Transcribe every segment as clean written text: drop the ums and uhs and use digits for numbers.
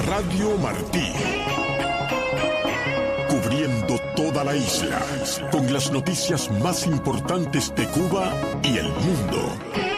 Radio Martí. Cubriendo toda la isla, con las noticias más importantes de Cuba y el mundo.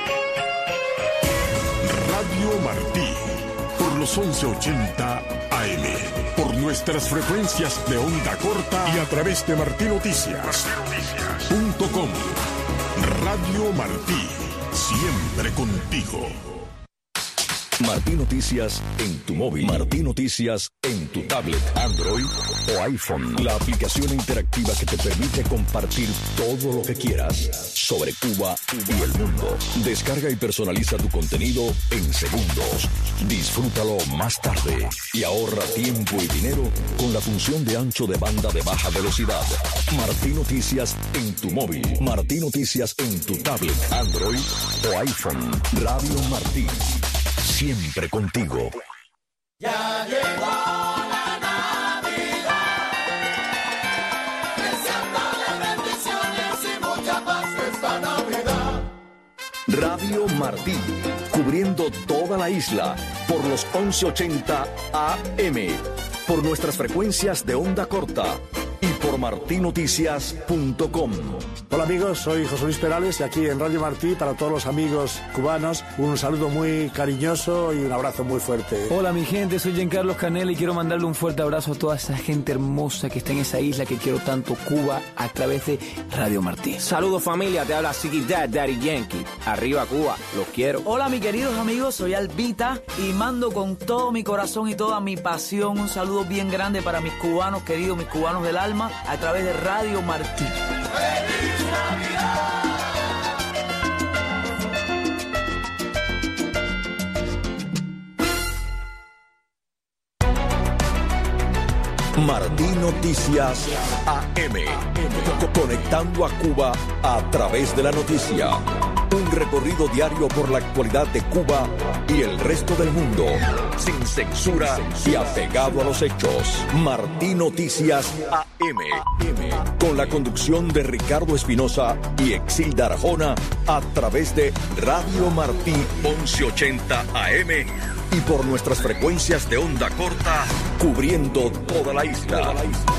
Radio Martí, por los 1180 AM, por nuestras frecuencias de onda corta y a través de martinoticias.com. Radio Martí, siempre contigo. Martí Noticias en tu móvil. Martí Noticias en tu tablet, Android o iPhone. La aplicación interactiva que te permite compartir todo lo que quieras sobre Cuba y el mundo. Descarga y personaliza tu contenido en segundos. Disfrútalo más tarde y ahorra tiempo y dinero con la función de ancho de banda de baja velocidad. Martí Noticias en tu móvil. Martí Noticias en tu tablet, Android o iPhone. Radio Martí. Siempre contigo. Ya llegó la Navidad, deseándole bendiciones y mucha paz esta Navidad. Radio Martí, cubriendo toda la isla por los 1180 AM, por nuestras frecuencias de onda corta y por martinoticias.com. Hola amigos, soy José Luis Perales y aquí en Radio Martí, para todos los amigos cubanos, un saludo muy cariñoso y un abrazo muy fuerte. Hola mi gente, soy Giancarlo Canela y quiero mandarle un fuerte abrazo a toda esa gente hermosa que está en esa isla que quiero tanto, Cuba, a través de Radio Martí. Saludos familia, te habla Ziggy Dad, Daddy Yankee. Arriba Cuba, los quiero. Hola mis queridos amigos, soy Albita y mando con todo mi corazón y toda mi pasión un saludo bien grande para mis cubanos queridos, mis cubanos del alma, a través de Radio Martí. ¡Feliz Navidad! Martí Noticias AM, conectando a Cuba a través de la noticia. Un recorrido diario por la actualidad de Cuba y el resto del mundo, sin censura y apegado a los hechos. Martí Noticias AM, con la conducción de Ricardo Espinosa y Exilda Arjona, a través de Radio Martí 1180 AM y por nuestras frecuencias de onda corta, cubriendo toda la isla.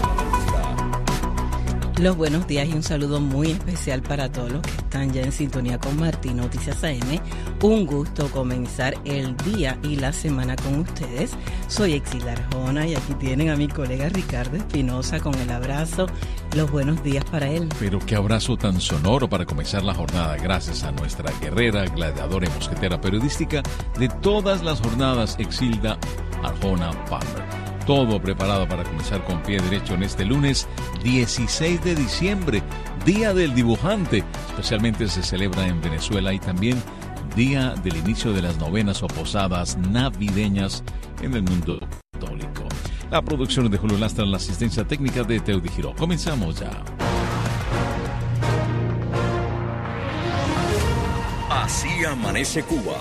Los buenos días y un saludo muy especial para todos los que están ya en sintonía con Martí Noticias AM. Un gusto comenzar el día y la semana con ustedes. Soy Exilda Arjona y aquí tienen a mi colega Ricardo Espinosa con el abrazo. Los buenos días para él. Pero qué abrazo tan sonoro para comenzar la jornada, gracias a nuestra guerrera, gladiadora y mosquetera periodística de todas las jornadas, Exilda Arjona Palmer. Todo preparado para comenzar con pie derecho en este lunes 16 de diciembre, Día del Dibujante. Especialmente se celebra en Venezuela y también día del inicio de las novenas o posadas navideñas en el mundo católico. La producción de Julio Lastra, la asistencia técnica de Teudi Giró. Comenzamos ya. Así amanece Cuba.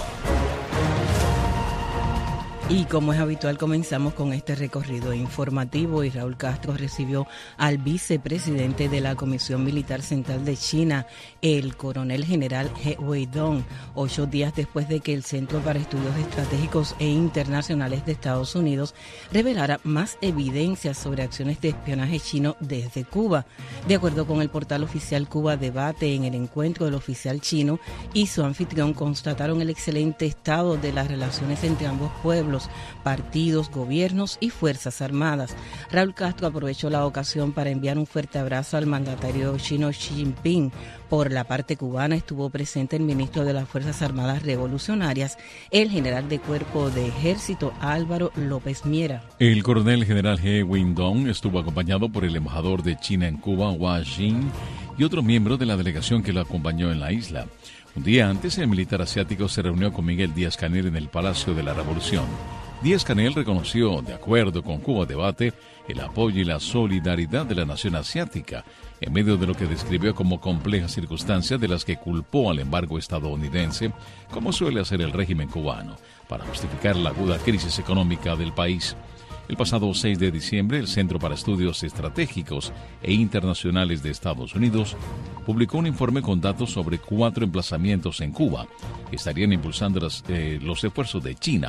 Y como es habitual, comenzamos con este recorrido informativo y Raúl Castro recibió al vicepresidente de la Comisión Militar Central de China, el coronel general He Weidong, 8 días después de que el Centro para Estudios Estratégicos e Internacionales de Estados Unidos revelara más evidencias sobre acciones de espionaje chino desde Cuba. De acuerdo con el portal oficial Cuba Debate, en el encuentro del oficial chino y su anfitrión constataron el excelente estado de las relaciones entre ambos pueblos, partidos, gobiernos y fuerzas armadas. Raúl Castro aprovechó la ocasión para enviar un fuerte abrazo al mandatario chino Xi Jinping. Por la parte cubana estuvo presente el ministro de las Fuerzas Armadas Revolucionarias, el general de Cuerpo de Ejército Álvaro López Miera. El coronel general He Weidong estuvo acompañado por el embajador de China en Cuba, Hua Xin, y otro miembro de la delegación que lo acompañó en la isla. Un día antes, el militar asiático se reunió con Miguel Díaz-Canel en el Palacio de la Revolución. Díaz-Canel reconoció, de acuerdo con Cuba Debate, el apoyo y la solidaridad de la nación asiática, en medio de lo que describió como complejas circunstancias de las que culpó al embargo estadounidense, como suele hacer el régimen cubano, para justificar la aguda crisis económica del país. El pasado 6 de diciembre, el Centro para Estudios Estratégicos e Internacionales de Estados Unidos publicó un informe con datos sobre 4 emplazamientos en Cuba que estarían impulsando los esfuerzos de China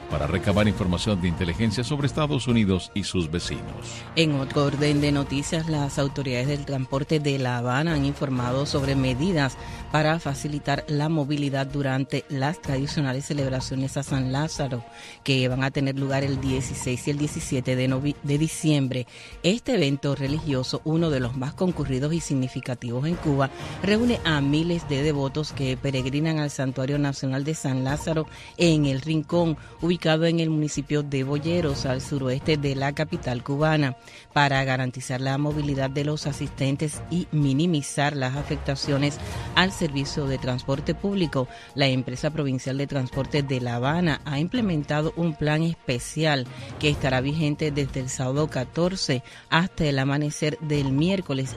para recabar información de inteligencia sobre Estados Unidos y sus vecinos. En otro orden de noticias, las autoridades del transporte de La Habana han informado sobre medidas para facilitar la movilidad durante las tradicionales celebraciones a San Lázaro, que van a tener lugar el 16 y el 17 de diciembre. Este evento religioso, uno de los más concurridos y significativos en Cuba, reúne a miles de devotos que peregrinan al Santuario Nacional de San Lázaro en El Rincón, ubicado en el municipio de Boyeros, al suroeste de la capital cubana. Para garantizar la movilidad de los asistentes y minimizar las afectaciones al servicio de transporte público, la empresa provincial de transporte de La Habana ha implementado un plan especial que estará vigente desde el sábado 14 hasta el amanecer del miércoles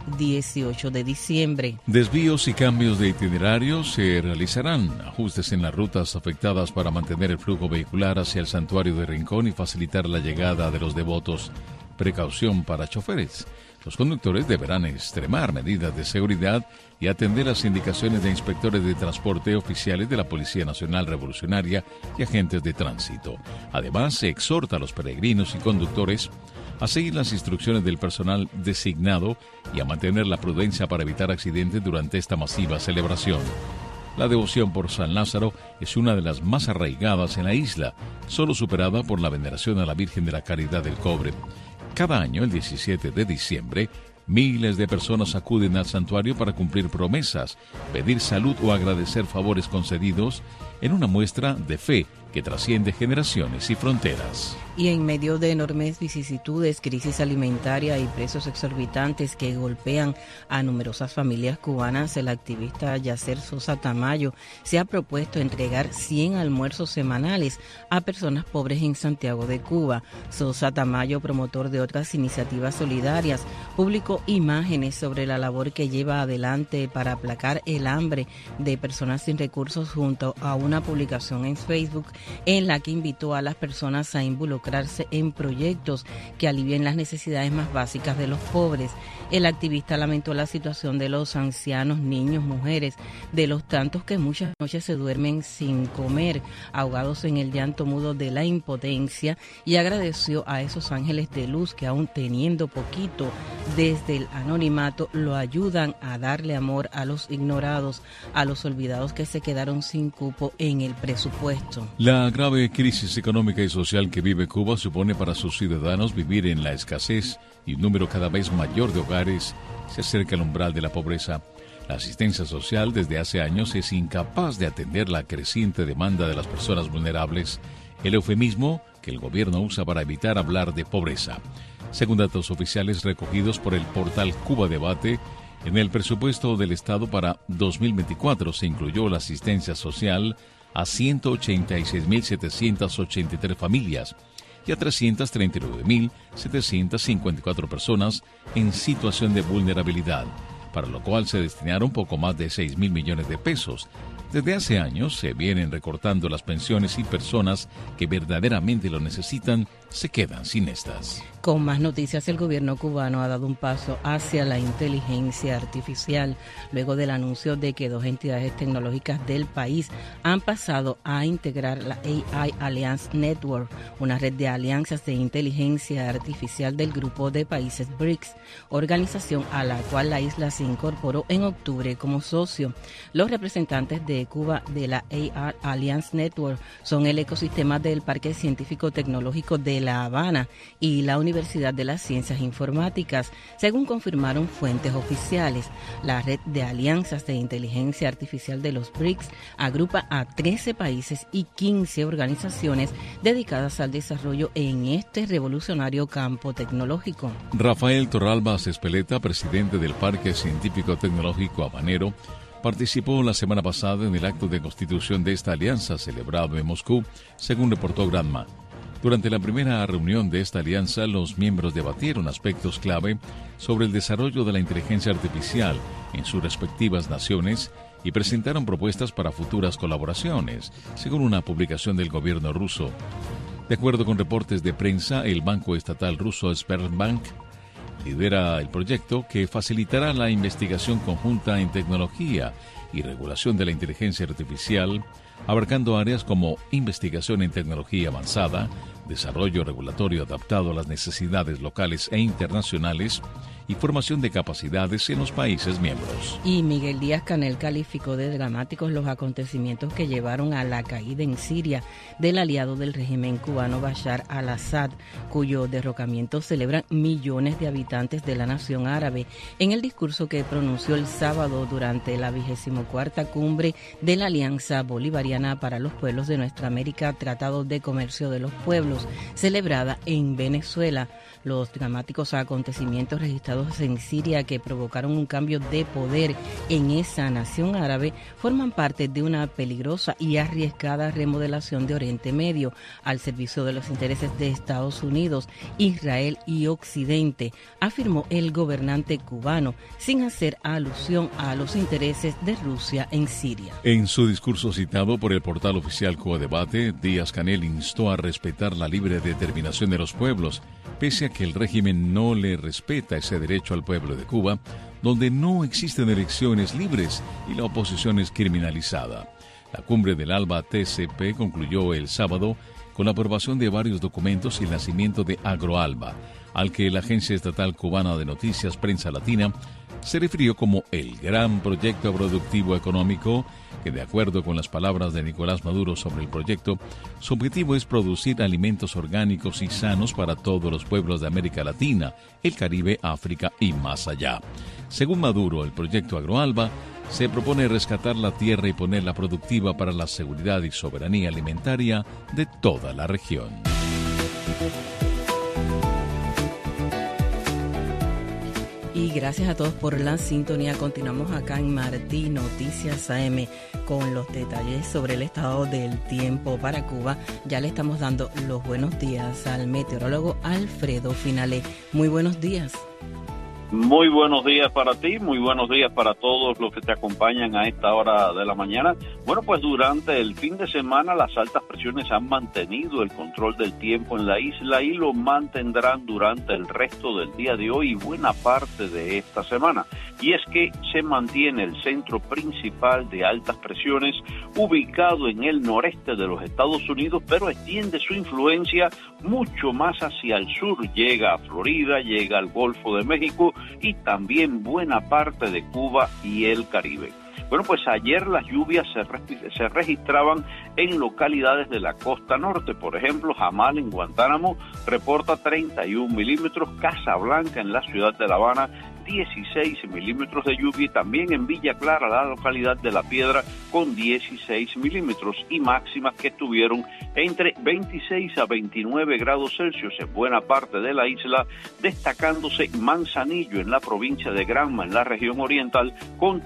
18 de diciembre. Desvíos y cambios de itinerario se realizarán, ajustes en las rutas afectadas para mantener el flujo vehicular hacia el santuario de Rincón y facilitar la llegada de los devotos. Precaución para choferes. Los conductores deberán extremar medidas de seguridad y atender las indicaciones de inspectores de transporte, oficiales de la Policía Nacional Revolucionaria y agentes de tránsito. Además, se exhorta a los peregrinos y conductores a seguir las instrucciones del personal designado y a mantener la prudencia para evitar accidentes durante esta masiva celebración. La devoción por San Lázaro es una de las más arraigadas en la isla, solo superada por la veneración a la Virgen de la Caridad del Cobre. Cada año, el 17 de diciembre, miles de personas acuden al santuario para cumplir promesas, pedir salud o agradecer favores concedidos en una muestra de fe que trasciende generaciones y fronteras. Y en medio de enormes vicisitudes, crisis alimentaria y precios exorbitantes que golpean a numerosas familias cubanas, el activista Yacer Sosa Tamayo se ha propuesto entregar 100 almuerzos semanales a personas pobres en Santiago de Cuba. Sosa Tamayo, promotor de otras iniciativas solidarias, publicó imágenes sobre la labor que lleva adelante para aplacar el hambre de personas sin recursos junto a una publicación en Facebook en la que invitó a las personas a involucrarse en proyectos que alivien las necesidades más básicas de los pobres. El activista lamentó la situación de los ancianos, niños, mujeres, de los tantos que muchas noches se duermen sin comer, ahogados en el llanto mudo de la impotencia, y agradeció a esos ángeles de luz que, aún teniendo poquito desde el anonimato, lo ayudan a darle amor a los ignorados, a los olvidados que se quedaron sin cupo en el presupuesto. La grave crisis económica y social que vive Cuba supone para sus ciudadanos vivir en la escasez y un número cada vez mayor de hogares se acerca al umbral de la pobreza. La asistencia social desde hace años es incapaz de atender la creciente demanda de las personas vulnerables, el eufemismo que el gobierno usa para evitar hablar de pobreza. Según datos oficiales recogidos por el portal Cuba Debate, en el presupuesto del Estado para 2024 se incluyó la asistencia social a 186.783 familias y a 339.754 personas en situación de vulnerabilidad, para lo cual se destinaron poco más de 6.000 millones de pesos. Desde hace años se vienen recortando las pensiones y personas que verdaderamente lo necesitan se quedan sin estas. Con más noticias, el gobierno cubano ha dado un paso hacia la inteligencia artificial luego del anuncio de que 2 entidades tecnológicas del país han pasado a integrar la AI Alliance Network, una red de alianzas de inteligencia artificial del grupo de países BRICS, organización a la cual la isla se incorporó en octubre como socio. Los representantes de Cuba de la AI Alliance Network son el ecosistema del Parque Científico Tecnológico de La Habana y la Universidad de las Ciencias Informáticas, según confirmaron fuentes oficiales. La red de alianzas de inteligencia artificial de los BRICS agrupa a 13 países y 15 organizaciones dedicadas al desarrollo en este revolucionario campo tecnológico. Rafael Torralba Espeleta, presidente del Parque Científico Tecnológico Habanero, participó la semana pasada en el acto de constitución de esta alianza celebrado en Moscú, según reportó Granma. Durante la primera reunión de esta alianza, los miembros debatieron aspectos clave sobre el desarrollo de la inteligencia artificial en sus respectivas naciones y presentaron propuestas para futuras colaboraciones, según una publicación del gobierno ruso. De acuerdo con reportes de prensa, el banco estatal ruso Sberbank lidera el proyecto que facilitará la investigación conjunta en tecnología y regulación de la inteligencia artificial, abarcando áreas como investigación en tecnología avanzada, desarrollo regulatorio adaptado a las necesidades locales e internacionales y formación de capacidades en los países miembros. Y Miguel Díaz-Canel calificó de dramáticos los acontecimientos que llevaron a la caída en Siria del aliado del régimen cubano Bashar al-Assad, cuyo derrocamiento celebran millones de habitantes de la nación árabe, en el discurso que pronunció el sábado durante la 24ª cumbre de la Alianza Bolivariana para los Pueblos de Nuestra América, Tratado de Comercio de los Pueblos, celebrada en Venezuela. Los dramáticos acontecimientos registrados en Siria que provocaron un cambio de poder en esa nación árabe forman parte de una peligrosa y arriesgada remodelación de Oriente Medio al servicio de los intereses de Estados Unidos, Israel y Occidente, afirmó el gobernante cubano, sin hacer alusión a los intereses de Rusia en Siria. En su discurso citado por el portal oficial Cuba Debate, Díaz-Canel instó a respetar la libre determinación de los pueblos, pese a que el régimen no le respeta ese derecho al pueblo de Cuba, donde no existen elecciones libres y la oposición es criminalizada. La cumbre del ALBA TCP concluyó el sábado con la aprobación de varios documentos y el nacimiento de AgroAlba, al que la Agencia Estatal Cubana de Noticias Prensa Latina se refirió como el gran proyecto productivo económico que, de acuerdo con las palabras de Nicolás Maduro sobre el proyecto, su objetivo es producir alimentos orgánicos y sanos para todos los pueblos de América Latina, el Caribe, África y más allá. Según Maduro, el proyecto AgroAlba se propone rescatar la tierra y ponerla productiva para la seguridad y soberanía alimentaria de toda la región. Y gracias a todos por la sintonía. Continuamos acá en Martí Noticias AM con los detalles sobre el estado del tiempo para Cuba. Ya le estamos dando los buenos días al meteorólogo Alfredo Finale. Muy buenos días. Muy buenos días para ti, muy buenos días para todos los que te acompañan a esta hora de la mañana. Bueno, pues durante el fin de semana las altas presiones han mantenido el control del tiempo en la isla y lo mantendrán durante el resto del día de hoy y buena parte de esta semana. Y es que se mantiene el centro principal de altas presiones ubicado en el noreste de los Estados Unidos, pero extiende su influencia mucho más hacia el sur. Llega a Florida, llega al Golfo de México y también buena parte de Cuba y el Caribe. Bueno, pues ayer las lluvias se registraban en localidades de la costa norte. Por ejemplo, Jamal en Guantánamo reporta 31 milímetros, Casablanca en la ciudad de La Habana 16 milímetros de lluvia y también en Villa Clara, la localidad de La Piedra, con 16 milímetros y máximas que estuvieron entre 26 a 29 grados Celsius en buena parte de la isla, destacándose Manzanillo en la provincia de Granma, en la región oriental, con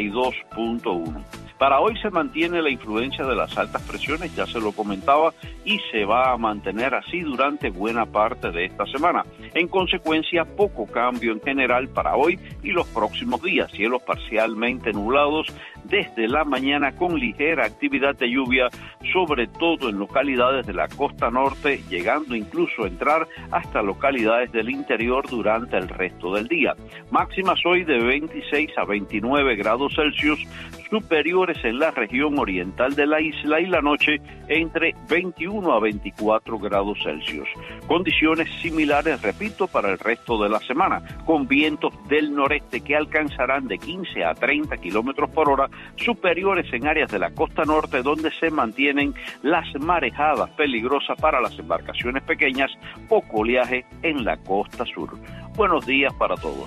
32.1. Para hoy se mantiene la influencia de las altas presiones, ya se lo comentaba, y se va a mantener así durante buena parte de esta semana. En consecuencia, poco cambio en general para hoy y los próximos días. Cielos parcialmente nublados desde la mañana con ligera actividad de lluvia, sobre todo en localidades de la costa norte, llegando incluso a entrar hasta localidades del interior durante el resto del día. Máximas hoy de 26 a 29 grados Celsius, superiores en la región oriental de la isla, y la noche entre 21 a 24 grados Celsius. Condiciones similares, repito, para el resto de la semana, con vientos del noreste que alcanzarán de 15 a 30 kilómetros por hora, superiores en áreas de la costa norte, donde se mantienen las marejadas peligrosas para las embarcaciones pequeñas, poco oleaje en la costa sur. Buenos días para todos.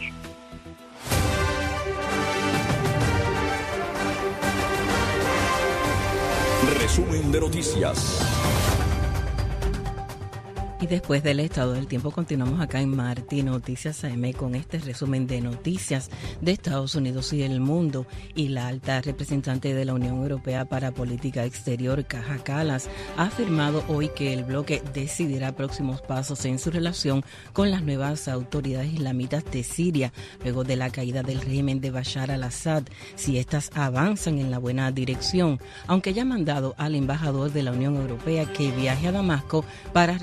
Resumen de noticias. Y después del estado del tiempo continuamos acá en Martí Noticias AM con este resumen de noticias de Estados Unidos y el mundo. Y la alta representante de la Unión Europea para Política Exterior, Kaja Kallas, ha afirmado hoy que el bloque decidirá próximos pasos en su relación con las nuevas autoridades islamitas de Siria, luego de la caída del régimen de Bashar al-Assad, si éstas avanzan en la buena dirección, aunque ya ha mandado al embajador de la Unión Europea que viaje a Damasco para realizar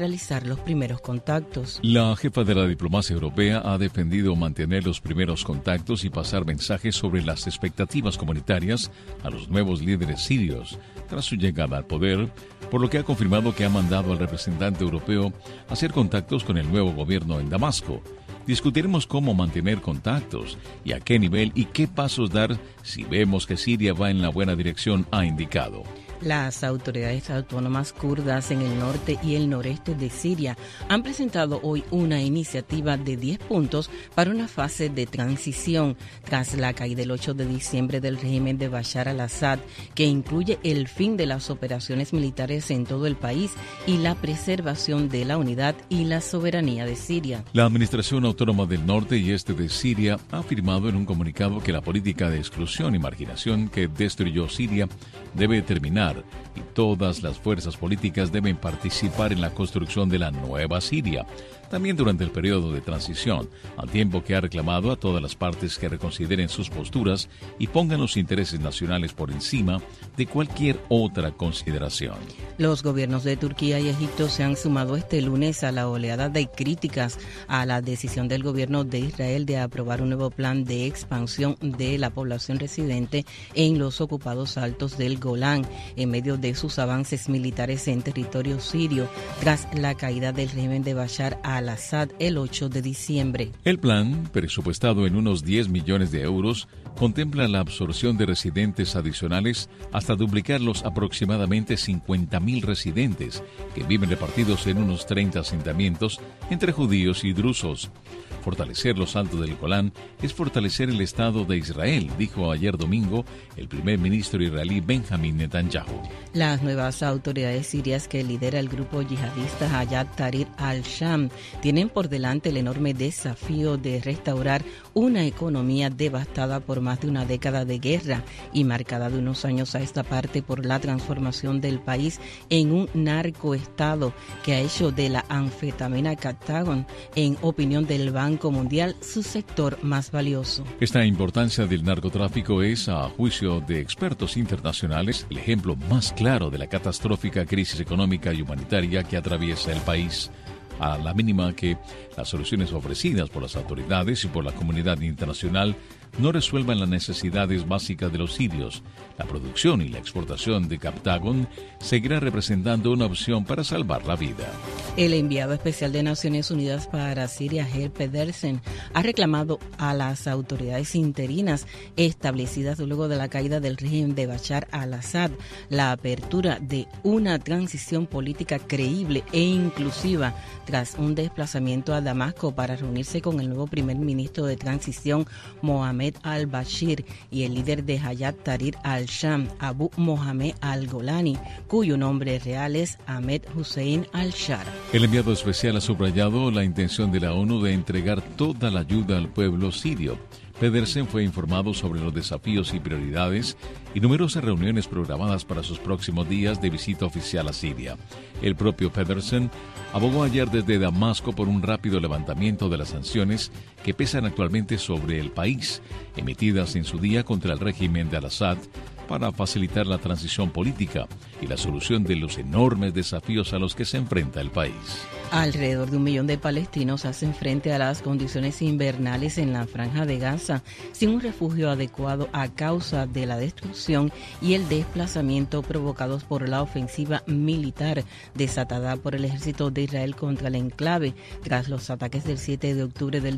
pasar los primeros contactos. La jefa de la diplomacia europea ha defendido mantener los primeros contactos y pasar mensajes sobre las expectativas comunitarias a los nuevos líderes sirios tras su llegada al poder, por lo que ha confirmado que ha mandado al representante europeo a hacer contactos con el nuevo gobierno en Damasco. Discutiremos cómo mantener contactos y a qué nivel y qué pasos dar si vemos que Siria va en la buena dirección, ha indicado. Las autoridades autónomas kurdas en el norte y el noreste de Siria han presentado hoy una iniciativa de 10 puntos para una fase de transición tras la caída el 8 de diciembre del régimen de Bashar al-Assad, que incluye el fin de las operaciones militares en todo el país y la preservación de la unidad y la soberanía de Siria. La Administración Autónoma del Norte y Este de Siria ha afirmado en un comunicado que la política de exclusión y marginación que destruyó Siria debe terminar y todas las fuerzas políticas deben participar en la construcción de la nueva Siria, también durante el periodo de transición, al tiempo que ha reclamado a todas las partes que reconsideren sus posturas y pongan los intereses nacionales por encima de cualquier otra consideración. Los gobiernos de Turquía y Egipto se han sumado este lunes a la oleada de críticas a la decisión del gobierno de Israel de aprobar un nuevo plan de expansión de la población residente en los ocupados altos del Golán, en medio de sus avances militares en territorio sirio tras la caída del régimen de Bashar al-Assad el 8 de diciembre. El plan, presupuestado en unos 10 millones de euros, contempla la absorción de residentes adicionales hasta duplicar los aproximadamente 50.000 residentes que viven repartidos en unos 30 asentamientos entre judíos y drusos. Fortalecer los altos del Golán es fortalecer el Estado de Israel, dijo ayer domingo el primer ministro israelí Benjamin Netanyahu. Las nuevas autoridades sirias que lidera el grupo yihadista Hayat Tahrir al-Sham tienen por delante el enorme desafío de restaurar una economía devastada por más de una década de guerra y marcada de unos años a esta parte por la transformación del país en un narcoestado que ha hecho de la anfetamina Captagon, en opinión del Banco Mundial, su sector más valioso. Esta importancia del narcotráfico es, a juicio de expertos internacionales, el ejemplo más claro de la catastrófica crisis económica y humanitaria que atraviesa el país. A la mínima que las soluciones ofrecidas por las autoridades y por la comunidad internacional no resuelvan las necesidades básicas de los sirios, la producción y la exportación de Captagon seguirá representando una opción para salvar la vida. El enviado especial de Naciones Unidas para Siria, Geir Pedersen, ha reclamado a las autoridades interinas establecidas luego de la caída del régimen de Bashar al-Assad la apertura de una transición política creíble e inclusiva tras un desplazamiento a Damasco para reunirse con el nuevo primer ministro de transición, Mohamed al-Bashir, y el líder de Hayat Tahrir al-Sham, Abu Mohamed al-Golani, cuyo nombre real es Ahmed Hussein al-Shara. El enviado especial ha subrayado la intención de la ONU de entregar toda la ayuda al pueblo sirio. Pedersen fue informado sobre los desafíos y prioridades y numerosas reuniones programadas para sus próximos días de visita oficial a Siria. El propio Pedersen abogó ayer desde Damasco por un rápido levantamiento de las sanciones que pesan actualmente sobre el país, emitidas en su día contra el régimen de al-Assad, para facilitar la transición política y la solución de los enormes desafíos a los que se enfrenta el país. Alrededor de 1 millón de palestinos hacen frente a las condiciones invernales en la Franja de Gaza sin un refugio adecuado a causa de la destrucción y el desplazamiento provocados por la ofensiva militar desatada por el ejército de Israel contra el enclave tras los ataques del 7 de octubre del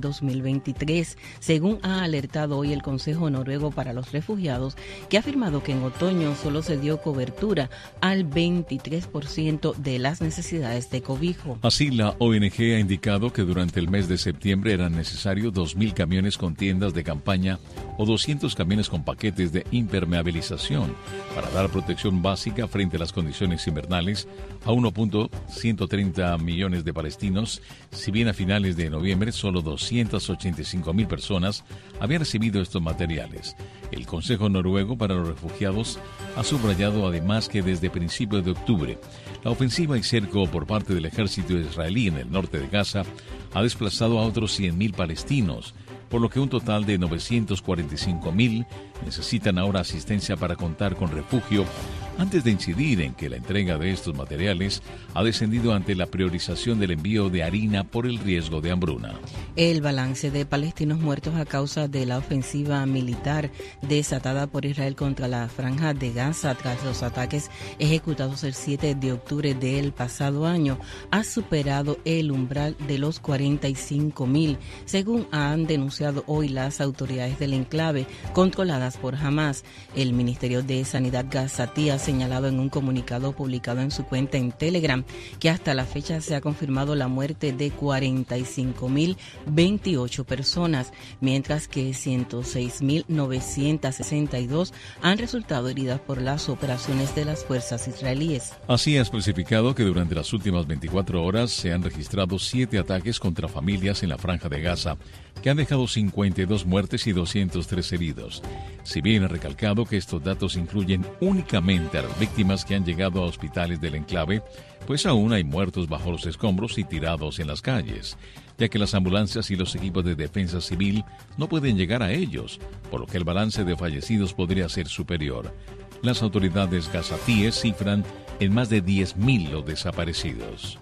2023, según ha alertado hoy el Consejo Noruego para los Refugiados, que ha afirmado que en otoño solo se dio cobertura al 23% de las necesidades de cobijo. Así, la ONG ha indicado que durante el mes de septiembre eran necesarios 2.000 camiones con tiendas de campaña o 200 camiones con paquetes de impermeabilización para dar protección básica frente a las condiciones invernales a 1.130 millones de palestinos, si bien a finales de noviembre solo 285.000 personas habían recibido estos materiales. El Consejo Noruego para los Refugiados ha subrayado además que desde principios de octubre, la ofensiva y cerco por parte del ejército israelí en el norte de Gaza ha desplazado a otros 100.000 palestinos, por lo que un total de 945,000 necesitan ahora asistencia para contar con refugio, antes de incidir en que la entrega de estos materiales ha descendido ante la priorización del envío de harina por el riesgo de hambruna. El balance de palestinos muertos a causa de la ofensiva militar desatada por Israel contra la Franja de Gaza tras los ataques ejecutados el 7 de octubre del pasado año ha superado el umbral de los 45,000, según han denunciado hoy las autoridades del enclave controladas por Hamás. El Ministerio de Sanidad gazatí ha señalado en un comunicado publicado en su cuenta en Telegram que hasta la fecha se ha confirmado la muerte de 45,028 personas, mientras que 106,962 han resultado heridas por las operaciones de las fuerzas israelíes. Así ha especificado que durante las últimas 24 horas se han registrado 7 ataques contra familias en la Franja de Gaza, que han dejado 52 muertes y 203 heridos. Si bien ha recalcado que estos datos incluyen únicamente a las víctimas que han llegado a hospitales del enclave, pues aún hay muertos bajo los escombros y tirados en las calles, ya que las ambulancias y los equipos de defensa civil no pueden llegar a ellos, por lo que el balance de fallecidos podría ser superior. Las autoridades gazatíes cifran en más de 10,000 los desaparecidos.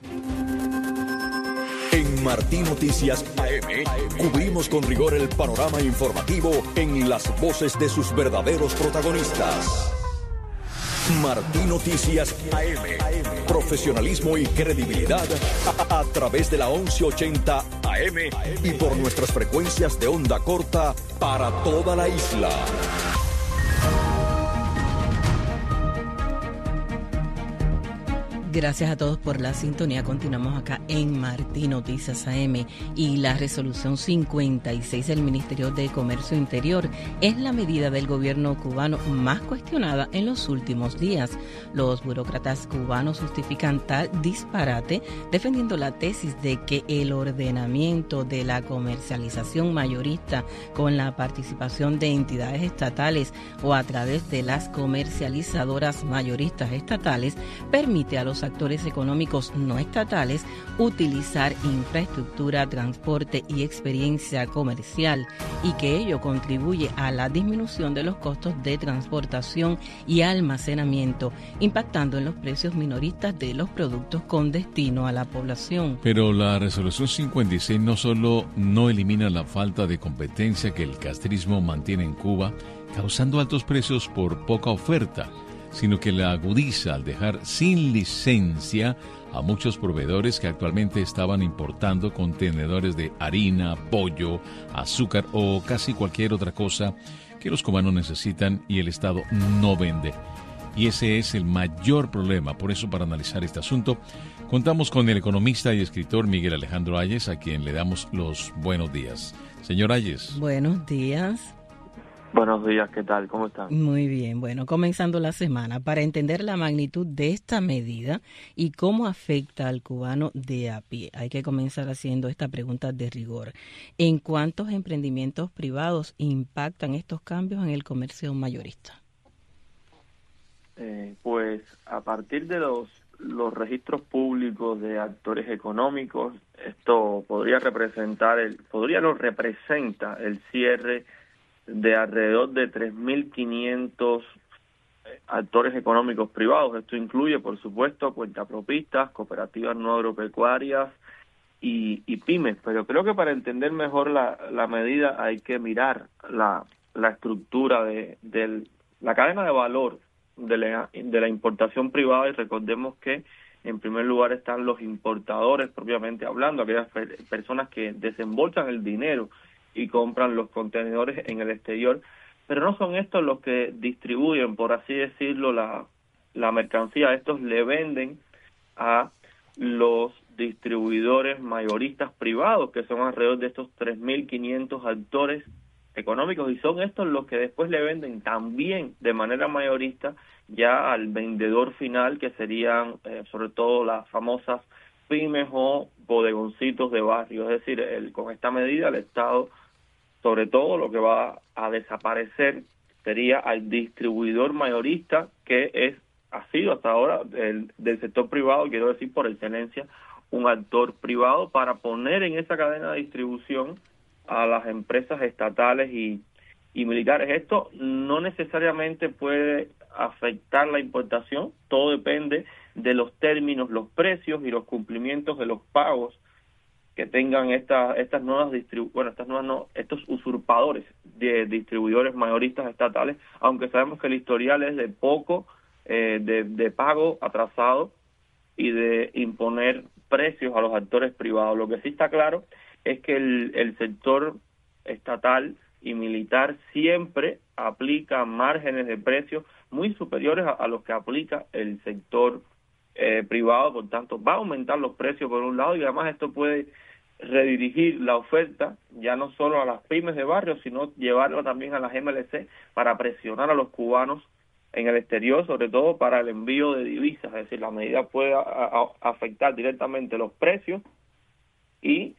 En Martí Noticias AM cubrimos con rigor el panorama informativo en las voces de sus verdaderos protagonistas. Martí Noticias AM. Profesionalismo y credibilidad a través de la 1180 AM y por nuestras frecuencias de onda corta para toda la isla. Gracias a todos por la sintonía. Continuamos acá en Martí Noticias AM y la resolución 56 del Ministerio de Comercio Interior es la medida del gobierno cubano más cuestionada en los últimos días. Los burócratas cubanos justifican tal disparate defendiendo la tesis de que el ordenamiento de la comercialización mayorista con la participación de entidades estatales o a través de las comercializadoras mayoristas estatales permite a los actores económicos no estatales utilizar infraestructura, transporte y experiencia comercial y que ello contribuye a la disminución de los costos de transportación y almacenamiento, impactando en los precios minoristas de los productos con destino a la población. Pero la resolución 56 no solo no elimina la falta de competencia que el castrismo mantiene en Cuba, causando altos precios por poca oferta, sino que la agudiza al dejar sin licencia a muchos proveedores que actualmente estaban importando contenedores de harina, pollo, azúcar o casi cualquier otra cosa que los cubanos necesitan y el Estado no vende. Y ese es el mayor problema. Por eso, para analizar este asunto, contamos con el economista y escritor Miguel Alejandro Ayes, a quien le damos los buenos días. Señor Ayes. Buenos días. Buenos días, ¿qué tal? ¿Cómo están? Muy bien, bueno, comenzando la semana, para entender la magnitud de esta medida y cómo afecta al cubano de a pie, hay que comenzar haciendo esta pregunta de rigor. ¿En cuántos emprendimientos privados impactan estos cambios en el comercio mayorista? Pues a partir de los registros públicos de actores económicos, esto lo representa el cierre de alrededor de 3.500 actores económicos privados. Esto incluye, por supuesto, cuentapropistas, cooperativas no agropecuarias y pymes. Pero creo que para entender mejor la medida hay que mirar la estructura de la cadena de valor de la importación privada, y recordemos que en primer lugar están los importadores propiamente hablando, aquellas personas que desembolsan el dinero y compran los contenedores en el exterior, pero no son estos los que distribuyen, por así decirlo, la mercancía. Estos le venden a los distribuidores mayoristas privados, que son alrededor de estos 3.500 actores económicos, y son estos los que después le venden también de manera mayorista ya al vendedor final, que serían sobre todo las famosas pymes o bodegoncitos de barrio. Es decir, con esta medida el Estado, sobre todo, lo que va a desaparecer sería al distribuidor mayorista, que ha sido hasta ahora del sector privado, quiero decir por excelencia, un actor privado, para poner en esa cadena de distribución a las empresas estatales y militares. Esto no necesariamente puede afectar la importación, todo depende de los términos, los precios y los cumplimientos de los pagos que tengan estos usurpadores de distribuidores mayoristas estatales, aunque sabemos que el historial es de poco de pago atrasado y de imponer precios a los actores privados. Lo que sí está claro es que el sector estatal y militar siempre aplica márgenes de precios muy superiores a los que aplica el sector privado. Por tanto, va a aumentar los precios por un lado, y además esto puede redirigir la oferta ya no solo a las pymes de barrio, sino llevarlo también a las MLC para presionar a los cubanos en el exterior, sobre todo para el envío de divisas. Es decir, la medida puede afectar directamente los precios y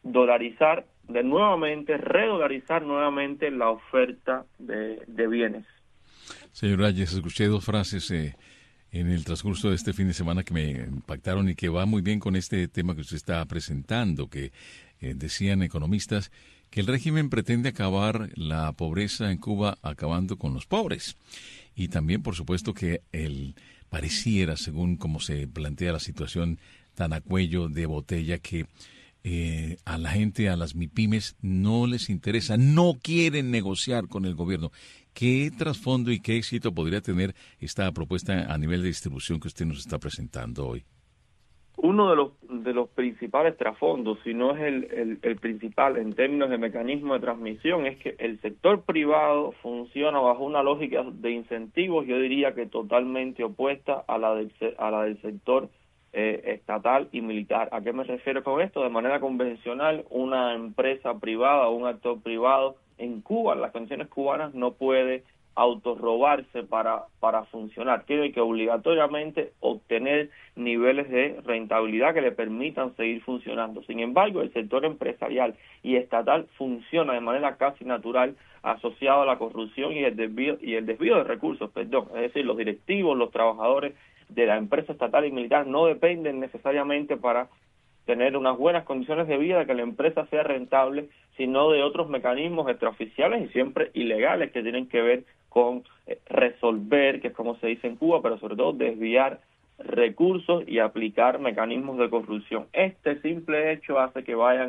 redolarizar nuevamente la oferta de bienes. Señor Reyes, escuché dos frases en el transcurso de este fin de semana que me impactaron y que va muy bien con este tema que usted está presentando, que decían economistas que el régimen pretende acabar la pobreza en Cuba acabando con los pobres. Y también, por supuesto, que pareciera, según como se plantea la situación tan a cuello de botella, que a la gente, a las MIPYMES, no les interesa, no quieren negociar con el gobierno. ¿Qué trasfondo y qué éxito podría tener esta propuesta a nivel de distribución que usted nos está presentando hoy? Uno de los principales trasfondos, si no es el principal en términos de mecanismo de transmisión, es que el sector privado funciona bajo una lógica de incentivos, yo diría que totalmente opuesta a la del sector estatal y militar. ¿A qué me refiero con esto? De manera convencional, una empresa privada o un actor privado en Cuba, en las condiciones cubanas, no puede autorrobarse para funcionar. Tiene que obligatoriamente obtener niveles de rentabilidad que le permitan seguir funcionando. Sin embargo, el sector empresarial y estatal funciona de manera casi natural, asociado a la corrupción y el desvío de recursos, Es decir, los directivos, los trabajadores de la empresa estatal y militar no dependen necesariamente para tener unas buenas condiciones de vida, de que la empresa sea rentable, sino de otros mecanismos extraoficiales y siempre ilegales que tienen que ver con resolver, que es como se dice en Cuba, pero sobre todo desviar recursos y aplicar mecanismos de corrupción. Este simple hecho hace que vayan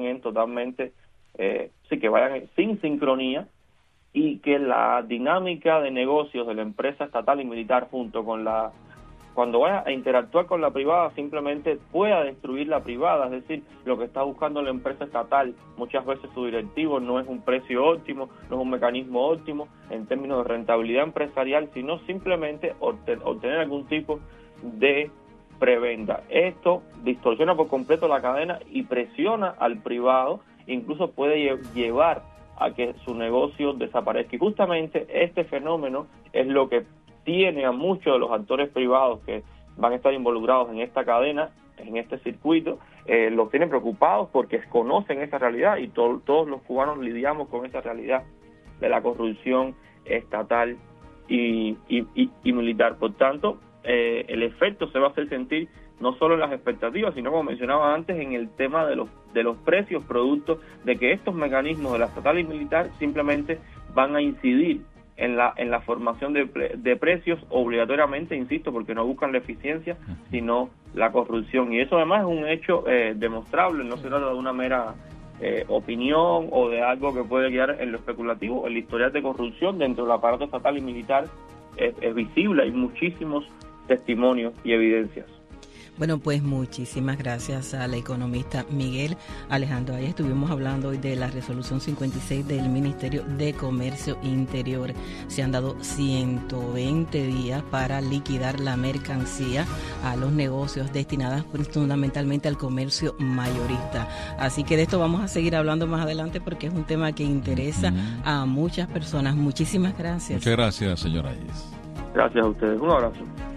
que vayan sin sincronía, y que la dinámica de negocios de la empresa estatal y militar cuando vaya a interactuar con la privada, simplemente pueda destruir la privada. Es decir, lo que está buscando la empresa estatal, muchas veces su directivo no es un precio óptimo, no es un mecanismo óptimo en términos de rentabilidad empresarial, sino simplemente obtener algún tipo de prebenda. Esto distorsiona por completo la cadena y presiona al privado, incluso puede llevar a que su negocio desaparezca. Y justamente este fenómeno es lo que tiene a muchos de los actores privados que van a estar involucrados en esta cadena, en este circuito, los tienen preocupados porque conocen esa realidad, y todos los cubanos lidiamos con esa realidad de la corrupción estatal y militar. Por tanto, el efecto se va a hacer sentir no solo en las expectativas, sino, como mencionaba antes, en el tema de los precios, producto de que estos mecanismos de la estatal y militar simplemente van a incidir en la formación de precios obligatoriamente, insisto, porque no buscan la eficiencia, sino la corrupción. Y eso además es un hecho demostrable, no se trata de una mera opinión o de algo que puede quedar en lo especulativo. El historial de corrupción dentro del aparato estatal y militar es visible, hay muchísimos testimonios y evidencias. Bueno, pues muchísimas gracias al economista Miguel Alejandro. Ahí estuvimos hablando hoy de la resolución 56 del Ministerio de Comercio Interior. Se han dado 120 días para liquidar la mercancía a los negocios destinadas fundamentalmente al comercio mayorista. Así que de esto vamos a seguir hablando más adelante porque es un tema que interesa a muchas personas. Muchísimas gracias. Muchas gracias, señor Reyes. Gracias a ustedes. Un abrazo.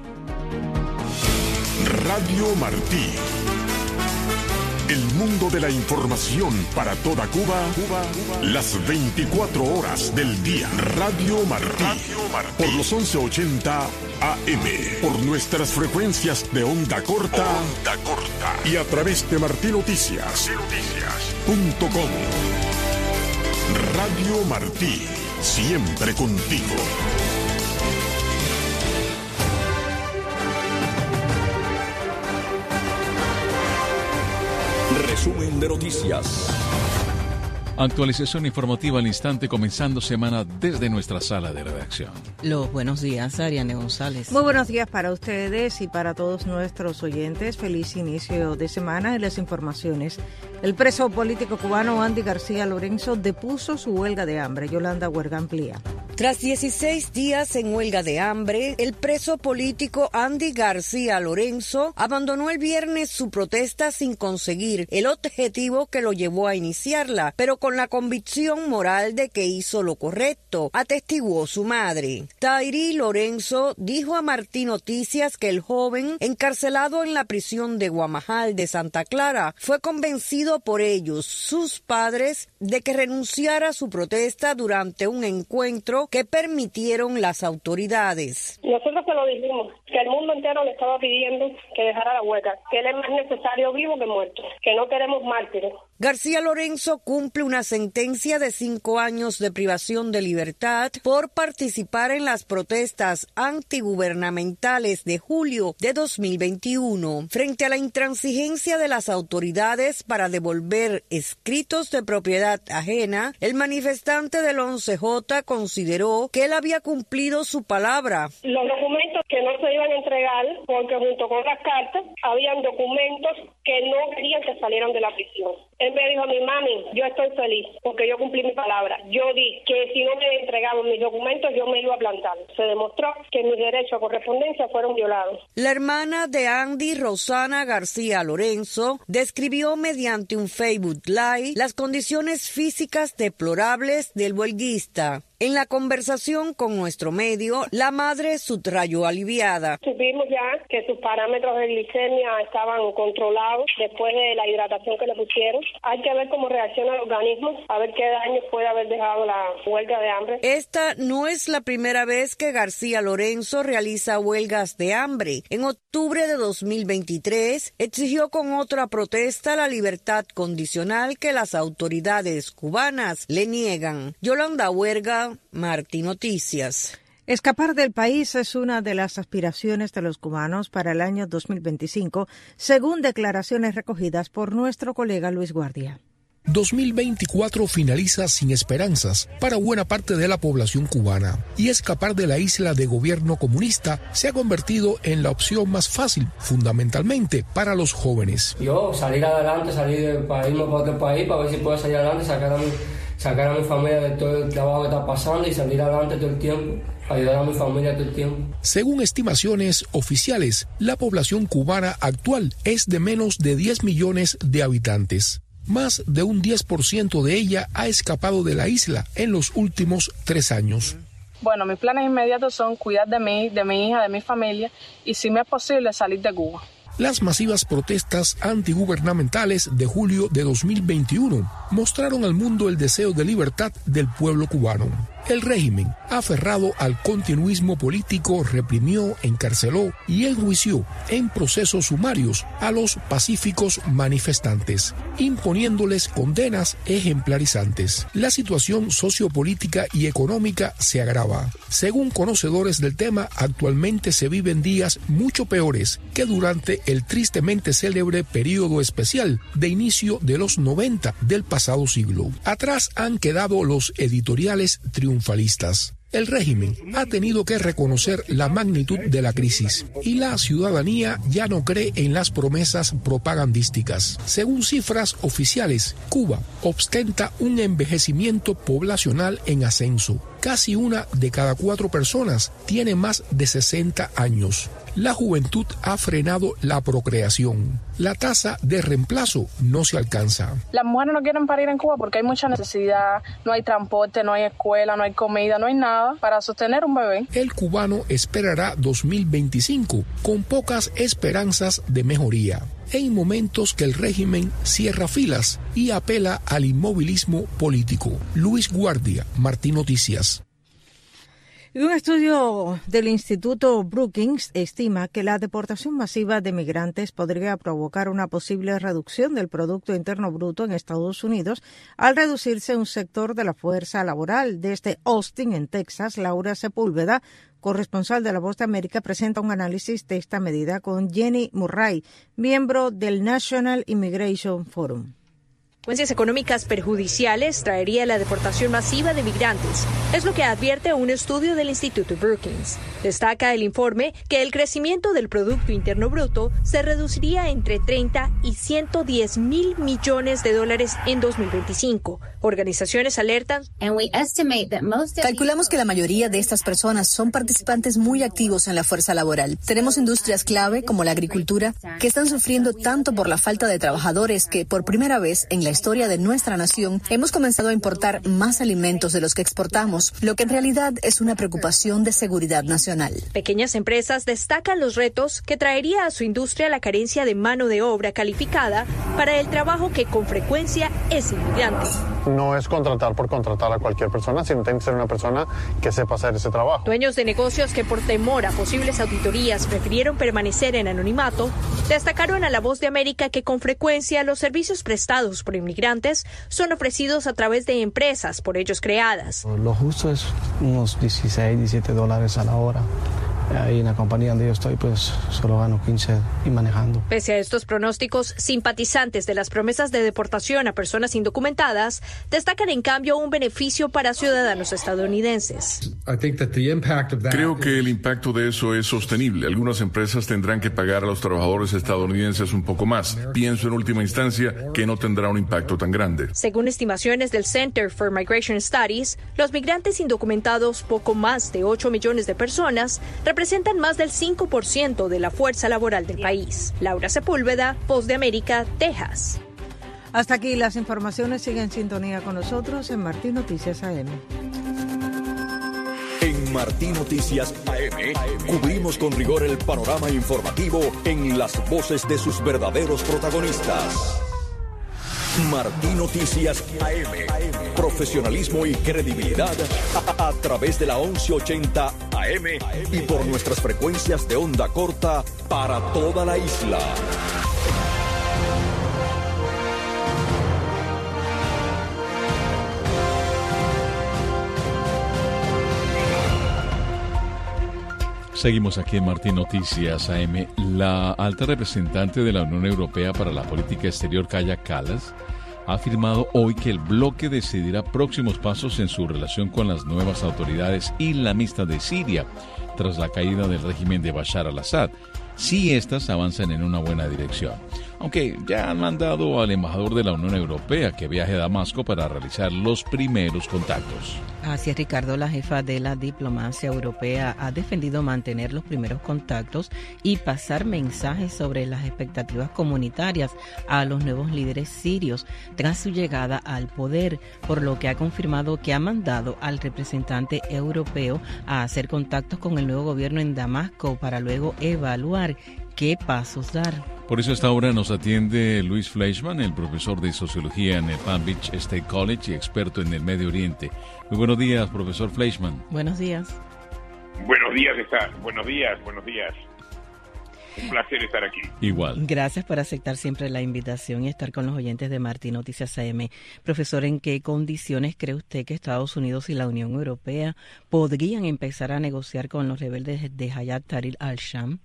Radio Martí. El mundo de la información para toda Cuba, las 24 horas del día. Radio Martí. Por los 1180 AM. Por nuestras frecuencias de onda corta. Y a través de martinoticias.com. Radio Martí, siempre contigo. Resumen de noticias. Actualización informativa al instante, comenzando semana desde nuestra sala de redacción. Los buenos días, Ariane González. Muy buenos días para ustedes y para todos nuestros oyentes. Feliz inicio de semana. Y las informaciones. El preso político cubano Andy García Lorenzo depuso su huelga de hambre. Yolanda Huerga amplía. Tras 16 días en huelga de hambre, el preso político Andy García Lorenzo abandonó el viernes su protesta sin conseguir el objetivo que lo llevó a iniciarla, pero con la convicción moral de que hizo lo correcto, atestiguó su madre. Tairi Lorenzo dijo a Martí Noticias que el joven, encarcelado en la prisión de Guamajal de Santa Clara, fue convencido por ellos, sus padres, de que renunciara a su protesta durante un encuentro que permitieron las autoridades. Nosotros se lo dijimos, que el mundo entero le estaba pidiendo que dejara la huelga, que él es más necesario vivo que muerto, que no queremos mártires. García Lorenzo cumple una sentencia de 5 años de privación de libertad por participar en las protestas antigubernamentales de julio de 2021. Frente a la intransigencia de las autoridades para devolver escritos de propiedad ajena, el manifestante del 11J consideró que él había cumplido su palabra. Los documentos que no se iban a entregar, porque junto con las cartas, habían documentos que no querían que salieran de la prisión. Él me dijo a mi mami, yo estoy feliz porque yo cumplí mi palabra. Yo di que si no me entregaban mis documentos yo me iba a plantar. Se demostró que mis derechos a correspondencia fueron violados. La hermana de Andy, Rosana García Lorenzo, describió mediante un Facebook Live las condiciones físicas deplorables del huelguista. En la conversación con nuestro medio, la madre subrayó aliviada. Supimos ya que sus parámetros de glicemia estaban controlados después de la hidratación que le pusieron. Hay que ver cómo reacciona el organismo, a ver qué daño puede haber dejado la huelga de hambre. Esta no es la primera vez que García Lorenzo realiza huelgas de hambre. En octubre de 2023, exigió con otra protesta la libertad condicional que las autoridades cubanas le niegan. Yolanda Huerga, Martí Noticias. Escapar del país es una de las aspiraciones de los cubanos para el año 2025, según declaraciones recogidas por nuestro colega Luis Guardia. 2024 finaliza sin esperanzas para buena parte de la población cubana y escapar de la isla de gobierno comunista se ha convertido en la opción más fácil, fundamentalmente para los jóvenes. Yo salir adelante, salir del país, irme para otro país para ver si puedo salir adelante, sacar a mi familia de todo el trabajo que está pasando y salir adelante todo el tiempo, ayudar a mi familia todo el tiempo. Según estimaciones oficiales, la población cubana actual es de menos de 10 millones de habitantes. Más de un 10% de ella ha escapado de la isla en los últimos 3 años. Bueno, mis planes inmediatos son cuidar de mí, de mi hija, de mi familia y si me es posible salir de Cuba. Las masivas protestas antigubernamentales de julio de 2021 mostraron al mundo el deseo de libertad del pueblo cubano. El régimen, aferrado al continuismo político, reprimió, encarceló y enjuició en procesos sumarios a los pacíficos manifestantes, imponiéndoles condenas ejemplarizantes. La situación sociopolítica y económica se agrava. Según conocedores del tema, actualmente se viven días mucho peores que durante el tristemente célebre periodo especial de inicio de los 90 del pasado siglo. Atrás han quedado los editoriales triunfalistas. El régimen ha tenido que reconocer la magnitud de la crisis y la ciudadanía ya no cree en las promesas propagandísticas. Según cifras oficiales, Cuba ostenta un envejecimiento poblacional en ascenso. Casi 1 de cada 4 personas tiene más de 60 años. La juventud ha frenado la procreación. La tasa de reemplazo no se alcanza. Las mujeres no quieren parir en Cuba porque hay mucha necesidad, no hay transporte, no hay escuela, no hay comida, no hay nada para sostener un bebé. El cubano esperará 2025 con pocas esperanzas de mejoría. En momentos que el régimen cierra filas y apela al inmovilismo político. Luis Guardia, Martí Noticias. Y un estudio del Instituto Brookings estima que la deportación masiva de migrantes podría provocar una posible reducción del Producto Interno Bruto en Estados Unidos al reducirse un sector de la fuerza laboral. Desde Austin, en Texas, Laura Sepúlveda, corresponsal de La Voz de América, presenta un análisis de esta medida con Jenny Murray, miembro del National Immigration Forum. Consecuencias económicas perjudiciales traería la deportación masiva de migrantes, es lo que advierte un estudio del Instituto Brookings. Destaca el informe que el crecimiento del Producto Interno Bruto se reduciría entre 30 y 110 mil millones de dólares en 2025. Organizaciones alertan. Calculamos que la mayoría de estas personas son participantes muy activos en la fuerza laboral. Tenemos industrias clave como la agricultura que están sufriendo tanto por la falta de trabajadores que por primera vez en la historia de nuestra nación hemos comenzado a importar más alimentos de los que exportamos, lo que en realidad es una preocupación de seguridad nacional. Pequeñas empresas destacan los retos que traería a su industria la carencia de mano de obra calificada para el trabajo que con frecuencia es inmigrante. No es contratar por contratar a cualquier persona, sino tiene que ser una persona que sepa hacer ese trabajo. Dueños de negocios que por temor a posibles auditorías prefirieron permanecer en anonimato, destacaron a La Voz de América que con frecuencia los servicios prestados por inmigrantes son ofrecidos a través de empresas por ellos creadas. Lo justo es unos 16, 17 dólares a la hora. Ahí en la compañía donde yo estoy, pues solo gano 15 y manejando. Pese a estos pronósticos, simpatizantes de las promesas de deportación a personas indocumentadas destacan en cambio un beneficio para ciudadanos estadounidenses. Creo que el impacto de eso es sostenible. Algunas empresas tendrán que pagar a los trabajadores estadounidenses un poco más. Pienso en última instancia que no tendrá un impacto tan grande. Según estimaciones del Center for Migration Studies, los migrantes indocumentados, poco más de 8 millones de personas, representan más del 5% de la fuerza laboral del país. Laura Sepúlveda, Voz de América, Texas. Hasta aquí las informaciones. Sigue en sintonía con nosotros en Martí Noticias AM. En Martí Noticias AM cubrimos con rigor el panorama informativo en las voces de sus verdaderos protagonistas. Martí Noticias AM. Profesionalismo y credibilidad a través de la 1180 AM y por nuestras frecuencias de onda corta para toda la isla. Seguimos aquí en Martí Noticias AM. La alta representante de la Unión Europea para la Política Exterior, Kaja Kallas, ha afirmado hoy que el bloque decidirá próximos pasos en su relación con las nuevas autoridades islamistas de Siria tras la caída del régimen de Bashar al-Assad, si éstas avanzan en una buena dirección. Aunque ya han mandado al embajador de la Unión Europea que viaje a Damasco para realizar los primeros contactos. Así es, Ricardo. La jefa de la diplomacia europea ha defendido mantener los primeros contactos y pasar mensajes sobre las expectativas comunitarias a los nuevos líderes sirios tras su llegada al poder, por lo que ha confirmado que ha mandado al representante europeo a hacer contactos con el nuevo gobierno en Damasco para luego evaluar qué pasos dar. Por eso a esta hora nos atiende Luis Fleischman, el profesor de Sociología en el Palm Beach State College y experto en el Medio Oriente. Muy buenos días, profesor Fleischman. Buenos días. Buenos días. Un placer estar aquí. Igual. Gracias por aceptar siempre la invitación y estar con los oyentes de Martí Noticias AM. Profesor, ¿en qué condiciones cree usted que Estados Unidos y la Unión Europea podrían empezar a negociar con los rebeldes de Hayat Tahrir al-Sham?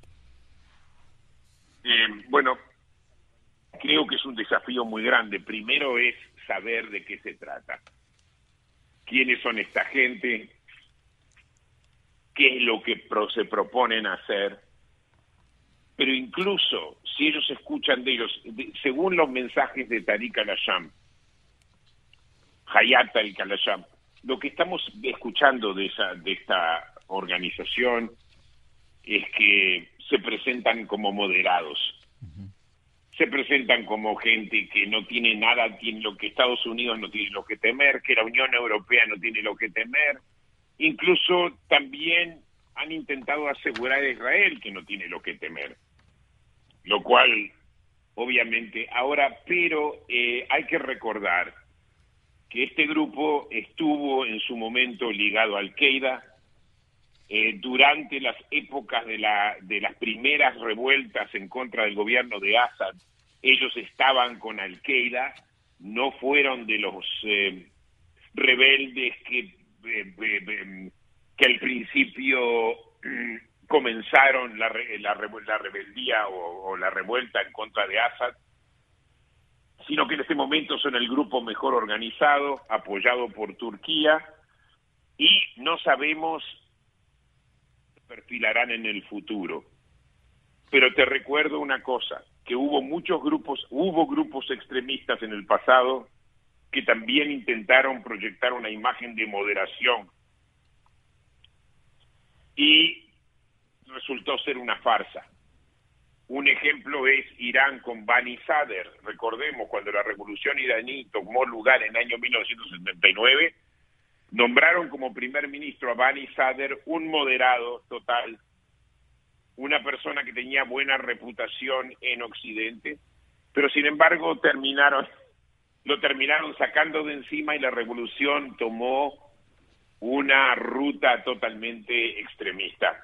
Bueno, creo que es un desafío muy grande. Primero es saber de qué se trata. ¿Quiénes son esta gente? ¿Qué es lo que se proponen hacer? Pero incluso si ellos escuchan de ellos, según los mensajes de Tariq al-Sham, Hayat al-Sham, lo que estamos escuchando de esta organización es que se presentan como moderados. Se presentan como gente que no tiene nada, tiene lo que Estados Unidos no tiene lo que temer, que la Unión Europea no tiene lo que temer. Incluso también han intentado asegurar a Israel que no tiene lo que temer. Lo cual, obviamente, ahora, pero hay que recordar que este grupo estuvo en su momento ligado a Al-Qaeda, durante las épocas de las primeras revueltas en contra del gobierno de Assad, ellos estaban con Al-Qaeda, no fueron de los rebeldes que al principio comenzaron la rebeldía o la revuelta en contra de Assad, sino que en este momento son el grupo mejor organizado, apoyado por Turquía, y no sabemos qué perfilarán en el futuro. Pero te recuerdo una cosa, que hubo grupos extremistas en el pasado que también intentaron proyectar una imagen de moderación y resultó ser una farsa. Un ejemplo es Irán con Bani Sadr. Recordemos, cuando la revolución iraní tomó lugar en el año 1979, nombraron como primer ministro a Bani Sadr, un moderado total, una persona que tenía buena reputación en Occidente, pero sin embargo lo terminaron sacando de encima y la revolución tomó una ruta totalmente extremista.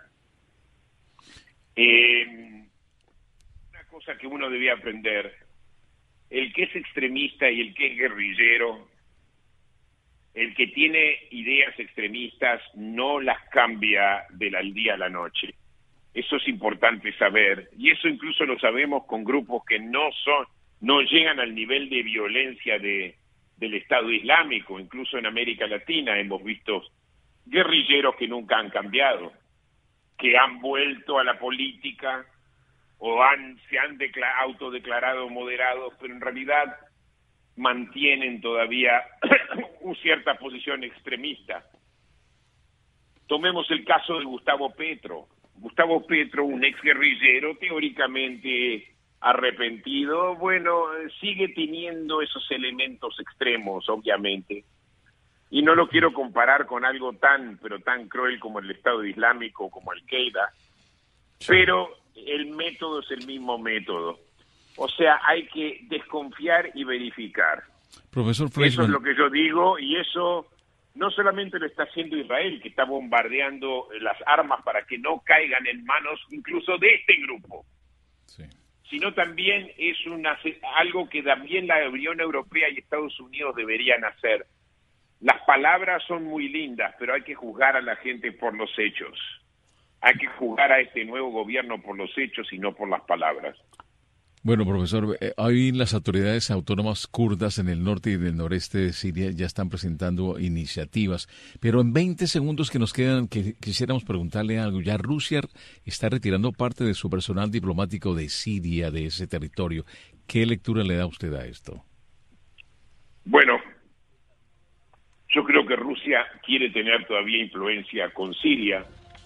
Una cosa que uno debía aprender, el que es extremista y el que es guerrillero, el que tiene ideas extremistas no las cambia del día a la noche. Eso es importante saber, y eso incluso lo sabemos con grupos que no llegan al nivel de violencia del Estado Islámico. Incluso en América Latina hemos visto guerrilleros que nunca han cambiado, que han vuelto a la política o se han autodeclarado moderados, pero en realidad mantienen todavía una cierta posición extremista. Tomemos el caso de Gustavo Petro. Gustavo Petro, un exguerrillero teóricamente arrepentido, bueno, sigue teniendo esos elementos extremos, obviamente. Y no lo quiero comparar con algo tan cruel como el Estado Islámico, como Al-Qaeda, pero el método es el mismo método. O sea, hay que desconfiar y verificar. Profesor Fleischmann. Eso es lo que yo digo, y eso no solamente lo está haciendo Israel, que está bombardeando las armas para que no caigan en manos incluso de este grupo, sino también es algo que también la Unión Europea y Estados Unidos deberían hacer. Las palabras son muy lindas, pero hay que juzgar a la gente por los hechos. Hay que juzgar a este nuevo gobierno por los hechos y no por las palabras. Bueno, profesor, hoy las autoridades autónomas kurdas en el norte y del noreste de Siria ya están presentando iniciativas, pero en 20 segundos que nos quedan, quisiéramos preguntarle algo. Ya Rusia está retirando parte de su personal diplomático de Siria, de ese territorio. ¿Qué lectura le da usted a esto? Bueno, yo creo que Rusia quiere tener todavía influencia con Siria.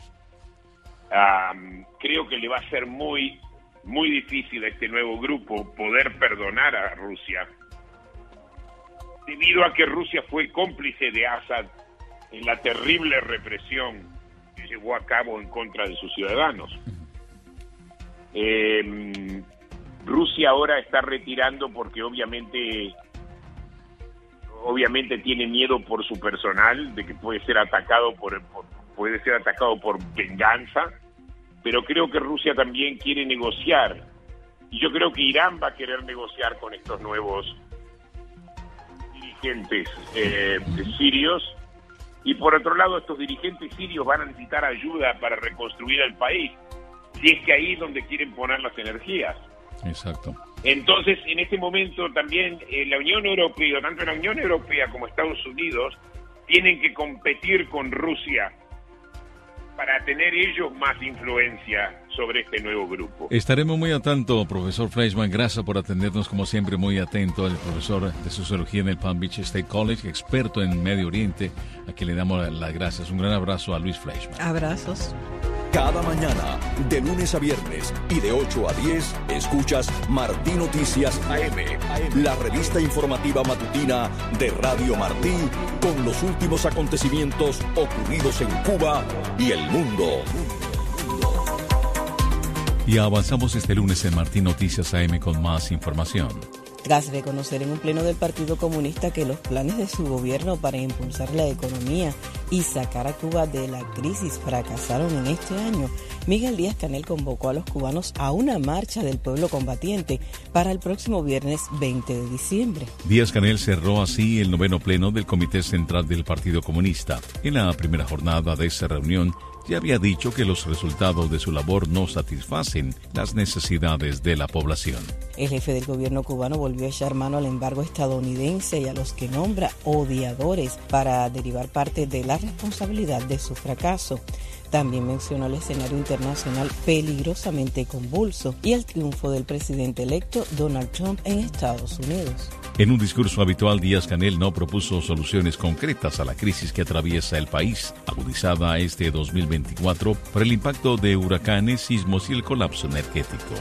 Creo que le va a ser muy difícil a este nuevo grupo poder perdonar a Rusia, debido a que Rusia fue cómplice de Assad en la terrible represión que llevó a cabo en contra de sus ciudadanos. Rusia ahora está retirando porque obviamente tiene miedo por su personal, de que puede ser atacado por venganza. Pero creo que Rusia también quiere negociar, y yo creo que Irán va a querer negociar con estos nuevos dirigentes sirios, y por otro lado estos dirigentes sirios van a necesitar ayuda para reconstruir el país, si es que ahí es donde quieren poner las energías. Exacto. Entonces, en este momento también la Unión Europea, tanto la Unión Europea como Estados Unidos, tienen que competir con Rusia para tener ellos más influencia sobre este nuevo grupo. Estaremos muy atentos, profesor Fleischmann. Gracias por atendernos, como siempre, muy atento. El profesor de Sociología en el Palm Beach State College, experto en Medio Oriente, a quien le damos las gracias. Un gran abrazo a Luis Fleischmann. Abrazos. Cada mañana, de lunes a viernes y de 8 a 10, escuchas Martí Noticias AM, la revista informativa matutina de Radio Martí, con los últimos acontecimientos ocurridos en Cuba y el mundo. Y avanzamos este lunes en Martí Noticias AM con más información. Tras reconocer en un pleno del Partido Comunista que los planes de su gobierno para impulsar la economía y sacar a Cuba de la crisis fracasaron en este año, Miguel Díaz-Canel convocó a los cubanos a una marcha del pueblo combatiente para el próximo viernes 20 de diciembre. Díaz-Canel cerró así el 9º pleno del Comité Central del Partido Comunista. En la primera jornada de esa reunión, ya había dicho que los resultados de su labor no satisfacen las necesidades de la población. El jefe del gobierno cubano volvió a echar mano al embargo estadounidense y a los que nombra odiadores para derivar parte de la responsabilidad de su fracaso. También mencionó el escenario internacional peligrosamente convulso y el triunfo del presidente electo Donald Trump en Estados Unidos. En un discurso habitual, Díaz-Canel no propuso soluciones concretas a la crisis que atraviesa el país, agudizada este 2024 por el impacto de huracanes, sismos y el colapso energético.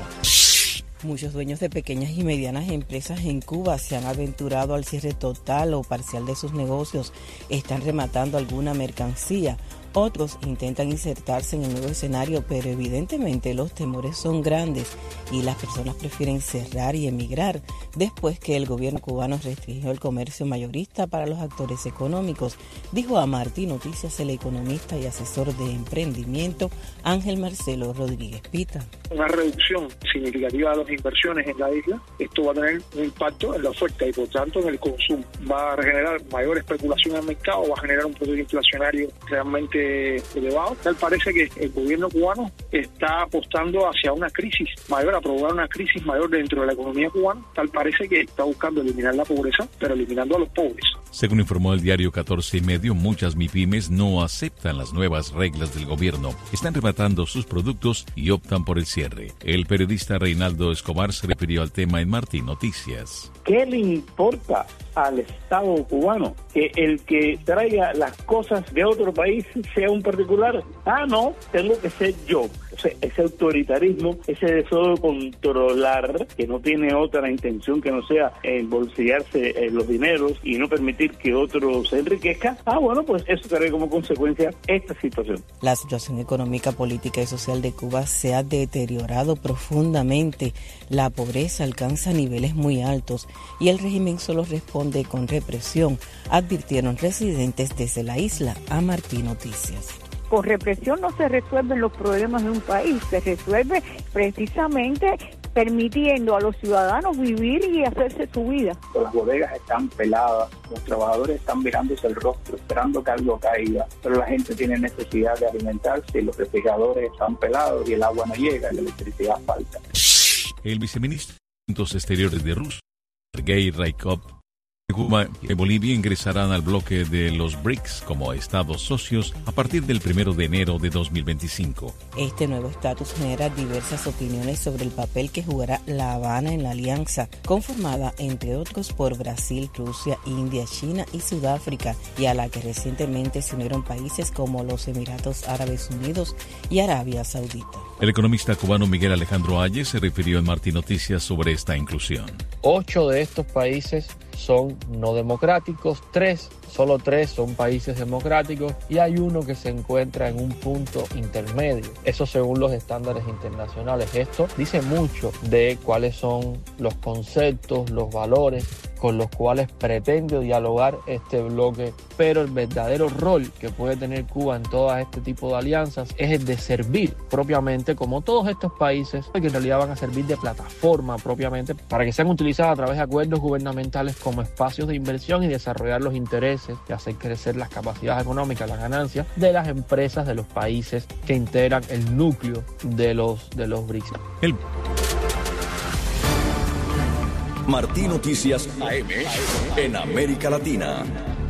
Muchos dueños de pequeñas y medianas empresas en Cuba se han aventurado al cierre total o parcial de sus negocios, están rematando alguna mercancía. Otros intentan insertarse en el nuevo escenario, pero evidentemente los temores son grandes y las personas prefieren cerrar y emigrar después que el gobierno cubano restringió el comercio mayorista para los actores económicos, dijo a Martí Noticias el economista y asesor de emprendimiento Ángel Marcelo Rodríguez Pita. Una reducción significativa de las inversiones en la isla, esto va a tener un impacto en la oferta y por tanto en el consumo. Va a generar mayor especulación en el mercado, va a generar un producto inflacionario realmente elevado. Tal parece que el gobierno cubano está apostando hacia una crisis mayor, a provocar una crisis mayor dentro de la economía cubana. Tal parece que está buscando eliminar la pobreza, pero eliminando a los pobres. Según informó el diario 14 y medio, muchas MIPYMES no aceptan las nuevas reglas del gobierno, están rematando sus productos y optan por el cierre. El periodista Reinaldo Escobar se refirió al tema en Martí Noticias. ¿Qué le importa al Estado cubano que el que traiga las cosas de otro país sea un particular? No, tengo que ser yo. O sea, ese autoritarismo, ese deseo de controlar, que no tiene otra intención que no sea embolsillarse los dineros y no permitir que otro se enriquezca, bueno, pues eso trae como consecuencia esta situación. La situación económica, política y social de Cuba se ha deteriorado profundamente. La pobreza alcanza niveles muy altos y el régimen solo responde con represión, advirtieron residentes desde la isla a Martí Noticias. Con represión no se resuelven los problemas de un país, se resuelve precisamente permitiendo a los ciudadanos vivir y hacerse su vida. Las bodegas están peladas, los trabajadores están mirándose el rostro, esperando que algo caiga, pero la gente tiene necesidad de alimentarse y los refrigeradores están pelados y el agua no llega y la electricidad falta. El viceministro de Asuntos Exteriores de Rusia, Sergei Raikov, Cuba y Bolivia ingresarán al bloque de los BRICS como estados socios a partir del 1 de enero de 2025. Este nuevo estatus genera diversas opiniones sobre el papel que jugará La Habana en la alianza, conformada entre otros por Brasil, Rusia, India, China y Sudáfrica, y a la que recientemente se unieron países como los Emiratos Árabes Unidos y Arabia Saudita. El economista cubano Miguel Alejandro Ayes se refirió en Martí Noticias sobre esta inclusión. 8 de estos países son no democráticos, solo 3 son países democráticos y hay uno que se encuentra en un punto intermedio. Eso según los estándares internacionales. Esto dice mucho de cuáles son los conceptos, los valores con los cuales pretende dialogar este bloque, pero el verdadero rol que puede tener Cuba en todo este tipo de alianzas es el de servir propiamente, como todos estos países, que en realidad van a servir de plataforma propiamente para que sean utilizados a través de acuerdos gubernamentales como espacios de inversión y desarrollar los intereses y hacer crecer las capacidades económicas, las ganancias de las empresas de los países que integran el núcleo de los BRICS. Martí Noticias AM en América Latina.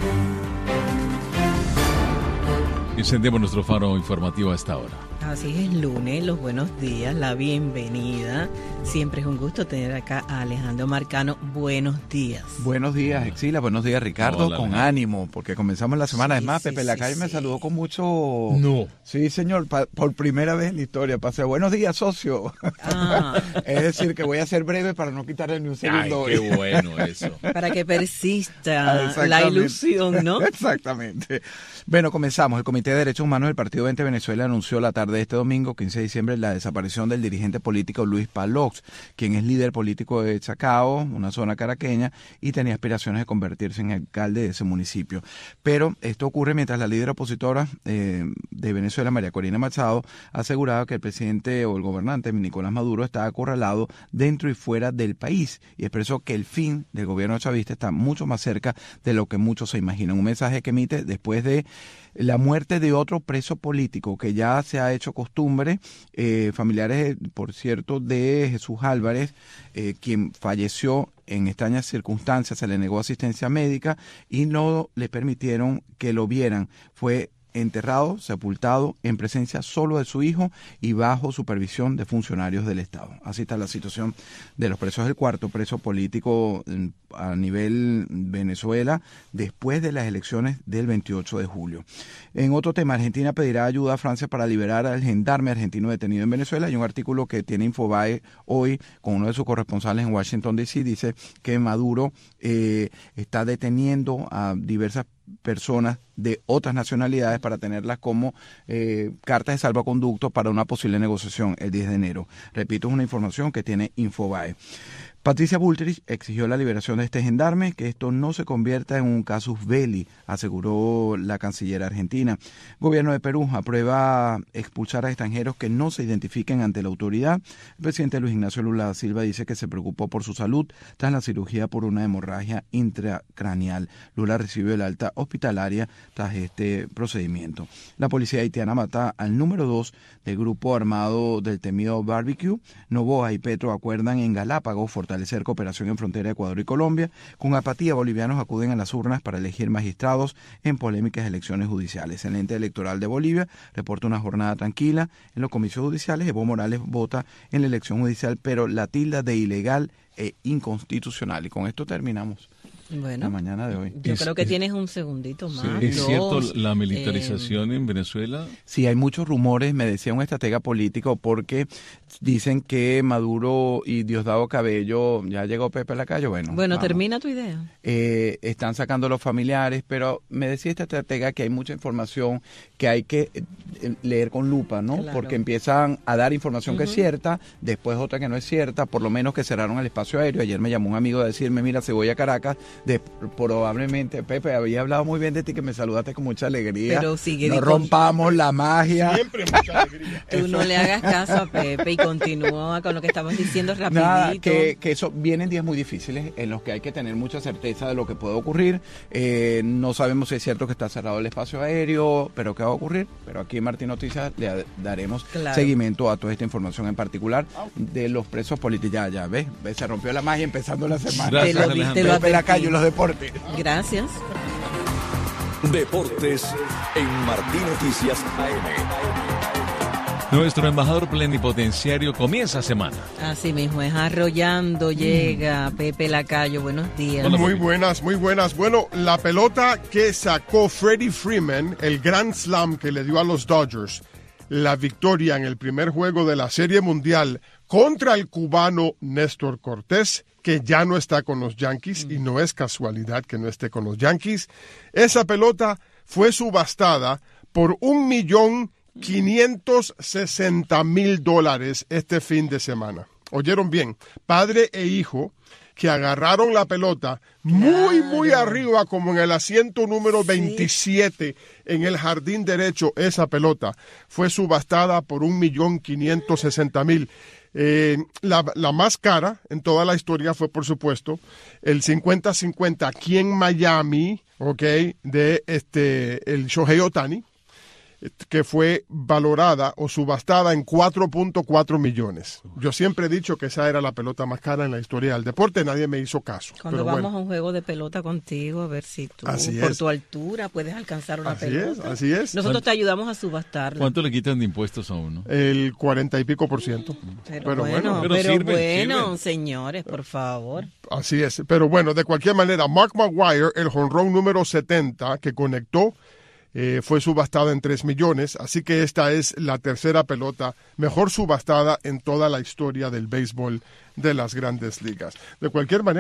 Encendemos nuestro faro informativo a esta hora. Así es, lunes, los buenos días, la bienvenida. Siempre es un gusto tener acá a Alejandro Marcano. Buenos días. Buenos días, Exila. Buenos días, Ricardo. Hola, con ánimo, porque comenzamos la semana. Es más, Pepe Lacalle me saludó con mucho... No. Sí, señor, por primera vez en la historia. Pasé, buenos días, socio. Es decir, que voy a ser breve para no quitarle ni un segundo. Ay, qué bueno eso. Para que persista la ilusión, ¿no? Exactamente. Bueno, comenzamos. El Comité de Derechos Humanos del Partido 20 Venezuela anunció la tarde tarde de este domingo, 15 de diciembre, la desaparición del dirigente político Luis Palox, quien es líder político de Chacao, una zona caraqueña, y tenía aspiraciones de convertirse en alcalde de ese municipio. Pero esto ocurre mientras la líder opositora de Venezuela, María Corina Machado, ha asegurado que el presidente o el gobernante Nicolás Maduro está acorralado dentro y fuera del país, y expresó que el fin del gobierno chavista está mucho más cerca de lo que muchos se imaginan. Un mensaje que emite después de la muerte de otro preso político que ya se ha hecho costumbre, familiares, por cierto, de Jesús Álvarez, quien falleció en extrañas circunstancias, se le negó asistencia médica y no le permitieron que lo vieran. Fue enterrado, sepultado, en presencia solo de su hijo y bajo supervisión de funcionarios del Estado. Así está la situación de los presos. El cuarto preso político a nivel Venezuela después de las elecciones del 28 de julio. En otro tema, Argentina pedirá ayuda a Francia para liberar al gendarme argentino detenido en Venezuela. Hay un artículo que tiene Infobae hoy con uno de sus corresponsales en Washington, D.C. Dice que Maduro está deteniendo a diversas personas de otras nacionalidades para tenerlas como cartas de salvoconducto para una posible negociación el 10 de enero. Repito, es una información que tiene Infobae. Patricia Bullrich exigió la liberación de este gendarme, que esto no se convierta en un casus belli, aseguró la canciller argentina. Gobierno de Perú aprueba expulsar a extranjeros que no se identifiquen ante la autoridad. El presidente Luis Ignacio Lula da Silva dice que se preocupó por su salud tras la cirugía por una hemorragia intracraneal. Lula recibió el alta hospitalaria tras este procedimiento. La policía haitiana mata al número 2 del grupo armado del temido Barbecue. Noboa y Petro acuerdan en Galápagos fortalecer cooperación en frontera de Ecuador y Colombia. Con apatía, bolivianos acuden a las urnas para elegir magistrados en polémicas elecciones judiciales. El ente electoral de Bolivia reporta una jornada tranquila en los comicios judiciales. Evo Morales vota en la elección judicial, pero la tilda de ilegal e inconstitucional. Y con esto terminamos. Bueno, la mañana de hoy. Yo creo que tienes un segundito más. Sí. ¿Es cierto la militarización en Venezuela? Sí, hay muchos rumores, me decía un estratega político, porque dicen que Maduro y Diosdado Cabello, ya llegó Pepe Lacayo, bueno, termina tu idea. Están sacando los familiares, pero me decía esta estratega que hay mucha información que hay que leer con lupa, ¿no? Claro. Porque empiezan a dar información que es cierta, después otra que no es cierta, por lo menos que cerraron el espacio aéreo. Ayer me llamó un amigo a decirme, mira, se voy a Caracas, probablemente, Pepe, había hablado muy bien de ti, que me saludaste con mucha alegría. Pero sigue no rompamos la magia. Siempre mucha alegría. Tú no le hagas caso a Pepe y continúa con lo que estamos diciendo rapidito. Nada, que eso vienen días muy difíciles en los que hay que tener mucha certeza de lo que puede ocurrir. No sabemos si es cierto que está cerrado el espacio aéreo, pero qué va a ocurrir. Pero aquí en Martín Noticias le daremos seguimiento a toda esta información, en particular de los presos políticos. Ya ves, se rompió la magia empezando la semana. Te lo Lacayo y los deportes. Gracias. Deportes en Martín Noticias AM. Nuestro embajador plenipotenciario comienza semana. Así mismo es, arrollando llega Pepe Lacayo. Buenos días. Hola, muy buenas, muy buenas. Bueno, la pelota que sacó Freddie Freeman, el Grand Slam que le dio a los Dodgers la victoria en el primer juego de la Serie Mundial contra el cubano Néstor Cortés, que ya no está con los Yankees, y no es casualidad que no esté con los Yankees. Esa pelota fue subastada por $1,560,000 este fin de semana. Oyeron bien, padre e hijo que agarraron la pelota muy arriba, como en el asiento número 27, en el jardín derecho. Esa pelota fue subastada por $1,560,000. La más cara en toda la historia fue, por supuesto, el 50-50 aquí en Miami, de el Shohei Ohtani, que fue valorada o subastada en $4.4 millones. Yo siempre he dicho que esa era la pelota más cara en la historia del deporte, nadie me hizo caso. Cuando vamos a un juego de pelota contigo, a ver si tú, por tu altura, puedes alcanzar una pelota. Así es. Nosotros te ayudamos a subastarla. ¿Cuánto le quitan de impuestos a uno? El 40 y pico %. Pero sirve. Señores, por favor. Así es. Pero bueno, de cualquier manera, Mark McGwire, el jonrón número 70 que conectó, fue subastada en $3 millones, así que esta es la tercera pelota mejor subastada en toda la historia del béisbol de las Grandes Ligas. De cualquier manera,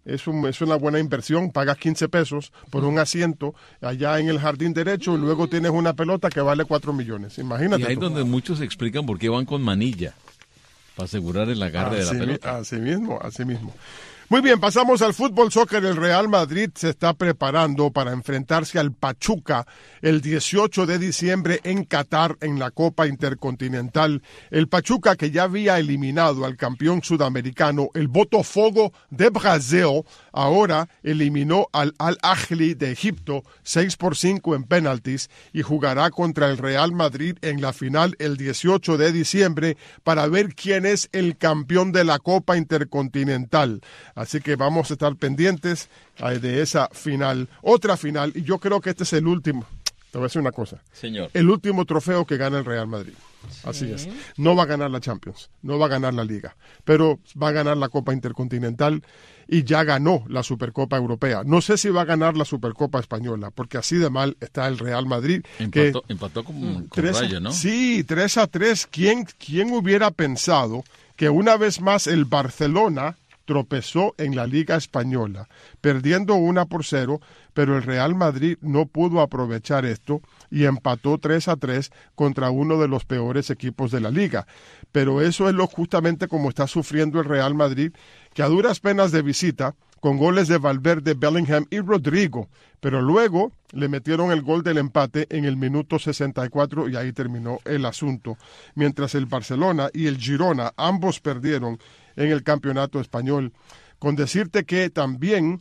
Es una buena inversión, pagas 15 pesos por un asiento allá en el jardín derecho y luego tienes una pelota que vale 4 millones. Imagínate. Y ahí tú. donde muchos explican por qué van con manilla, para asegurar el agarre de la pelota. Así mismo. Muy bien, pasamos al fútbol soccer. El Real Madrid se está preparando para enfrentarse al Pachuca el 18 de diciembre en Qatar en la Copa Intercontinental. El Pachuca, que ya había eliminado al campeón sudamericano, el Botafogo de Brasil, ahora eliminó al Al-Ahly de Egipto 6-5 en penaltis y jugará contra el Real Madrid en la final el 18 de diciembre para ver quién es el campeón de la Copa Intercontinental. Así que vamos a estar pendientes de esa final, otra final, y yo creo que este es el último. Te voy a decir una cosa. Señor. El último trofeo que gana el Real Madrid. Sí. Así es. No va a ganar la Champions, no va a ganar la Liga, pero va a ganar la Copa Intercontinental y ya ganó la Supercopa Europea. No sé si va a ganar la Supercopa Española, porque así de mal está el Real Madrid. Empató con Rayo, ¿no? Sí, 3-3. ¿Quién hubiera pensado que una vez más el Barcelona tropezó en la Liga Española, perdiendo 1-0, pero el Real Madrid no pudo aprovechar esto y empató 3-3 contra uno de los peores equipos de la Liga. Pero eso es justamente como está sufriendo el Real Madrid, que a duras penas de visita, con goles de Valverde, Bellingham y Rodrigo, pero luego le metieron el gol del empate en el minuto 64 y ahí terminó el asunto. Mientras el Barcelona y el Girona ambos perdieron en el campeonato español. Con decirte que también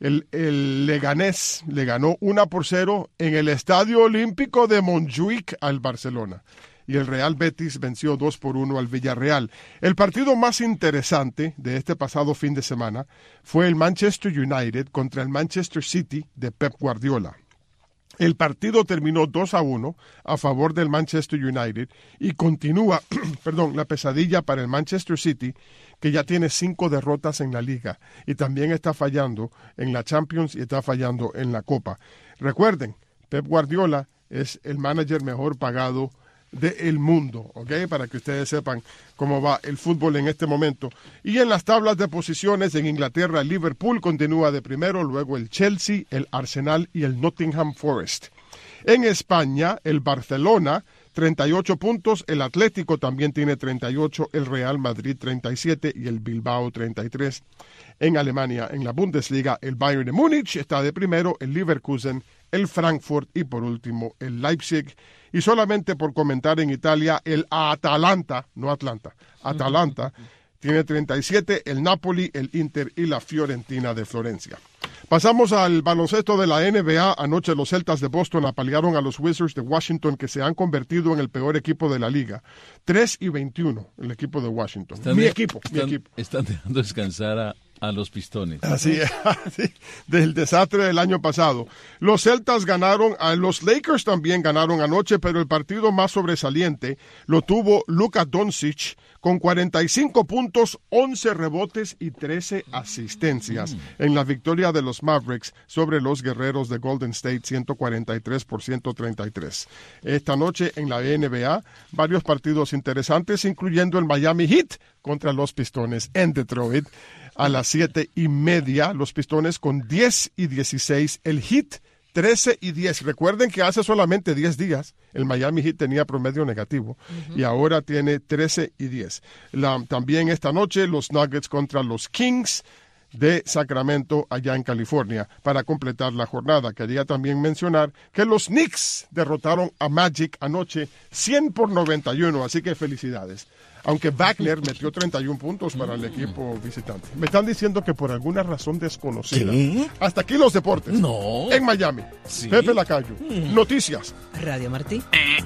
el Leganés le ganó 1-0 en el Estadio Olímpico de Montjuic al Barcelona. Y el Real Betis venció 2-1 al Villarreal. El partido más interesante de este pasado fin de semana fue el Manchester United contra el Manchester City de Pep Guardiola. El partido terminó 2-1 a favor del Manchester United y continúa la pesadilla para el Manchester City, que ya tiene 5 derrotas en la Liga y también está fallando en la Champions y está fallando en la Copa. Recuerden, Pep Guardiola es el manager mejor pagado del mundo, ¿ok? Para que ustedes sepan cómo va el fútbol en este momento. Y en las tablas de posiciones, en Inglaterra, el Liverpool continúa de primero, luego el Chelsea, el Arsenal y el Nottingham Forest. En España, el Barcelona, 38 puntos, el Atlético también tiene 38, el Real Madrid 37 y el Bilbao 33. En Alemania, en la Bundesliga, el Bayern de Múnich está de primero, el Leverkusen, el Frankfurt y por último el Leipzig. Y solamente por comentar, en Italia, el Atalanta tiene 37, el Napoli, el Inter y la Fiorentina de Florencia. Pasamos al baloncesto de la NBA. Anoche los Celtas de Boston apalearon a los Wizards de Washington, que se han convertido en el peor equipo de la liga. 3-21 el equipo de Washington. Mi equipo. Están dejando descansar a los Pistones. Así es, del desastre del año pasado. Los Celtas ganaron, los Lakers también ganaron anoche, pero el partido más sobresaliente lo tuvo Luka Doncic con 45 puntos, 11 rebotes y 13 asistencias en la victoria de los Mavericks sobre los Guerreros de Golden State, 143-133. Esta noche en la NBA, varios partidos interesantes, incluyendo el Miami Heat contra los Pistones en Detroit. A las 7:30, los Pistones con 10-16, el Heat 13-10. Recuerden que hace solamente 10 días el Miami Heat tenía promedio negativo y ahora tiene 13-10. También esta noche los Nuggets contra los Kings de Sacramento allá en California para completar la jornada. Quería también mencionar que los Knicks derrotaron a Magic anoche 100-91, así que felicidades. Aunque Wagner metió 31 puntos para el equipo visitante. Me están diciendo que por alguna razón desconocida. ¿Qué? Hasta aquí los deportes. No. En Miami. ¿Sí? Pepe Lacayo. Noticias. Radio Martí.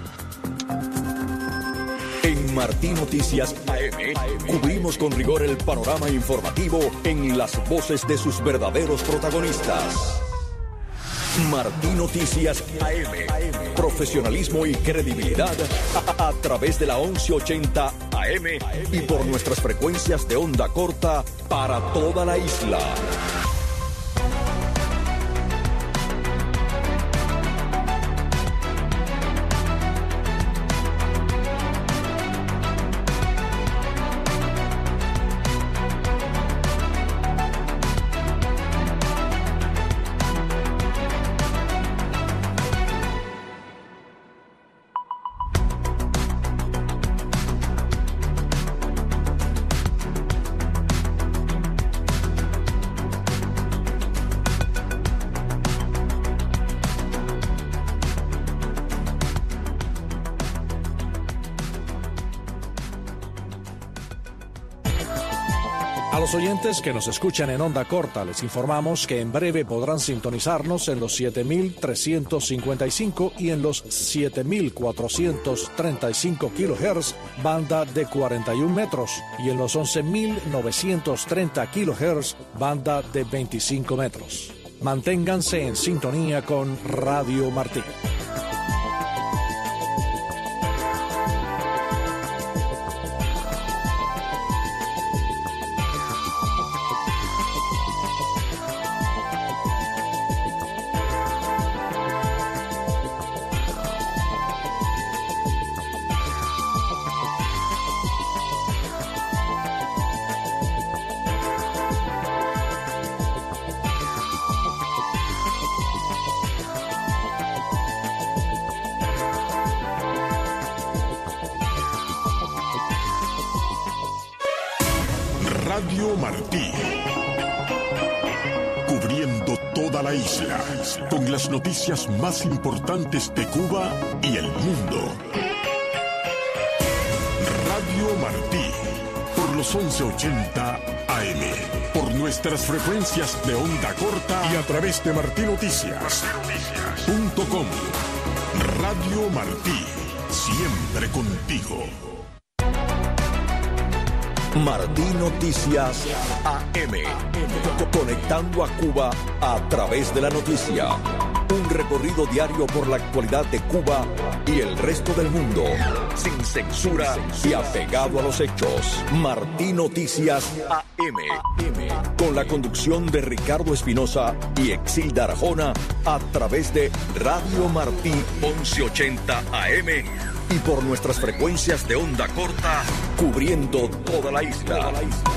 En Martí Noticias AM cubrimos con rigor el panorama informativo en las voces de sus verdaderos protagonistas. Martí Noticias AM. Profesionalismo y credibilidad a través de la 1180 AM y por nuestras frecuencias de onda corta para toda la isla. los oyentes que nos escuchan en onda corta, les informamos que en breve podrán sintonizarnos en los 7.355 y en los 7.435 kHz, banda de 41 metros, y en los 11.930 kHz, banda de 25 metros. Manténganse en sintonía con Radio Martí. Radio Martí, cubriendo toda la isla, con las noticias más importantes de Cuba y el mundo. Radio Martí, por los 1180 AM, por nuestras frecuencias de onda corta y a través de martinoticias.com. Radio Martí, siempre contigo. Martí Noticias AM. Conectando a Cuba a través de la noticia. Un recorrido diario por la actualidad de Cuba y el resto del mundo. Sin censura y apegado a los hechos. Martí Noticias AM. Con la conducción de Ricardo Espinosa y Exilda Arjona a través de Radio Martí 1180 AM. Y por nuestras frecuencias de onda corta, cubriendo toda la isla.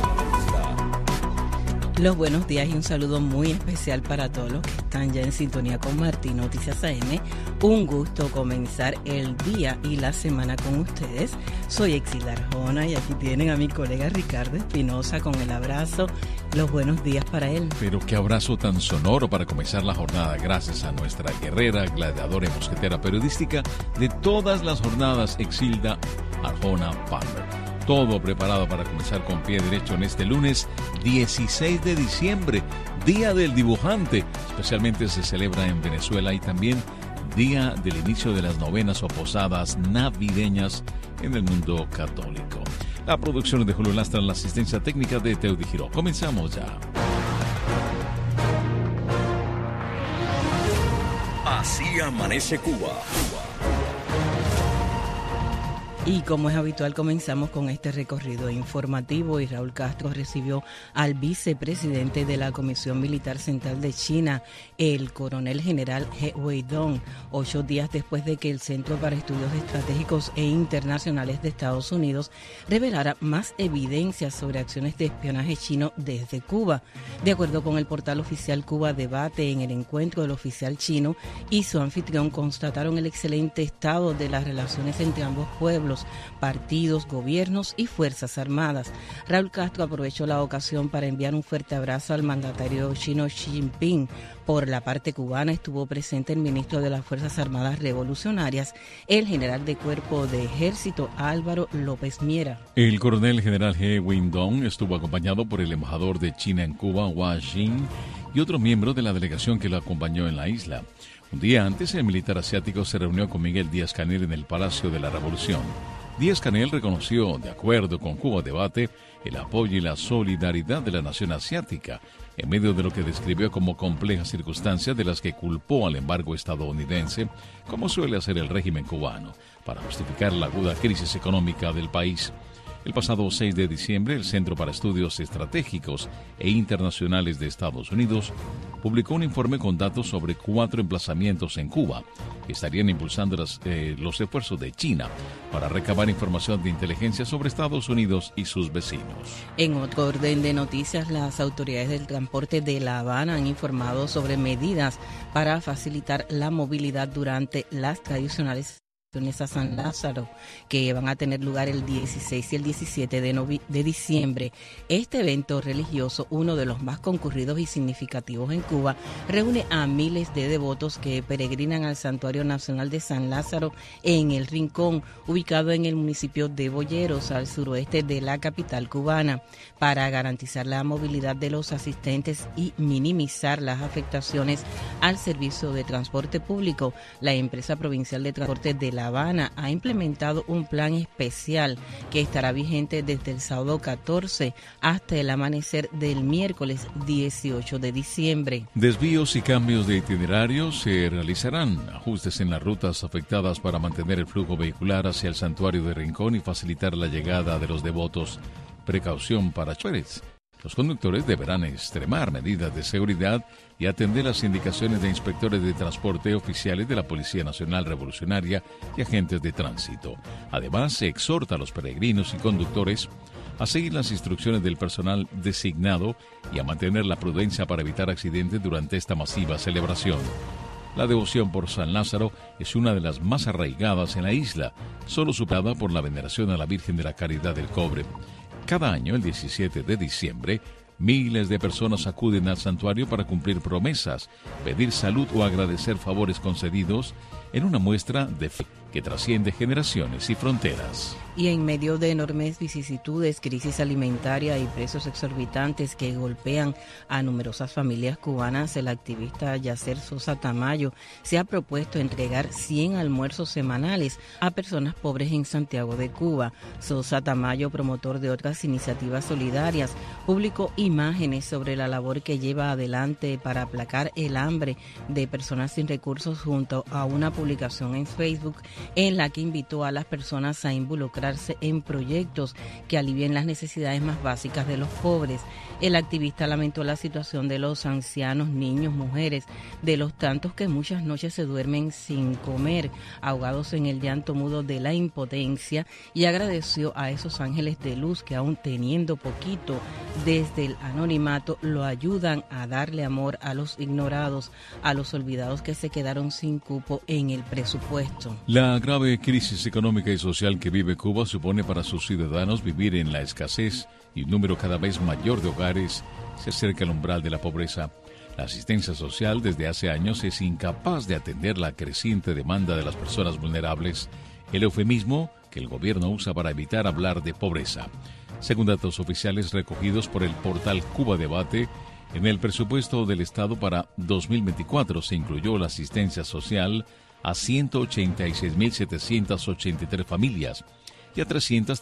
Los buenos días y un saludo muy especial para todos los que están ya en sintonía con Martí Noticias AM. Un gusto comenzar el día y la semana con ustedes. Soy Exilda Arjona y aquí tienen a mi colega Ricardo Espinosa con el abrazo. Los buenos días para él. Pero qué abrazo tan sonoro para comenzar la jornada, gracias a nuestra guerrera, gladiadora y mosquetera periodística de todas las jornadas, Exilda Arjona Palmer. Todo preparado para comenzar con pie derecho en este lunes 16 de diciembre, Día del Dibujante. Especialmente se celebra en Venezuela y también día del inicio de las novenas o posadas navideñas en el mundo católico. La producción es de Julio Lastra, la asistencia técnica de Teudi Giró. Comenzamos ya. Así amanece Cuba. Y como es habitual, comenzamos con este recorrido informativo y Raúl Castro recibió al vicepresidente de la Comisión Militar Central de China, el coronel general He Weidong, 8 días después de que el Centro para Estudios Estratégicos e Internacionales de Estados Unidos revelara más evidencias sobre acciones de espionaje chino desde Cuba. De acuerdo con el portal oficial Cuba Debate, en el encuentro del oficial chino y su anfitrión constataron el excelente estado de las relaciones entre ambos pueblos, partidos, gobiernos y fuerzas armadas. Raúl Castro aprovechó la ocasión para enviar un fuerte abrazo al mandatario chino Xi Jinping. Por la parte cubana estuvo presente el ministro de las Fuerzas Armadas Revolucionarias, el general de Cuerpo de Ejército Álvaro López Miera. El coronel general He Weidong estuvo acompañado por el embajador de China en Cuba, Hua Xin, y otro miembro de la delegación que lo acompañó en la isla. Un día antes, el militar asiático se reunió con Miguel Díaz-Canel en el Palacio de la Revolución. Díaz-Canel reconoció, de acuerdo con Cuba Debate, el apoyo y la solidaridad de la nación asiática, en medio de lo que describió como complejas circunstancias de las que culpó al embargo estadounidense, como suele hacer el régimen cubano, para justificar la aguda crisis económica del país. El pasado 6 de diciembre, el Centro para Estudios Estratégicos e Internacionales de Estados Unidos publicó un informe con datos sobre 4 emplazamientos en Cuba que estarían impulsando los esfuerzos de China para recabar información de inteligencia sobre Estados Unidos y sus vecinos. En otro orden de noticias, las autoridades del transporte de La Habana han informado sobre medidas para facilitar la movilidad durante las tradicionales a San Lázaro, que van a tener lugar el 16 y el 17 de diciembre. Este evento religioso, uno de los más concurridos y significativos en Cuba, reúne a miles de devotos que peregrinan al Santuario Nacional de San Lázaro en El Rincón, ubicado en el municipio de Boyeros, al suroeste de la capital cubana. Para garantizar la movilidad de los asistentes y minimizar las afectaciones al servicio de transporte público, la empresa provincial de transporte de La Habana ha implementado un plan especial que estará vigente desde el sábado 14 hasta el amanecer del miércoles 18 de diciembre. Desvíos y cambios de itinerario se realizarán, ajustes en las rutas afectadas para mantener el flujo vehicular hacia el santuario de Rincón y facilitar la llegada de los devotos. Precaución para choferes. Los conductores deberán extremar medidas de seguridad y atender las indicaciones de inspectores de transporte, oficiales de la Policía Nacional Revolucionaria y agentes de tránsito. Además, se exhorta a los peregrinos y conductores a seguir las instrucciones del personal designado y a mantener la prudencia para evitar accidentes durante esta masiva celebración. La devoción por San Lázaro es una de las más arraigadas en la isla, solo superada por la veneración a la Virgen de la Caridad del Cobre. Cada año, el 17 de diciembre, miles de personas acuden al santuario para cumplir promesas, pedir salud o agradecer favores concedidos en una muestra de fe que trasciende generaciones y fronteras. Y en medio de enormes vicisitudes, crisis alimentaria y precios exorbitantes que golpean a numerosas familias cubanas, el activista Yacer Sosa Tamayo se ha propuesto entregar 100 almuerzos semanales a personas pobres en Santiago de Cuba. Sosa Tamayo, promotor de otras iniciativas solidarias, publicó imágenes sobre la labor que lleva adelante para aplacar el hambre de personas sin recursos junto a una publicación en Facebook en la que invitó a las personas a involucrarse en proyectos que alivien las necesidades más básicas de los pobres. El activista lamentó la situación de los ancianos, niños, mujeres, de los tantos que muchas noches se duermen sin comer, ahogados en el llanto mudo de la impotencia, y agradeció a esos ángeles de luz que, aún teniendo poquito desde el anonimato, lo ayudan a darle amor a los ignorados, a los olvidados que se quedaron sin cupo en el presupuesto. La grave crisis económica y social que vive Cuba supone para sus ciudadanos vivir en la escasez, y un número cada vez mayor de hogares se acerca al umbral de la pobreza. La asistencia social desde hace años es incapaz de atender la creciente demanda de las personas vulnerables, el eufemismo que el gobierno usa para evitar hablar de pobreza. Según datos oficiales recogidos por el portal Cuba Debate, en el presupuesto del Estado para 2024 se incluyó la asistencia social a 186.783 familias y a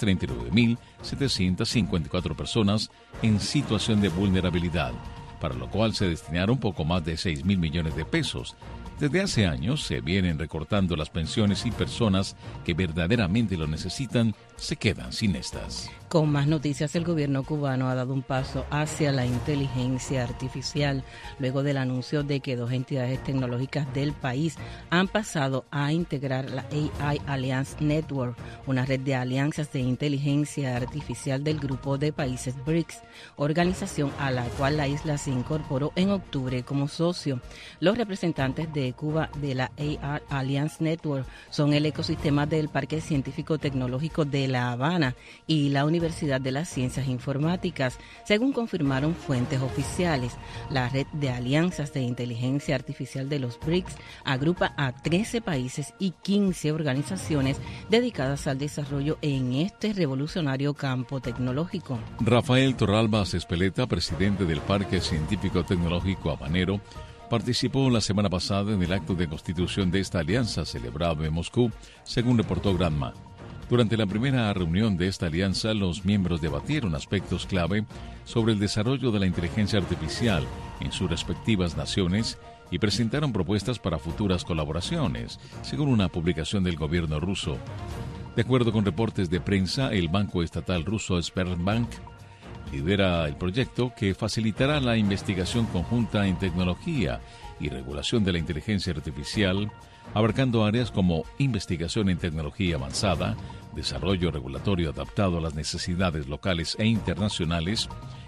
339.754 personas en situación de vulnerabilidad, para lo cual se destinaron poco más de 6.000 millones de pesos. Desde hace años se vienen recortando las pensiones y personas que verdaderamente lo necesitan se quedan sin estas. Con más noticias, el gobierno cubano ha dado un paso hacia la inteligencia artificial luego del anuncio de que 2 entidades tecnológicas del país han pasado a integrar la AI Alliance Network, una red de alianzas de inteligencia artificial del grupo de países BRICS, organización a la cual la isla se incorporó en octubre como socio. Los representantes de Cuba de la AI Alliance Network son el ecosistema del Parque Científico Tecnológico de La Habana y la Universidad de las Ciencias Informáticas, según confirmaron fuentes oficiales. La red de alianzas de inteligencia artificial de los BRICS agrupa a 13 países y 15 organizaciones dedicadas al desarrollo en este revolucionario campo tecnológico. Rafael Torralbas Espeleta, presidente del Parque Científico Tecnológico Habanero, participó la semana pasada en el acto de constitución de esta alianza celebrado en Moscú, según reportó Granma. Durante la primera reunión de esta alianza, los miembros debatieron aspectos clave sobre el desarrollo de la inteligencia artificial en sus respectivas naciones y presentaron propuestas para futuras colaboraciones, según una publicación del gobierno ruso. De acuerdo con reportes de prensa, el banco estatal ruso Sberbank lidera el proyecto que facilitará la investigación conjunta en tecnología y regulación de la inteligencia artificial, abarcando áreas como investigación en tecnología avanzada, desarrollo regulatorio adaptado a las necesidades locales e internacionales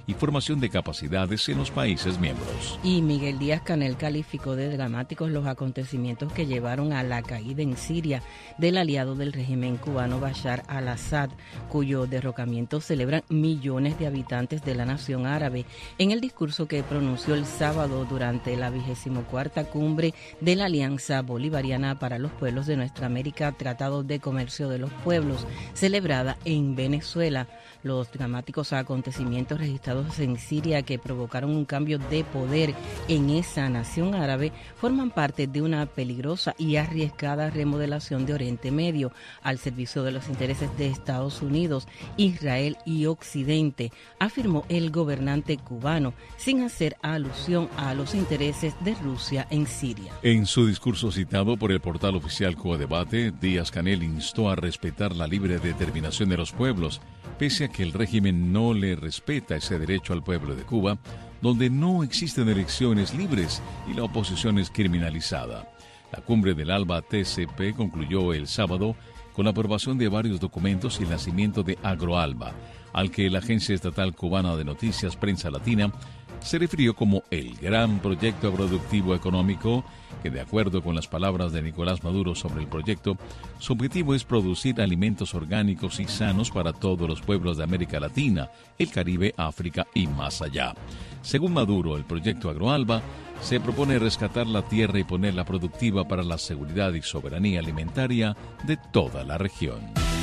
y formación de capacidades en los países miembros. Y Miguel Díaz-Canel calificó de dramáticos los acontecimientos que llevaron a la caída en Siria del aliado del régimen cubano Bashar al-Assad, cuyo derrocamiento celebran millones de habitantes de la nación árabe, en el discurso que pronunció el sábado durante la 24ª cumbre de la Alianza Bolivariana para los Pueblos de Nuestra América, Tratado de Comercio de los Pueblos, celebrada en Venezuela. Los dramáticos acontecimientos registrados en Siria que provocaron un cambio de poder en esa nación árabe forman parte de una peligrosa y arriesgada remodelación de Oriente Medio al servicio de los intereses de Estados Unidos, Israel y Occidente, afirmó el gobernante cubano, sin hacer alusión a los intereses de Rusia en Siria. En su discurso citado por el portal oficial Cuba Debate, Díaz-Canel instó a respetar la libre determinación de los pueblos, pese a que el régimen no le respeta ese derecho al pueblo de Cuba, donde no existen elecciones libres y la oposición es criminalizada. La cumbre del ALBA TCP concluyó el sábado con la aprobación de varios documentos y el nacimiento de AgroAlba, al que la Agencia Estatal Cubana de Noticias Prensa Latina se refirió como el gran proyecto productivo económico que, de acuerdo con las palabras de Nicolás Maduro sobre el proyecto, su objetivo es producir alimentos orgánicos y sanos para todos los pueblos de América Latina, el Caribe, África y más allá. Según Maduro, el proyecto AgroAlba se propone rescatar la tierra y ponerla productiva para la seguridad y soberanía alimentaria de toda la región.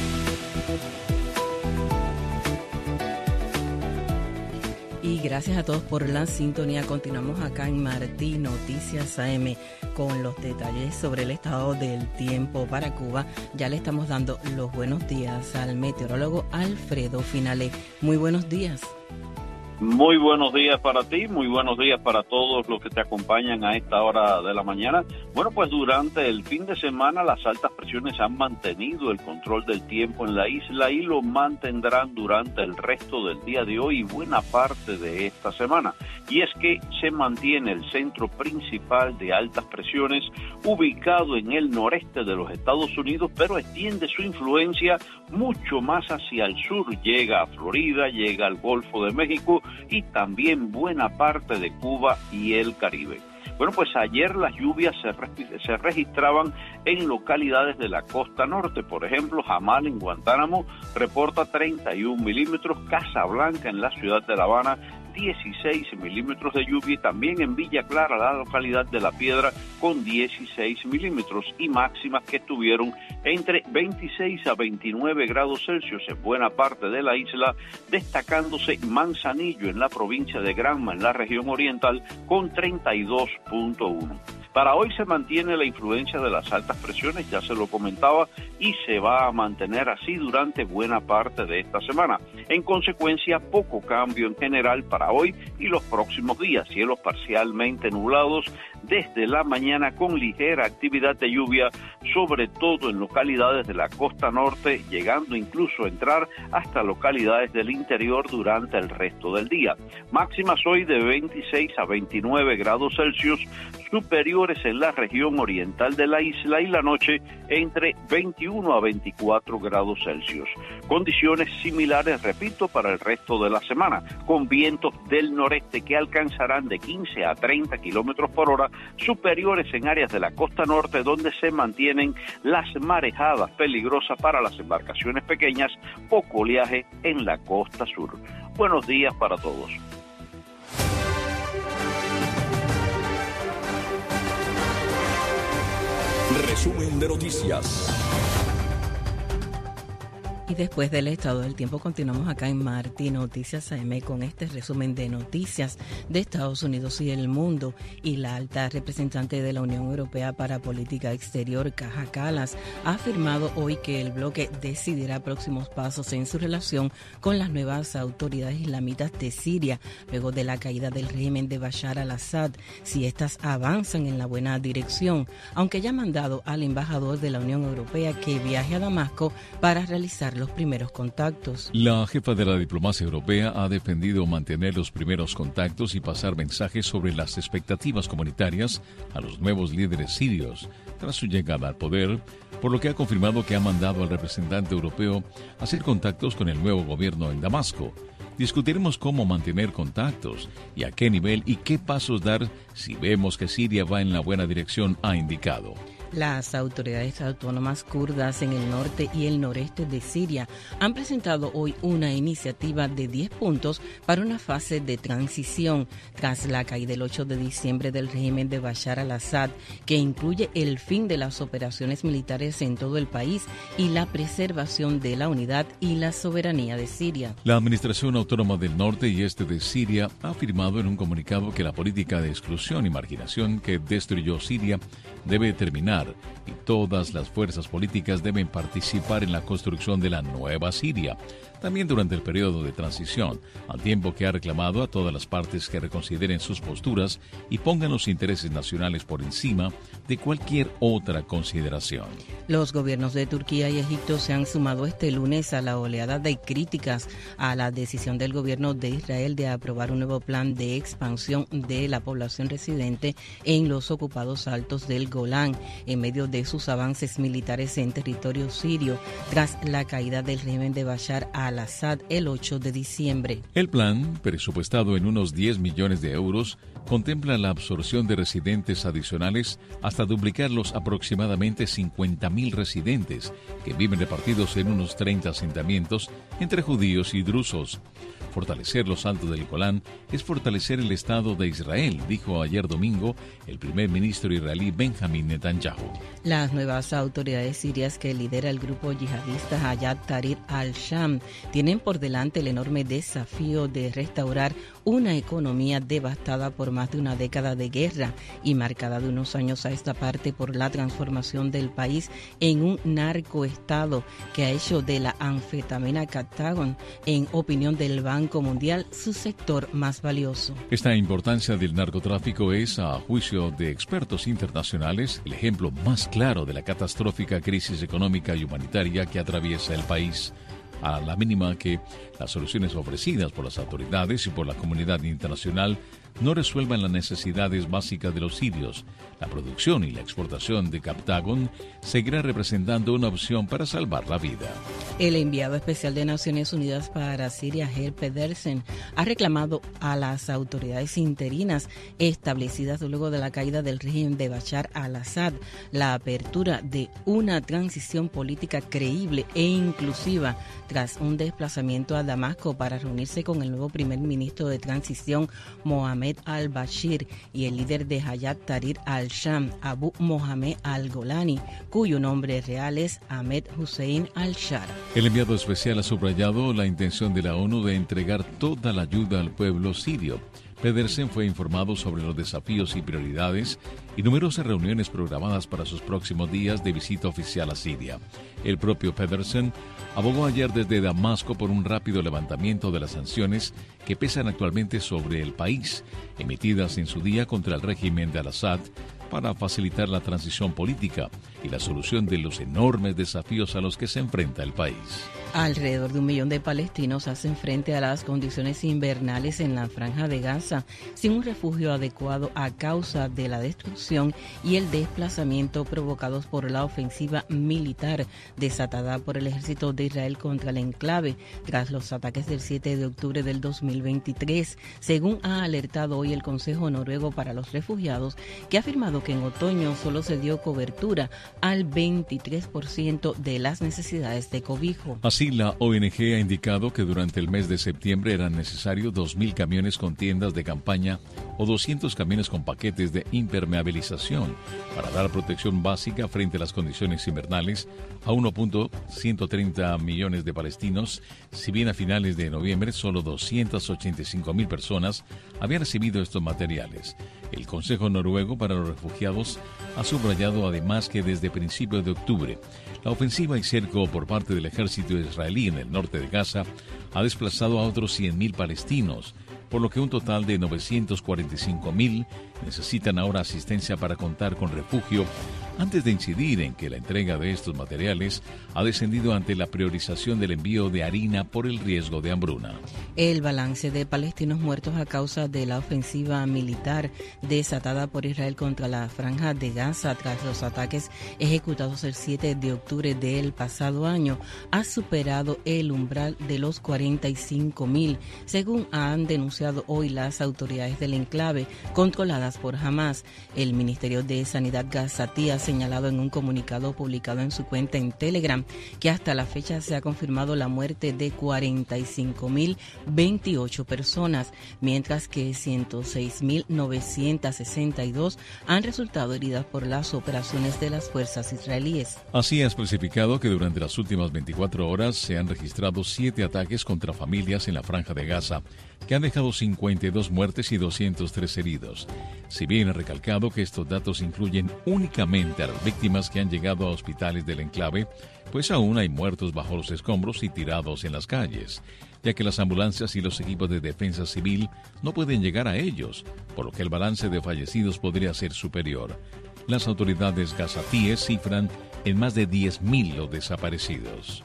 Y gracias a todos por la sintonía. Continuamos acá en Martí Noticias AM con los detalles sobre el estado del tiempo para Cuba. Ya le estamos dando los buenos días al meteorólogo Alfredo Finale. Muy buenos días. Muy buenos días para ti, muy buenos días para todos los que te acompañan a esta hora de la mañana. Bueno, pues durante el fin de semana las altas presiones han mantenido el control del tiempo en la isla y lo mantendrán durante el resto del día de hoy y buena parte de esta semana. Y es que se mantiene el centro principal de altas presiones ubicado en el noreste de los Estados Unidos, pero extiende su influencia mucho más hacia el sur. Llega a Florida, llega al Golfo de México y también buena parte de Cuba y el Caribe. Bueno, pues ayer las lluvias se registraban en localidades de la costa norte. Por ejemplo, Jamal en Guantánamo reporta 31 milímetros, Casablanca en la ciudad de La Habana 16 milímetros de lluvia y también en Villa Clara, la localidad de La Piedra, con 16 milímetros y máximas que estuvieron entre 26 a 29 grados Celsius en buena parte de la isla, destacándose Manzanillo en la provincia de Granma, en la región oriental, con 32.1. Para hoy se mantiene la influencia de las altas presiones, ya se lo comentaba, y se va a mantener así durante buena parte de esta semana. En consecuencia, poco cambio en general para hoy y los próximos días. Cielos parcialmente nublados desde la mañana con ligera actividad de lluvia, sobre todo en localidades de la costa norte, llegando incluso a entrar hasta localidades del interior durante el resto del día. Máximas hoy de 26 a 29 grados Celsius, superiores en la región oriental de la isla, y la noche entre 21 a 24 grados Celsius. Condiciones similares, repito, para el resto de la semana, con vientos del noreste que alcanzarán de 15 a 30 kilómetros por hora, superiores en áreas de la costa norte, donde se mantienen las marejadas peligrosas para las embarcaciones pequeñas, poco oleaje en la costa sur. Buenos días para todos. Resumen de noticias. Y después del estado del tiempo continuamos acá en Martí Noticias AM con este resumen de noticias de Estados Unidos y el mundo. Y la alta representante de la Unión Europea para Política Exterior, Kaja Kallas, ha afirmado hoy que el bloque decidirá próximos pasos en su relación con las nuevas autoridades islamitas de Siria, luego de la caída del régimen de Bashar al-Assad, si éstas avanzan en la buena dirección, aunque ya ha mandado al embajador de la Unión Europea que viaje a Damasco para realizar los primeros contactos. La jefa de la diplomacia europea ha defendido mantener los primeros contactos y pasar mensajes sobre las expectativas comunitarias a los nuevos líderes sirios tras su llegada al poder, por lo que ha confirmado que ha mandado al representante europeo a hacer contactos con el nuevo gobierno en Damasco. Discutiremos cómo mantener contactos y a qué nivel y qué pasos dar si vemos que Siria va en la buena dirección, ha indicado. Las autoridades autónomas kurdas en el norte y el noreste de Siria han presentado hoy una iniciativa de 10 puntos para una fase de transición tras la caída el 8 de diciembre del régimen de Bashar al-Assad, que incluye el fin de las operaciones militares en todo el país y la preservación de la unidad y la soberanía de Siria. La Administración Autónoma del Norte y Este de Siria ha afirmado en un comunicado que la política de exclusión y marginación que destruyó Siria debe terminar y todas las fuerzas políticas deben participar en la construcción de la nueva Siria, también durante el periodo de transición, al tiempo que ha reclamado a todas las partes que reconsideren sus posturas y pongan los intereses nacionales por encima de cualquier otra consideración. Los gobiernos de Turquía y Egipto se han sumado este lunes a la oleada de críticas a la decisión del gobierno de Israel de aprobar un nuevo plan de expansión de la población residente en los ocupados altos del Golán, en medio de sus avances militares en territorio sirio, tras la caída del régimen de Bashar al-Assad el 8 de diciembre. El plan, presupuestado en unos 10 millones de euros, contempla la absorción de residentes adicionales hasta duplicar los aproximadamente 50.000 residentes que viven repartidos en unos 30 asentamientos entre judíos y drusos. Fortalecer los altos del Golán es fortalecer el Estado de Israel, dijo ayer domingo el primer ministro israelí Benjamin Netanyahu. Las nuevas autoridades sirias que lidera el grupo yihadista Hayat Tahrir al-Sham tienen por delante el enorme desafío de restaurar una economía devastada por más de una década de guerra y marcada de unos años a esta parte por la transformación del país en un narcoestado que ha hecho de la anfetamina Captagon, en opinión del Banco Mundial, su sector más valioso. Esta importancia del narcotráfico es, a juicio de expertos internacionales, el ejemplo más claro de la catastrófica crisis económica y humanitaria que atraviesa el país. A la mínima que las soluciones ofrecidas por las autoridades y por la comunidad internacional no resuelvan las necesidades básicas de los sirios, la producción y la exportación de Captagon seguirá representando una opción para salvar la vida. El enviado especial de Naciones Unidas para Siria, Geir Pedersen, ha reclamado a las autoridades interinas establecidas luego de la caída del régimen de Bashar al-Assad la apertura de una transición política creíble e inclusiva tras un desplazamiento a Damasco para reunirse con el nuevo primer ministro de transición, Mohamed al-Bashir, y el líder de Hayat Tahrir al-Sham, Abu Mohamed al-Golani, cuyo nombre real es Ahmed Hussein al-Shara. El enviado especial ha subrayado la intención de la ONU de entregar toda la ayuda al pueblo sirio. Pedersen fue informado sobre los desafíos y prioridades y numerosas reuniones programadas para sus próximos días de visita oficial a Siria. El propio Pedersen abogó ayer desde Damasco por un rápido levantamiento de las sanciones que pesan actualmente sobre el país, emitidas en su día contra el régimen de al-Assad, para facilitar la transición política y la solución de los enormes desafíos a los que se enfrenta el país. Alrededor de 1 millón de palestinos hacen frente a las condiciones invernales en la Franja de Gaza, sin un refugio adecuado a causa de la destrucción y el desplazamiento provocados por la ofensiva militar desatada por el ejército de Israel contra el enclave tras los ataques del 7 de octubre del 2023, según ha alertado hoy el Consejo Noruego para los Refugiados, que ha afirmado que en otoño solo se dio cobertura al 23% de las necesidades de cobijo. Así, la ONG ha indicado que durante el mes de septiembre eran necesarios 2.000 camiones con tiendas de campaña o 200 camiones con paquetes de impermeabilización para dar protección básica frente a las condiciones invernales a 1.130 millones de palestinos, si bien a finales de noviembre solo 285.000 personas habían recibido estos materiales. El Consejo Noruego para los Refugiados ha subrayado además que desde principios de octubre la ofensiva y cerco por parte del ejército israelí en el norte de Gaza ha desplazado a otros 100.000 palestinos, por lo que un total de 945.000 necesitan ahora asistencia para contar con refugio antes de incidir en que la entrega de estos materiales ha descendido ante la priorización del envío de harina por el riesgo de hambruna. El balance de palestinos muertos a causa de la ofensiva militar desatada por Israel contra la Franja de Gaza tras los ataques ejecutados el 7 de octubre del pasado año ha superado el umbral de los 45,000, según han denunciado hoy las autoridades del enclave controladas por Hamas. El Ministerio de Sanidad gazatí ha señalado en un comunicado publicado en su cuenta en Telegram que hasta la fecha se ha confirmado la muerte de 45,028 personas, mientras que 106,962 han resultado heridas por las operaciones de las fuerzas israelíes. Así ha especificado que durante las últimas 24 horas se han registrado 7 ataques contra familias en la Franja de Gaza, que han dejado 52 muertes y 203 heridos. Si bien ha recalcado que estos datos incluyen únicamente a las víctimas que han llegado a hospitales del enclave, pues aún hay muertos bajo los escombros y tirados en las calles, ya que las ambulancias y los equipos de defensa civil no pueden llegar a ellos, por lo que el balance de fallecidos podría ser superior. Las autoridades gazatíes cifran en más de 10,000 los desaparecidos.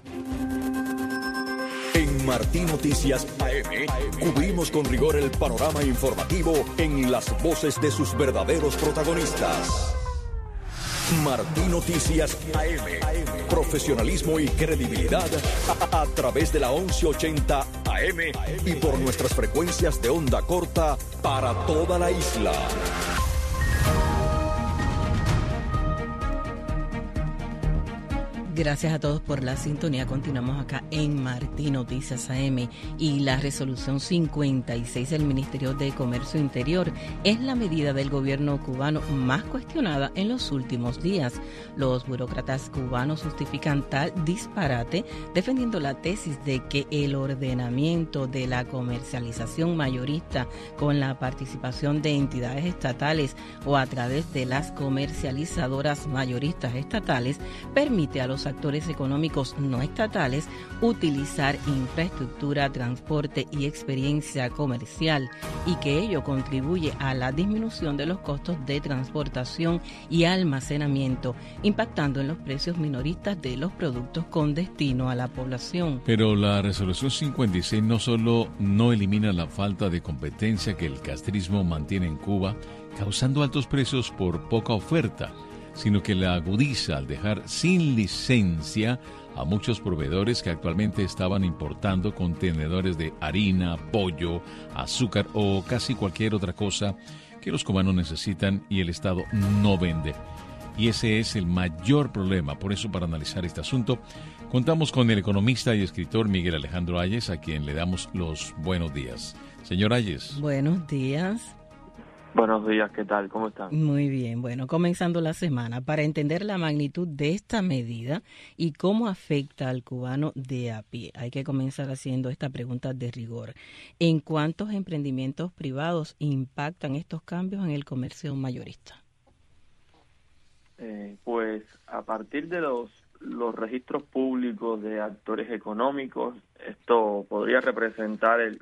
En Martí Noticias AM cubrimos con rigor el panorama informativo en las voces de sus verdaderos protagonistas. Martí Noticias AM. Profesionalismo y credibilidad a través de la 1180 AM y por nuestras frecuencias de onda corta para toda la isla. Gracias a todos por la sintonía. Continuamos acá en Martí Noticias AM y la resolución 56 del Ministerio de Comercio Interior es la medida del gobierno cubano más cuestionada en los últimos días. Los burócratas cubanos justifican tal disparate defendiendo la tesis de que el ordenamiento de la comercialización mayorista con la participación de entidades estatales o a través de las comercializadoras mayoristas estatales permite a los actores económicos no estatales utilizar infraestructura, transporte y experiencia comercial y que ello contribuye a la disminución de los costos de transportación y almacenamiento, impactando en los precios minoristas de los productos con destino a la población. Pero la resolución 56 no solo no elimina la falta de competencia que el castrismo mantiene en Cuba, causando altos precios por poca oferta, sino que la agudiza al dejar sin licencia a muchos proveedores que actualmente estaban importando contenedores de harina, pollo, azúcar o casi cualquier otra cosa que los cubanos necesitan y el Estado no vende. Y ese es el mayor problema. Por eso, para analizar este asunto, contamos con el economista y escritor Miguel Alejandro Ayes, a quien le damos los buenos días. Señor Ayes. Buenos días. Buenos días, ¿qué tal? ¿Cómo están? Muy bien, bueno, comenzando la semana, para entender la magnitud de esta medida y cómo afecta al cubano de a pie, hay que comenzar haciendo esta pregunta de rigor. ¿En cuántos emprendimientos privados impactan estos cambios en el comercio mayorista? Pues a partir de los registros públicos de actores económicos, esto podría representa el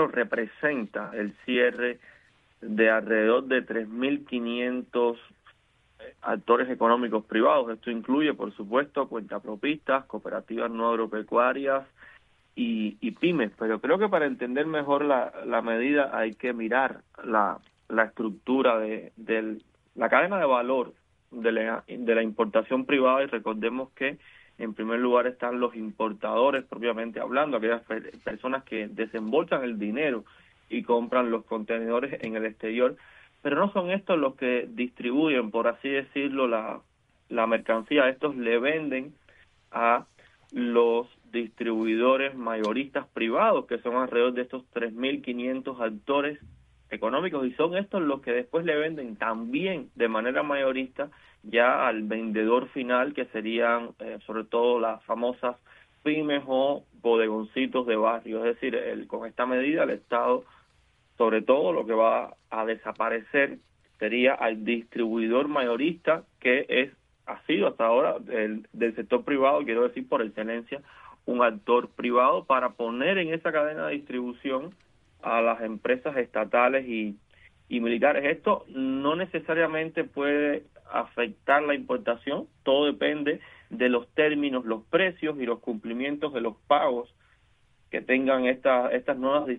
cierre de alrededor de 3.500 actores económicos privados. Esto incluye, por supuesto, cuentapropistas, cooperativas no agropecuarias y pymes. Pero creo que para entender mejor la medida hay que mirar la estructura de la cadena de valor de la importación privada, y recordemos que en primer lugar están los importadores propiamente hablando, aquellas personas que desembolsan el dinero y compran los contenedores en el exterior, pero no son estos los que distribuyen, por así decirlo, la mercancía. Estos le venden a los distribuidores mayoristas privados, que son alrededor de estos 3.500 actores económicos, y son estos los que después le venden también de manera mayorista ya al vendedor final, que serían sobre todo las famosas pymes o bodegoncitos de barrio. Es decir, con esta medida el Estado, sobre todo, lo que va a desaparecer sería al distribuidor mayorista, que ha sido hasta ahora del sector privado, quiero decir por excelencia, un actor privado, para poner en esa cadena de distribución a las empresas estatales y y militares. Esto no necesariamente puede afectar la importación, todo depende de los términos, los precios y los cumplimientos de los pagos que tengan estos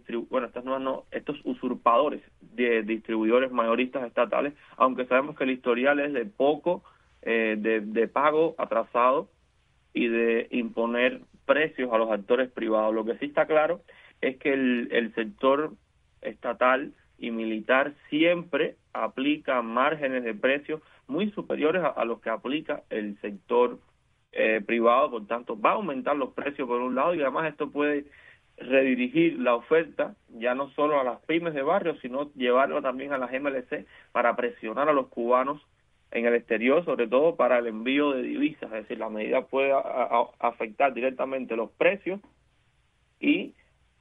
usurpadores de distribuidores mayoristas estatales, aunque sabemos que el historial es de poco de pago atrasado y de imponer precios a los actores privados. Lo que sí está claro es que el sector estatal y militar siempre aplica márgenes de precios muy superiores a los que aplica el sector privado, por tanto va a aumentar los precios por un lado, y además esto puede redirigir la oferta ya no solo a las pymes de barrio, sino llevarlo también a las MLC para presionar a los cubanos en el exterior, sobre todo para el envío de divisas. Es decir, la medida puede afectar directamente los precios y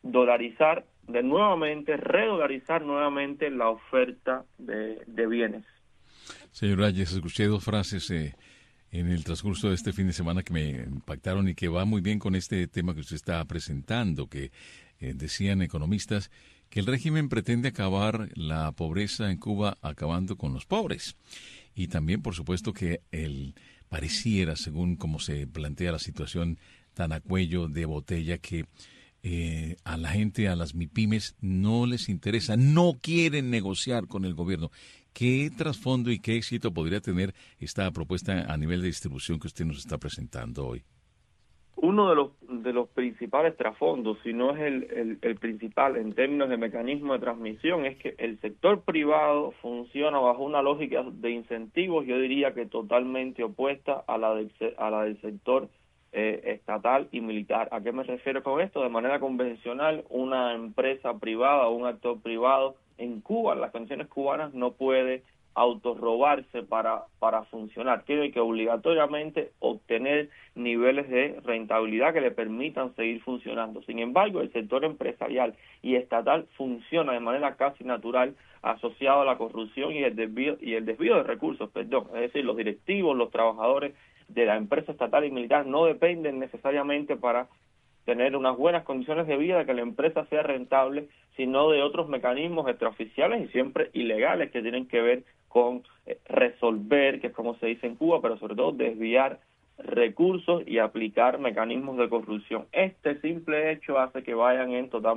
redolarizar nuevamente la oferta de bienes. Señor Reyes, escuché dos frases en el transcurso de este fin de semana que me impactaron y que va muy bien con este tema que usted está presentando, que decían economistas que el régimen pretende acabar la pobreza en Cuba acabando con los pobres. Y también, por supuesto, que pareciera, según como se plantea la situación tan a cuello de botella, que a la gente, a las MIPYMES, no les interesa, no quieren negociar con el gobierno. ¿Qué trasfondo y qué éxito podría tener esta propuesta a nivel de distribución que usted nos está presentando hoy? Uno de los principales trasfondos, si no es el principal en términos de mecanismo de transmisión, es que el sector privado funciona bajo una lógica de incentivos, yo diría que totalmente opuesta a la del sector estatal y militar. ¿A qué me refiero con esto? De manera convencional, una empresa privada o un actor privado en Cuba, en las condiciones cubanas, no puede autorrobarse para funcionar. Tiene que obligatoriamente obtener niveles de rentabilidad que le permitan seguir funcionando. Sin embargo, el sector empresarial y estatal funciona de manera casi natural asociado a la corrupción y el desvío de recursos, Es decir, los directivos, los trabajadores de la empresa estatal y militar no dependen necesariamente para tener unas buenas condiciones de vida, que la empresa sea rentable, sino de otros mecanismos extraoficiales y siempre ilegales que tienen que ver con resolver, que es como se dice en Cuba, pero sobre todo desviar recursos y aplicar mecanismos de corrupción. Este simple hecho hace que vayan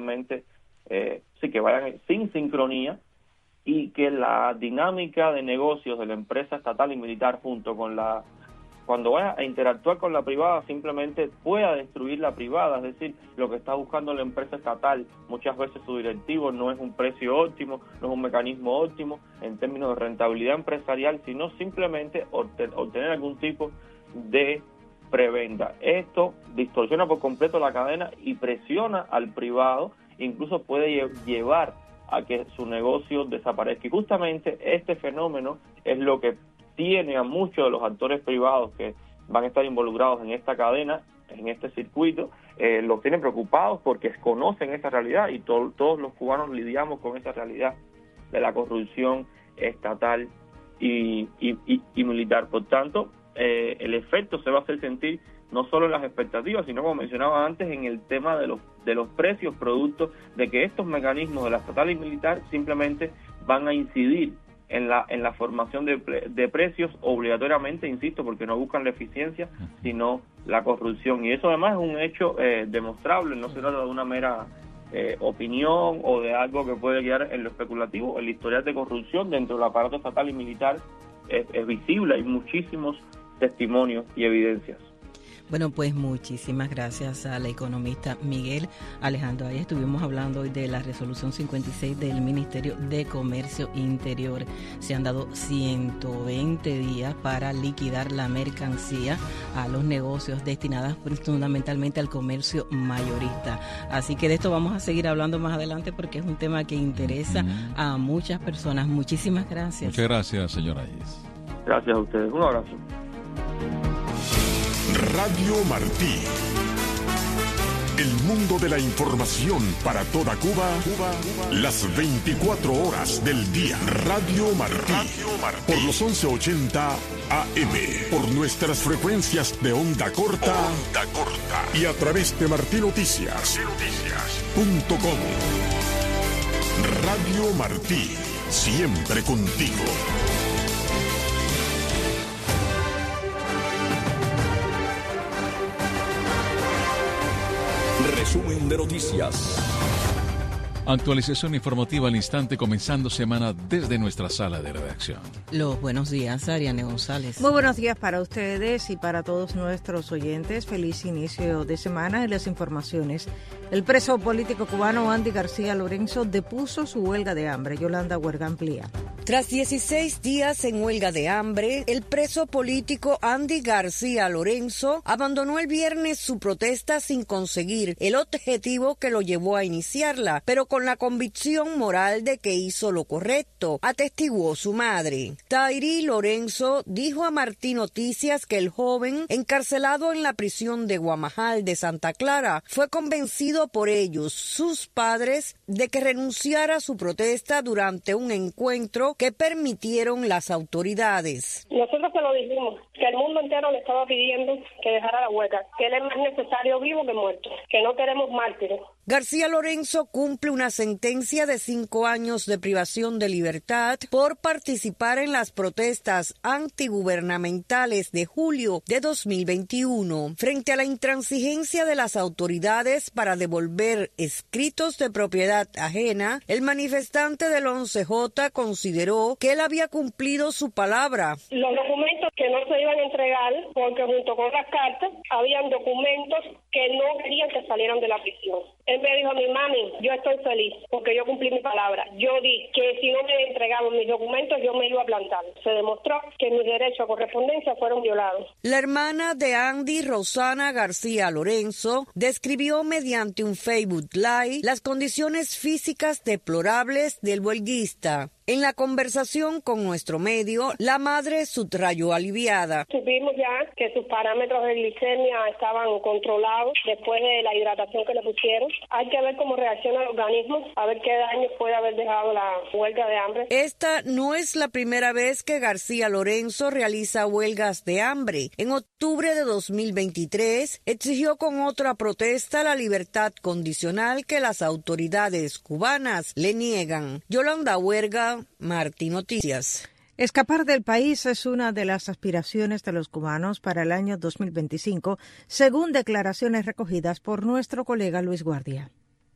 sin sincronía, y que la dinámica de negocios de la empresa estatal y militar cuando vaya a interactuar con la privada, simplemente pueda destruir la privada. Es decir, lo que está buscando la empresa estatal, muchas veces su directivo, no es un precio óptimo, no es un mecanismo óptimo en términos de rentabilidad empresarial, sino simplemente obtener algún tipo de prebenda. Esto distorsiona por completo la cadena y presiona al privado, incluso puede llevar a que su negocio desaparezca. Y justamente este fenómeno es lo que tiene a muchos de los actores privados que van a estar involucrados en esta cadena, en este circuito, los tienen preocupados porque conocen esa realidad, y todos los cubanos lidiamos con esa realidad de la corrupción estatal y militar. Por tanto, el efecto se va a hacer sentir no solo en las expectativas, sino, como mencionaba antes, en el tema de los precios, producto de que estos mecanismos de la estatal y militar simplemente van a incidir en la formación de precios obligatoriamente, insisto, porque no buscan la eficiencia, sino la corrupción. Y eso además es un hecho demostrable, no se trata de una mera opinión o de algo que puede guiar en lo especulativo. El historial de corrupción dentro del aparato estatal y militar es visible, hay muchísimos testimonios y evidencias. Bueno, pues muchísimas gracias al economista Miguel Alejandro. Ahí estuvimos hablando hoy de la resolución 56 del Ministerio de Comercio Interior. Se han dado 120 días para liquidar la mercancía a los negocios destinadas fundamentalmente al comercio mayorista. Así que de esto vamos a seguir hablando más adelante porque es un tema que interesa a muchas personas. Muchísimas gracias. Muchas gracias, señora Reyes. Gracias a ustedes. Un abrazo. Radio Martí. El mundo de la información para toda Cuba, las 24 horas del día. Radio Martí. Por los 1180 AM. Por nuestras frecuencias de onda corta. Y a través de martinoticias.com. Radio Martí. siempre contigo. Resumen de noticias. Actualización informativa al instante, comenzando semana desde nuestra sala de redacción. Los buenos días, Ariane González. Muy buenos días para ustedes y para todos nuestros oyentes. Feliz inicio de semana. En las informaciones, el preso político cubano Andy García Lorenzo depuso su huelga de hambre. Yolanda Huerga amplía. Tras 16 días en huelga de hambre, el preso político Andy García Lorenzo abandonó el viernes su protesta sin conseguir el objetivo que lo llevó a iniciarla, pero con la convicción moral de que hizo lo correcto, atestiguó su madre. Tairi Lorenzo dijo a Martín Noticias que el joven, encarcelado en la prisión de Guamajal de Santa Clara, fue convencido por ellos, sus padres, de que renunciara a su protesta durante un encuentro que permitieron las autoridades. Nosotros se lo dijimos, que el mundo entero le estaba pidiendo que dejara la huelga, que él es más necesario vivo que muerto, que no queremos mártires. García Lorenzo cumple una sentencia de 5 años de privación de libertad por participar en las protestas antigubernamentales de julio de 2021. Frente a la intransigencia de las autoridades para devolver escritos de propiedad ajena, el manifestante del 11J consideró que él había cumplido su palabra. Los documentos que no se iban a entregar, porque junto con las cartas, habían documentos que no querían que salieran de la prisión. Él me dijo a mi mami, yo estoy feliz porque yo cumplí mi palabra. Yo di que si no me entregaban mis documentos yo me iba a plantar. Se demostró que mis derechos a correspondencia fueron violados. La hermana de Andy, Rosana García Lorenzo, describió mediante un Facebook Live las condiciones físicas deplorables del huelguista. En la conversación con nuestro medio, la madre subrayó aliviada. Supimos ya que sus parámetros de glicemia estaban controlados después de la hidratación que le pusieron. Hay que ver cómo reacciona el organismo, a ver qué daños puede haber dejado la huelga de hambre. Esta no es la primera vez que García Lorenzo realiza huelgas de hambre. En octubre de 2023, exigió con otra protesta la libertad condicional que las autoridades cubanas le niegan. Yolanda Huerga, Martín Noticias. Escapar del país es una de las aspiraciones de los cubanos para el año 2025, según declaraciones recogidas por nuestro colega Luis Guardia.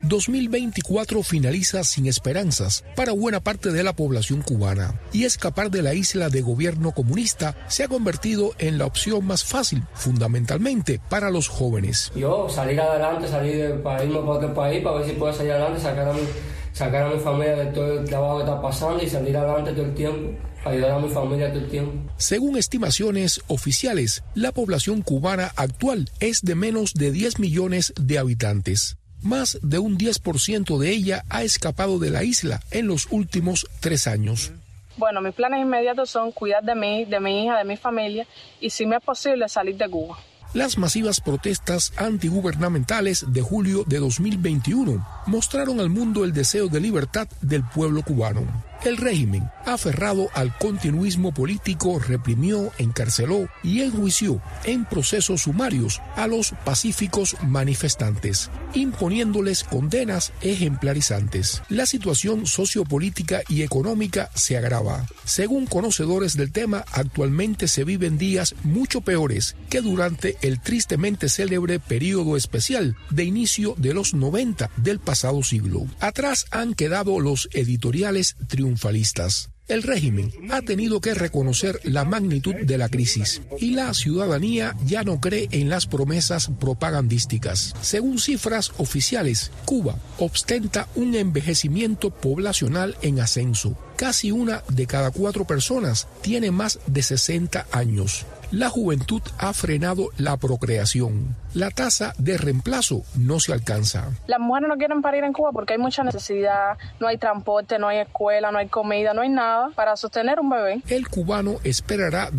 2024 finaliza sin esperanzas para buena parte de la población cubana y escapar de la isla de gobierno comunista se ha convertido en la opción más fácil, fundamentalmente para los jóvenes. Yo salir adelante, salir del país, irme para otro país para ver si puedo salir adelante, sacar a mi familia de todo el trabajo que está pasando y salir adelante todo el tiempo. Ayudar a mi familia todo el tiempo. Según estimaciones oficiales, la población cubana actual es de menos de 10 millones de habitantes. Más de un 10% de ella ha escapado de la isla en los últimos 3 años. Bueno, mis planes inmediatos son cuidar de mí, de mi hija, de mi familia y si me es posible salir de Cuba. Las masivas protestas antigubernamentales de julio de 2021 mostraron al mundo el deseo de libertad del pueblo cubano. El régimen, aferrado al continuismo político, reprimió, encarceló y enjuició en procesos sumarios a los pacíficos manifestantes, imponiéndoles condenas ejemplarizantes. La situación sociopolítica y económica se agrava. Según conocedores del tema, actualmente se viven días mucho peores que durante el tristemente célebre periodo especial de inicio de los 90 del pasado siglo. Atrás han quedado los editoriales triunfalistas. El régimen ha tenido que reconocer la magnitud de la crisis y la ciudadanía ya no cree en las promesas propagandísticas. Según cifras oficiales, Cuba ostenta un envejecimiento poblacional en ascenso. Casi 1 de cada 4 personas tiene más de 60 años. La juventud ha frenado la procreación. La tasa de reemplazo no se alcanza. Las mujeres no quieren parir en Cuba porque hay mucha necesidad, no hay transporte, no hay escuela, no hay comida, no hay nada para sostener un bebé. El cubano esperará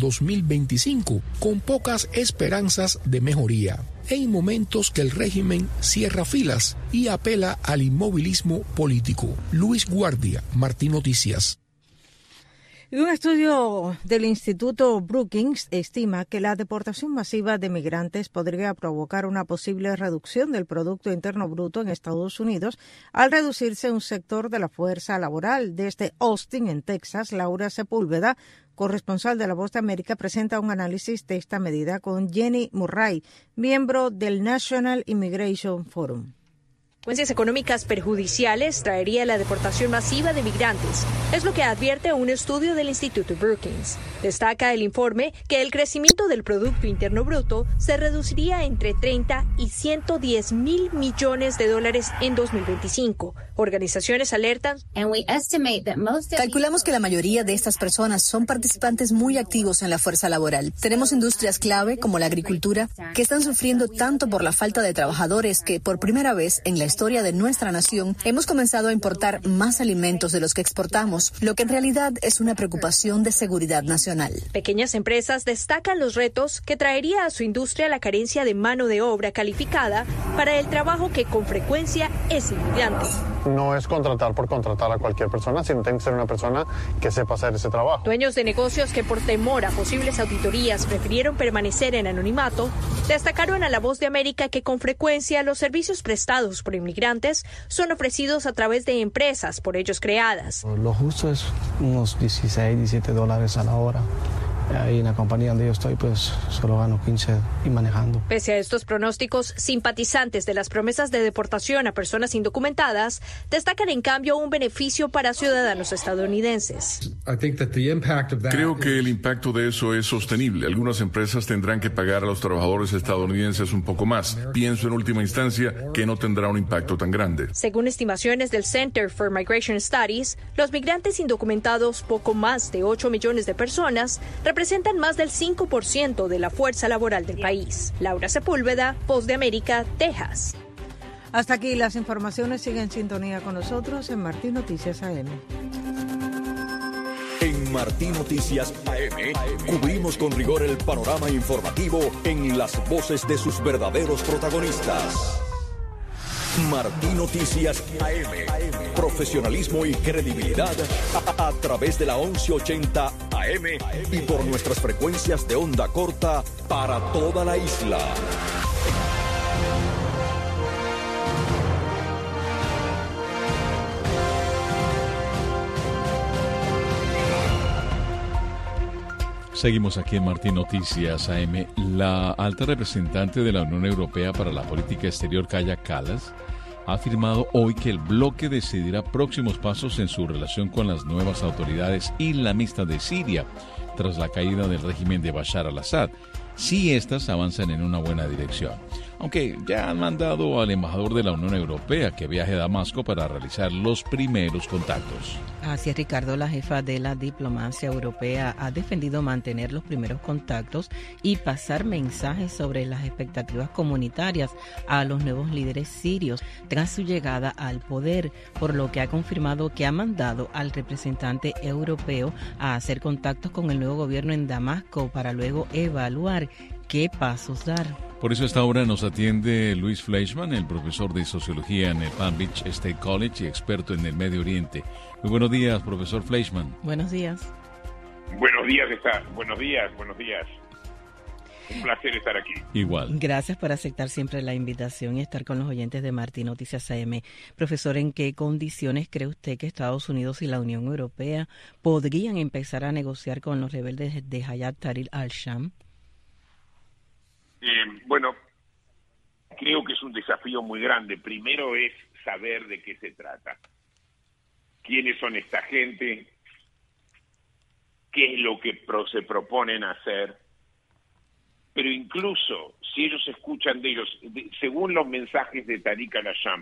2025 con pocas esperanzas de mejoría. En momentos que el régimen cierra filas y apela al inmovilismo político. Luis Guardia, Martín Noticias. Y un estudio del Instituto Brookings estima que la deportación masiva de migrantes podría provocar una posible reducción del Producto Interno Bruto en Estados Unidos al reducirse un sector de la fuerza laboral. Desde Austin, en Texas, Laura Sepúlveda, corresponsal de La Voz de América, presenta un análisis de esta medida con Jenny Murray, miembro del National Immigration Forum. Consecuencias económicas perjudiciales traería la deportación masiva de migrantes, es lo que advierte un estudio del Instituto Brookings. Destaca el informe que el crecimiento del Producto Interno Bruto se reduciría entre 30 y 110 mil millones de dólares en 2025. Organizaciones alertan. Calculamos que la mayoría de estas personas son participantes muy activos en la fuerza laboral. Tenemos industrias clave como la agricultura que están sufriendo tanto por la falta de trabajadores que por primera vez en la historia de nuestra nación hemos comenzado a importar más alimentos de los que exportamos, lo que en realidad es una preocupación de seguridad nacional. Pequeñas empresas destacan los retos que traería a su industria la carencia de mano de obra calificada para el trabajo que con frecuencia es inmigrante. No es contratar por contratar a cualquier persona, sino tiene que ser una persona que sepa hacer ese trabajo. Dueños de negocios que por temor a posibles auditorías prefirieron permanecer en anonimato, destacaron a La Voz de América que con frecuencia los servicios prestados por inmigrantes son ofrecidos a través de empresas por ellos creadas. Lo justo es unos 16, 17 dólares a la hora. Ahí en la compañía donde yo estoy, pues solo gano 15 y manejando. Pese a estos pronósticos, simpatizantes de las promesas de deportación a personas indocumentadas destacan en cambio un beneficio para ciudadanos estadounidenses. Creo que el impacto de eso es sostenible. Algunas empresas tendrán que pagar a los trabajadores estadounidenses un poco más. Pienso en última instancia que no tendrá un impacto tan grande. Según estimaciones del Center for Migration Studies, los migrantes indocumentados, poco más de 8 millones de personas, representan más del 5% de la fuerza laboral del país. Laura Sepúlveda, Voz de América, Texas. Hasta aquí las informaciones. Sigue en sintonía con nosotros en Martín Noticias AM. En Martín Noticias AM cubrimos con rigor el panorama informativo en las voces de sus verdaderos protagonistas. Martín Noticias AM. Profesionalismo y credibilidad a través de la 1180 AM y por nuestras frecuencias de onda corta para toda la isla. Seguimos aquí en Martín Noticias AM. La alta representante de la Unión Europea para la Política Exterior, Kaja Kallas, ha afirmado hoy que el bloque decidirá próximos pasos en su relación con las nuevas autoridades islamistas de Siria tras la caída del régimen de Bashar al-Assad, si éstas avanzan en una buena dirección. Aunque ya han mandado al embajador de la Unión Europea que viaje a Damasco para realizar los primeros contactos. Así es, Ricardo, la jefa de la diplomacia europea ha defendido mantener los primeros contactos y pasar mensajes sobre las expectativas comunitarias a los nuevos líderes sirios tras su llegada al poder, por lo que ha confirmado que ha mandado al representante europeo a hacer contactos con el nuevo gobierno en Damasco para luego evaluar qué pasos dar. Por eso a esta hora nos atiende Luis Fleischman, el profesor de Sociología en el Palm Beach State College y experto en el Medio Oriente. Muy buenos días, profesor Fleischman. Buenos días. Buenos días. Un placer estar aquí. Igual. Gracias por aceptar siempre la invitación y estar con los oyentes de Martín Noticias AM. Profesor, ¿en qué condiciones cree usted que Estados Unidos y la Unión Europea podrían empezar a negociar con los rebeldes de Hayat Tahrir al-Sham? Bueno, creo que es un desafío muy grande. Primero es saber de qué se trata. ¿Quiénes son esta gente? ¿Qué es lo que se proponen hacer? Pero incluso si ellos escuchan de ellos, según los mensajes de Tariq al-Sham,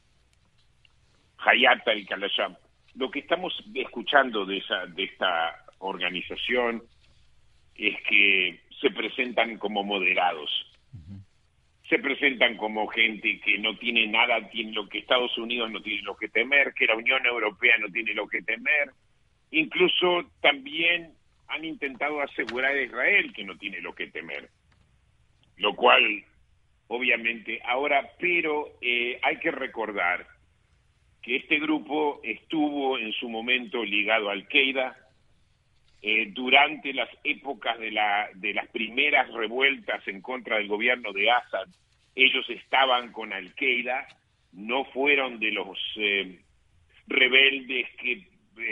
Hayat Tariq al-Sham, lo que estamos escuchando de esta organización es que se presentan como moderados. Se presentan como gente que no tiene nada, tiene lo que Estados Unidos no tiene lo que temer, que la Unión Europea no tiene lo que temer. Incluso también han intentado asegurar a Israel que no tiene lo que temer. Lo cual, obviamente, ahora, pero hay que recordar que este grupo estuvo en su momento ligado a Al-Qaeda, durante las épocas de las primeras revueltas en contra del gobierno de Assad, ellos estaban con Al-Qaeda, no fueron de los rebeldes que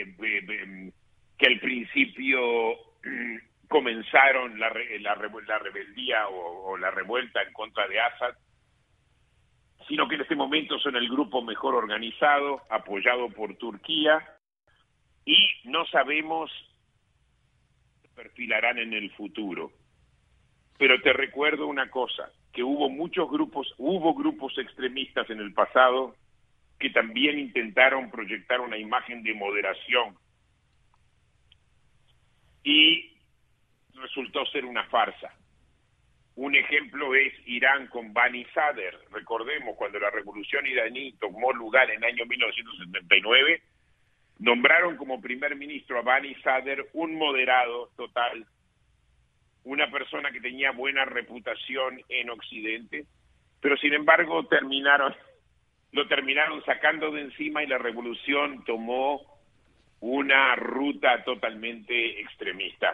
al principio comenzaron la rebeldía o la revuelta en contra de Assad, sino que en este momento son el grupo mejor organizado, apoyado por Turquía, y no sabemos qué perfilarán en el futuro. Pero te recuerdo una cosa, que hubo grupos extremistas en el pasado que también intentaron proyectar una imagen de moderación y resultó ser una farsa. Un ejemplo es Irán con Bani Sadr. Recordemos, cuando la revolución iraní tomó lugar en el año 1979, nombraron como primer ministro a Bani Sadr, un moderado total, una persona que tenía buena reputación en Occidente, pero sin embargo lo terminaron sacando de encima y la revolución tomó una ruta totalmente extremista.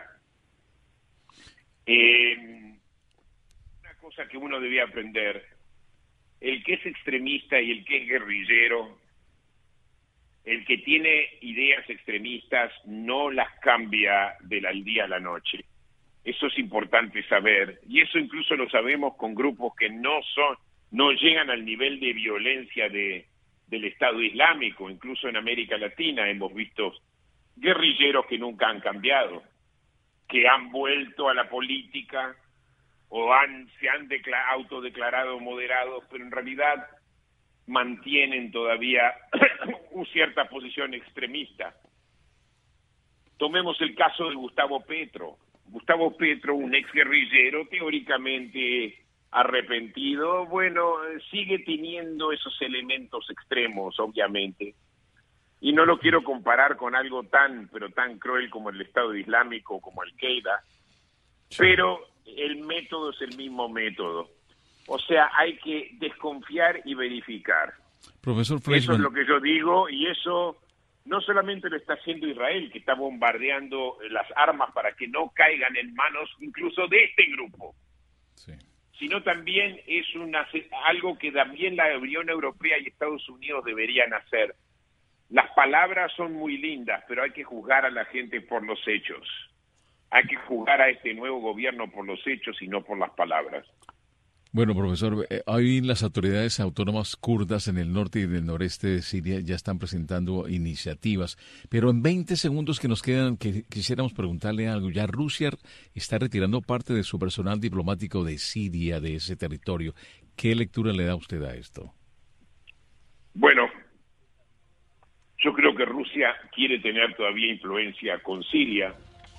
Una cosa que uno debía aprender, el que es extremista y el que es guerrillero, el que tiene ideas extremistas no las cambia del día a la noche. Eso es importante saber, y eso incluso lo sabemos con grupos que no llegan al nivel de violencia del Estado Islámico. Incluso en América Latina hemos visto guerrilleros que nunca han cambiado, que han vuelto a la política o se han autodeclarado moderados, pero en realidad mantienen todavía una cierta posición extremista. Tomemos el caso de Gustavo Petro. Gustavo Petro, un exguerrillero teóricamente arrepentido, bueno, sigue teniendo esos elementos extremos, obviamente. Y no lo quiero comparar con algo tan cruel como el Estado Islámico, como Al-Qaeda, pero el método es el mismo método. O sea, hay que desconfiar y verificar. Profesor Fleischmann. Eso es lo que yo digo, y eso no solamente lo está haciendo Israel, que está bombardeando las armas para que no caigan en manos incluso de este grupo, sino también es algo que también la Unión Europea y Estados Unidos deberían hacer. Las palabras son muy lindas, pero hay que juzgar a la gente por los hechos. Hay que juzgar a este nuevo gobierno por los hechos y no por las palabras. Bueno, profesor, hoy las autoridades autónomas kurdas en el norte y en el noreste de Siria ya están presentando iniciativas, pero en 20 segundos que nos quedan, quisiéramos preguntarle algo. Ya Rusia está retirando parte de su personal diplomático de Siria, de ese territorio. ¿Qué lectura le da usted a esto? Bueno, yo creo que Rusia quiere tener todavía influencia con Siria.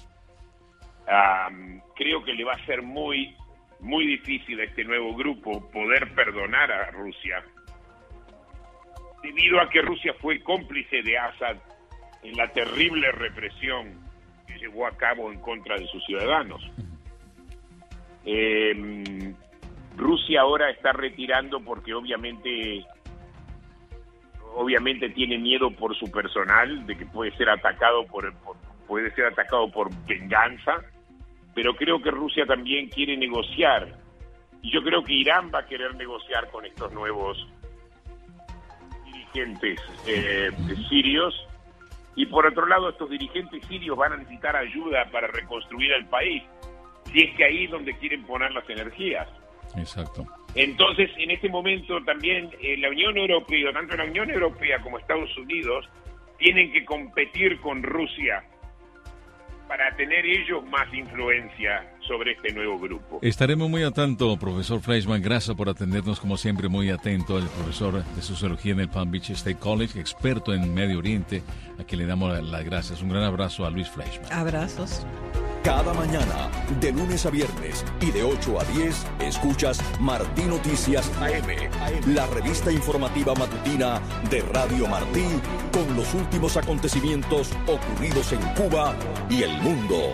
Creo que le va a ser muy difícil a este nuevo grupo poder perdonar a Rusia, debido a que Rusia fue cómplice de Assad en la terrible represión que llevó a cabo en contra de sus ciudadanos. Rusia ahora está retirando porque obviamente tiene miedo por su personal, de que puede ser atacado por venganza. Pero creo que Rusia también quiere negociar, y yo creo que Irán va a querer negociar con estos nuevos dirigentes sirios, y por otro lado estos dirigentes sirios van a necesitar ayuda para reconstruir el país, si es que ahí es donde quieren poner las energías. Exacto. Entonces, en este momento también la Unión Europea, tanto la Unión Europea como Estados Unidos, tienen que competir con Rusia para tener ellos más influencia sobre este nuevo grupo. Estaremos muy atentos, profesor Fleischmann. Gracias por atendernos, como siempre, muy atento. El profesor de Sociología en el Palm Beach State College, experto en Medio Oriente, a quien le damos las gracias. Un gran abrazo a Luis Fleischmann. Abrazos. Cada mañana, de lunes a viernes y de 8 a 10, escuchas Martí Noticias AM, la revista informativa matutina de Radio Martí, con los últimos acontecimientos ocurridos en Cuba y el mundo.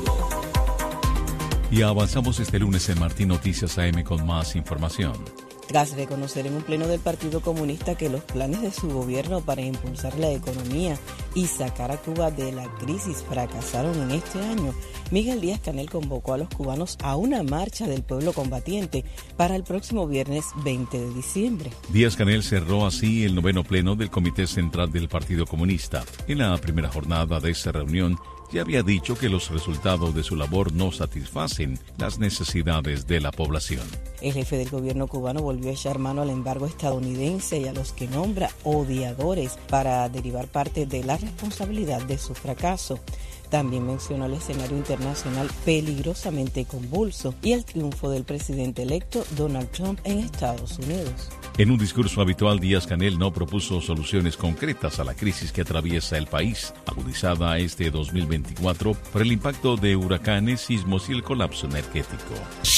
Y avanzamos este lunes en Martí Noticias AM con más información. tras reconocer en un pleno del Partido Comunista que los planes de su gobierno para impulsar la economía y sacar a Cuba de la crisis fracasaron en este año. Miguel Díaz-Canel convocó a los cubanos a una marcha del pueblo combatiente para el próximo viernes 20 de diciembre. Díaz-Canel cerró así el 9º pleno del Comité Central del Partido Comunista. En la primera jornada de esa reunión, ya había dicho que los resultados de su labor no satisfacen las necesidades de la población. El jefe del gobierno cubano volvió a echar mano al embargo estadounidense y a los que nombra odiadores para derivar parte de la responsabilidad de su fracaso. También mencionó el escenario internacional peligrosamente convulso y el triunfo del presidente electo Donald Trump en Estados Unidos. En un discurso habitual, Díaz-Canel no propuso soluciones concretas a la crisis que atraviesa el país, agudizada este 2024 por el impacto de huracanes, sismos y el colapso energético.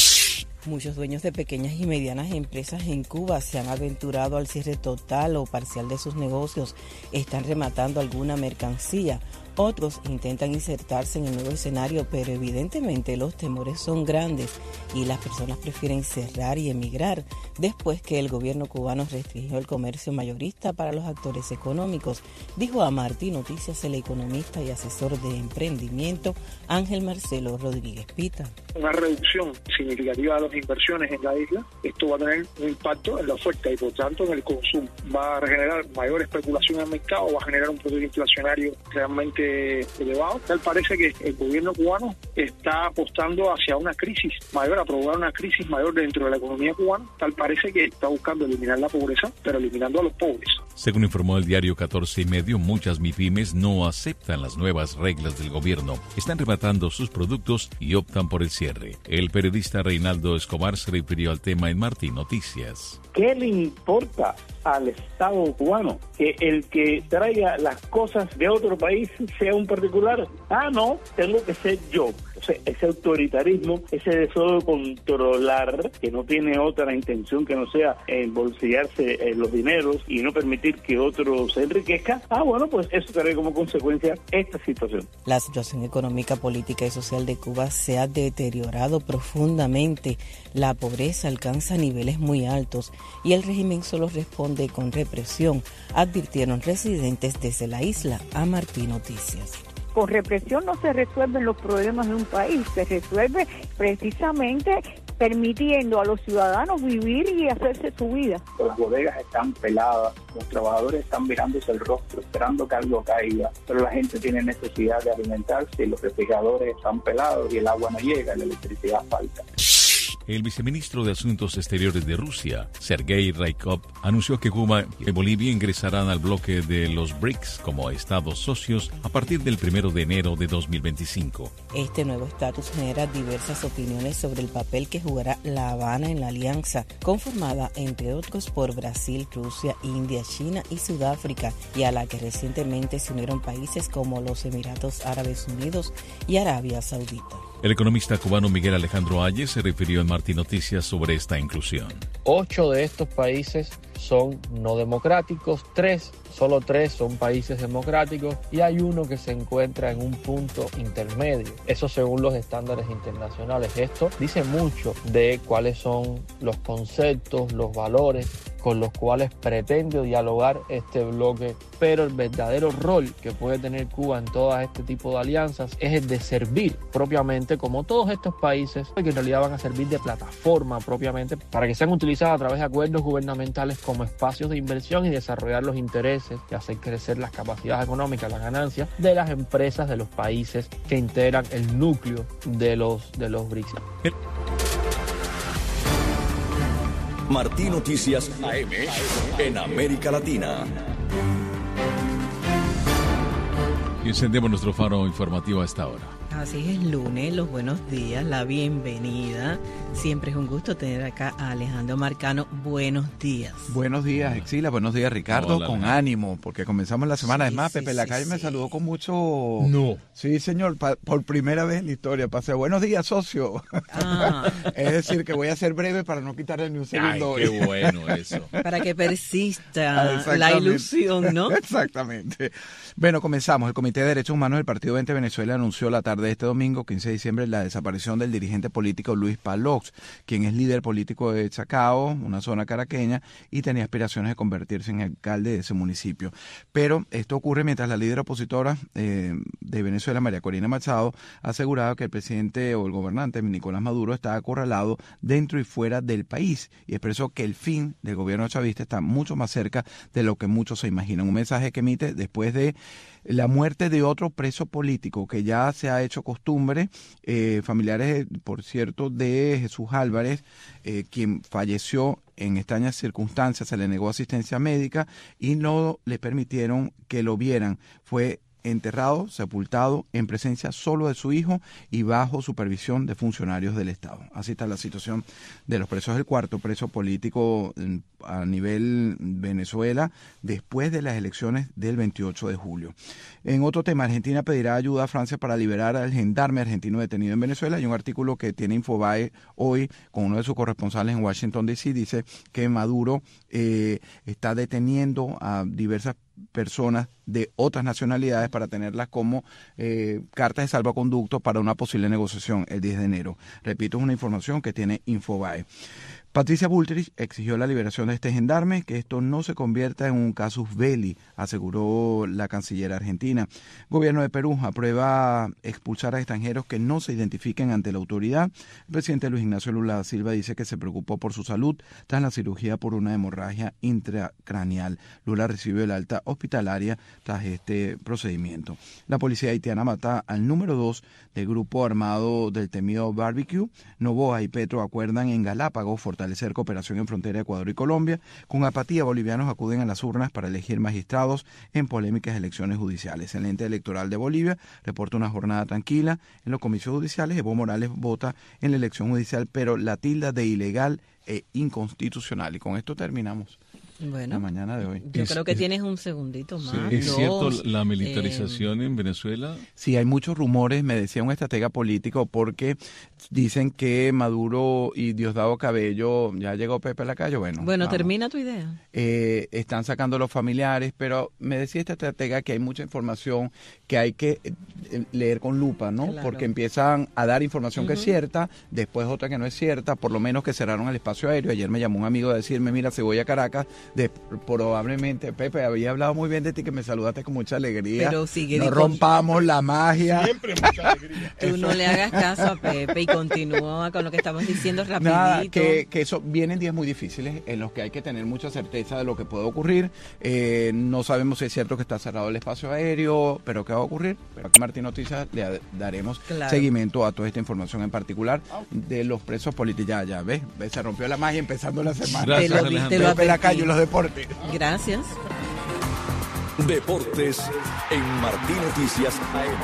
Muchos dueños de pequeñas y medianas empresas en Cuba se han aventurado al cierre total o parcial de sus negocios, están rematando alguna mercancía. Otros intentan insertarse en el nuevo escenario, pero evidentemente los temores son grandes y las personas prefieren cerrar y emigrar después que el gobierno cubano restringió el comercio mayorista para los actores económicos, dijo a Martí Noticias el economista y asesor de emprendimiento Ángel Marcelo Rodríguez Pita. Una reducción significativa de las inversiones en la isla, esto va a tener un impacto en la oferta y por tanto en el consumo. Va a generar mayor especulación en el mercado, va a generar un producto inflacionario realmente elevado. Tal parece que el gobierno cubano está apostando hacia una crisis mayor, a provocar una crisis mayor dentro de la economía cubana. Tal parece que está buscando eliminar la pobreza, pero eliminando a los pobres. Según informó el diario 14 y medio, muchas MIPYMES no aceptan las nuevas reglas del gobierno. Están rematando sus productos y optan por el cierre. El periodista Reinaldo Escobar se refirió al tema en Martí Noticias. ¿Qué le importa al Estado cubano que el que traiga las cosas de otro país sea un particular? No, tengo que ser yo. O sea, ese autoritarismo, ese deseo de controlar, que no tiene otra intención que no sea embolsillarse los dineros y no permitir que otro se enriquezca, bueno, pues eso trae como consecuencia esta situación. La situación económica, política y social de Cuba se ha deteriorado profundamente. La pobreza alcanza niveles muy altos y el régimen solo responde con represión, advirtieron residentes desde la isla a Martí Noticias. Con represión no se resuelven los problemas de un país, se resuelve precisamente permitiendo a los ciudadanos vivir y hacerse su vida. Las bodegas están peladas, los trabajadores están mirándose el rostro, esperando que algo caiga, pero la gente tiene necesidad de alimentarse y los refrigeradores están pelados y el agua no llega, la electricidad falta. El viceministro de Asuntos Exteriores de Rusia, Sergei Raikov, anunció que Cuba y Bolivia ingresarán al bloque de los BRICS como estados socios a partir del 1 de enero de 2025. Este nuevo estatus genera diversas opiniones sobre el papel que jugará La Habana en la alianza, conformada entre otros por Brasil, Rusia, India, China y Sudáfrica, y a la que recientemente se unieron países como los Emiratos Árabes Unidos y Arabia Saudita. El economista cubano Miguel Alejandro Ayes se refirió en Martí Noticias sobre esta inclusión. 8 de estos países son no democráticos, solo 3 son países democráticos y hay uno que se encuentra en un punto intermedio. Eso según los estándares internacionales. Esto dice mucho de cuáles son los conceptos, los valores con los cuales pretende dialogar este bloque, pero el verdadero rol que puede tener Cuba en todo este tipo de alianzas es el de servir propiamente, como todos estos países, que en realidad van a servir de plataforma propiamente para que sean utilizados a través de acuerdos gubernamentales como espacios de inversión y desarrollar los intereses y hacer crecer las capacidades económicas, las ganancias de las empresas de los países que integran el núcleo de los BRICS. Martí Noticias AM en América Latina. Y encendemos nuestro faro informativo a esta hora. Así es, el lunes, los buenos días, la bienvenida. Siempre es un gusto tener acá a Alejandro Marcano. Buenos días. Buenos días, Exila. Buenos días, Ricardo. Hola, con ánimo, porque comenzamos la semana. Es más, Pepe Lacalle me saludó con mucho... No. Sí, señor, por primera vez en la historia. Pasé, buenos días, socio. Es decir, que voy a ser breve para no quitarle ni un segundo. Ay, qué bueno eso. Para que persista la ilusión, ¿no? Exactamente. Bueno, comenzamos. El Comité de Derechos Humanos del Partido 20 Venezuela anunció la tarde tarde de este domingo, 15 de diciembre, la desaparición del dirigente político Luis Palox, quien es líder político de Chacao, una zona caraqueña, y tenía aspiraciones de convertirse en alcalde de ese municipio. Pero esto ocurre mientras la líder opositora de Venezuela, María Corina Machado, ha asegurado que el presidente o el gobernante Nicolás Maduro está acorralado dentro y fuera del país, y expresó que el fin del gobierno chavista está mucho más cerca de lo que muchos se imaginan. Un mensaje que emite después de la muerte de otro preso político que ya se ha hecho costumbre, familiares, por cierto, de Jesús Álvarez, quien falleció en extrañas circunstancias, se le negó asistencia médica y no le permitieron que lo vieran. Fue enterrado, sepultado, en presencia solo de su hijo y bajo supervisión de funcionarios del Estado. Así está la situación de los presos. El cuarto preso político a nivel Venezuela después de las elecciones del 28 de julio. En otro tema, Argentina pedirá ayuda a Francia para liberar al gendarme argentino detenido en Venezuela. Hay un artículo que tiene Infobae hoy con uno de sus corresponsales en Washington, D.C. Dice que Maduro está deteniendo a diversas personas de otras nacionalidades para tenerlas como cartas de salvoconducto para una posible negociación el 10 de enero. Repito, es una información que tiene Infobae. Patricia Bullrich exigió la liberación de este gendarme, que esto no se convierta en un casus belli, aseguró la canciller argentina. Gobierno de Perú aprueba expulsar a extranjeros que no se identifiquen ante la autoridad. El presidente Luis Ignacio Lula da Silva dice que se preocupó por su salud tras la cirugía por una hemorragia intracraneal. Lula recibió el alta hospitalaria tras este procedimiento. La policía haitiana mata al número 2 del grupo armado del temido Barbecue. Noboa y Petro acuerdan en Galápagos fortalecer cooperación en frontera de Ecuador y Colombia. Con apatía, bolivianos acuden a las urnas para elegir magistrados en polémicas elecciones judiciales. El ente electoral de Bolivia reporta una jornada tranquila en los comicios judiciales. Evo Morales vota en la elección judicial, pero la tilda de ilegal e inconstitucional. Y con esto terminamos. Bueno, la mañana de hoy. Yo creo que tienes un segundito más. Sí. ¿Es cierto la militarización en Venezuela? Sí, hay muchos rumores, me decía un estratega político, porque dicen que Maduro y Diosdado Cabello, ya llegó Pepe Lacayo, bueno, termina tu idea. Están sacando los familiares, pero me decía este estratega que hay mucha información que hay que leer con lupa, ¿no? Claro. Porque empiezan a dar información que es cierta, después otra que no es cierta, por lo menos que cerraron el espacio aéreo. Ayer me llamó un amigo a decirme, mira, si voy a Caracas, probablemente, Pepe, había hablado muy bien de ti, que me saludaste con mucha alegría. Pero sigue, no rompamos la magia. Siempre mucha alegría. Tú no le hagas caso a Pepe y continúa con lo que estamos diciendo rapidito. Nada, que eso vienen días muy difíciles en los que hay que tener mucha certeza de lo que puede ocurrir. No sabemos si es cierto que está cerrado el espacio aéreo, pero qué va a ocurrir. Pero aquí Martín Noticias le daremos seguimiento a toda esta información, en particular de los presos políticos. Ya ves, se rompió la magia empezando la semana. Gracias, Pepe Lacayo y los deportes. Gracias. Deportes en Martín Noticias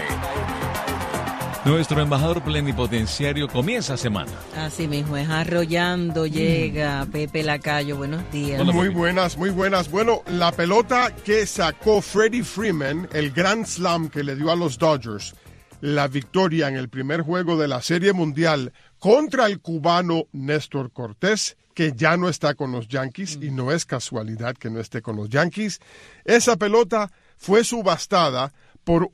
AM. Nuestro embajador plenipotenciario comienza semana. Así mismo es, arrollando llega Pepe Lacayo. Buenos días. Muy buenas, muy buenas. Bueno, la pelota que sacó Freddie Freeman, el Grand Slam que le dio a los Dodgers, la victoria en el primer juego de la Serie Mundial contra el cubano Néstor Cortés, que ya no está con los Yankees, y no es casualidad que no esté con los Yankees. Esa pelota fue subastada por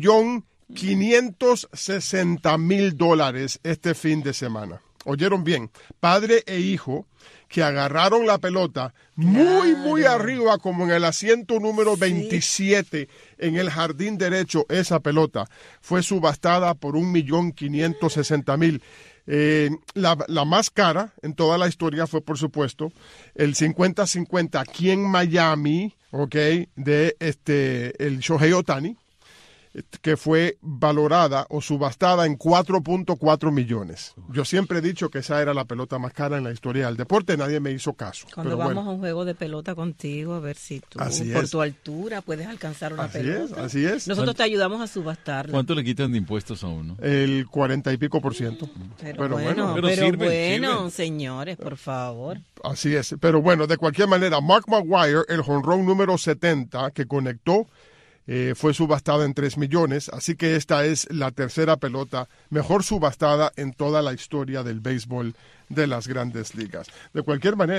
$1.560.000 este fin de semana. Oyeron bien, padre e hijo que agarraron la pelota muy arriba, como en el asiento número 27 en el jardín derecho. Esa pelota fue subastada por $1.560.000. La más cara en toda la historia fue, por supuesto, el 50-50 aquí en Miami, de el Shohei Ohtani, que fue valorada o subastada en $4.4 millones. Yo siempre he dicho que esa era la pelota más cara en la historia del deporte, nadie me hizo caso. Cuando vamos a un juego de pelota contigo, a ver si tú, por tu altura, puedes alcanzar una pelota. Así es. Nosotros te ayudamos a subastarla. ¿Cuánto le quitan de impuestos a uno? El 40 y pico %. Pero bueno, sirve. Señores, por favor. Así es. Pero bueno, de cualquier manera, Mark McGwire, el jonrón número 70 que conectó, fue subastada en $3 millones, así que esta es la tercera pelota mejor subastada en toda la historia del béisbol de las Grandes Ligas. De cualquier manera,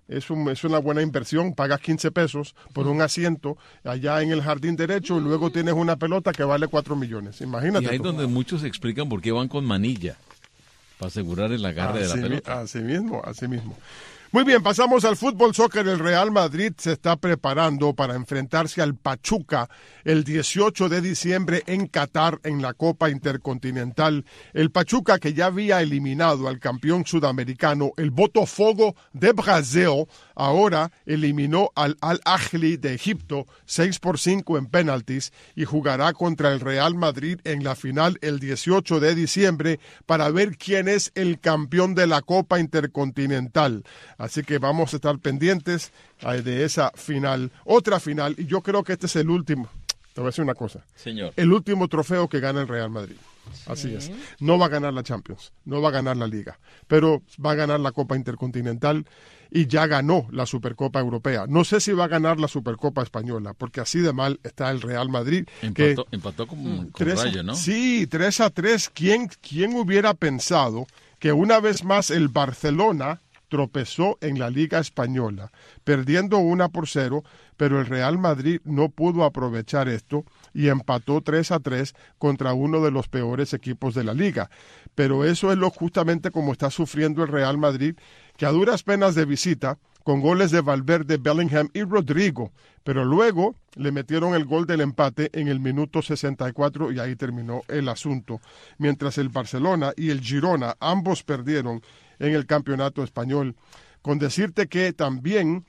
Es una buena inversión, pagas 15 pesos por un asiento allá en el jardín derecho y luego tienes una pelota que vale 4 millones. Imagínate. Y ahí es donde muchos explican por qué van con manilla, para asegurar el agarre de la pelota. Así mismo. Muy bien, pasamos al fútbol soccer. El Real Madrid se está preparando para enfrentarse al Pachuca el 18 de diciembre en Qatar en la Copa Intercontinental. El Pachuca, que ya había eliminado al campeón sudamericano, el Botafogo de Brasil, ahora eliminó al Al-Ahly de Egipto 6-5 en penaltis y jugará contra el Real Madrid en la final el 18 de diciembre para ver quién es el campeón de la Copa Intercontinental. Así que vamos a estar pendientes de esa final, otra final, y yo creo que este es el último. Te voy a decir una cosa. Señor. El último trofeo que gana el Real Madrid. Así es. No va a ganar la Champions, no va a ganar la Liga, pero va a ganar la Copa Intercontinental y ya ganó la Supercopa Europea. No sé si va a ganar la Supercopa Española, porque así de mal está el Real Madrid. Empató con Rayo, ¿no? Sí, 3-3. ¿Quién hubiera pensado que una vez más el Barcelona tropezó en la Liga Española, perdiendo 1-0, pero el Real Madrid no pudo aprovechar esto y empató 3-3 contra uno de los peores equipos de la Liga? Pero eso es justamente como está sufriendo el Real Madrid, que a duras penas de visita, con goles de Valverde, Bellingham y Rodrigo, pero luego le metieron el gol del empate en el minuto 64 y ahí terminó el asunto. Mientras el Barcelona y el Girona ambos perdieron en el campeonato español. Con decirte que también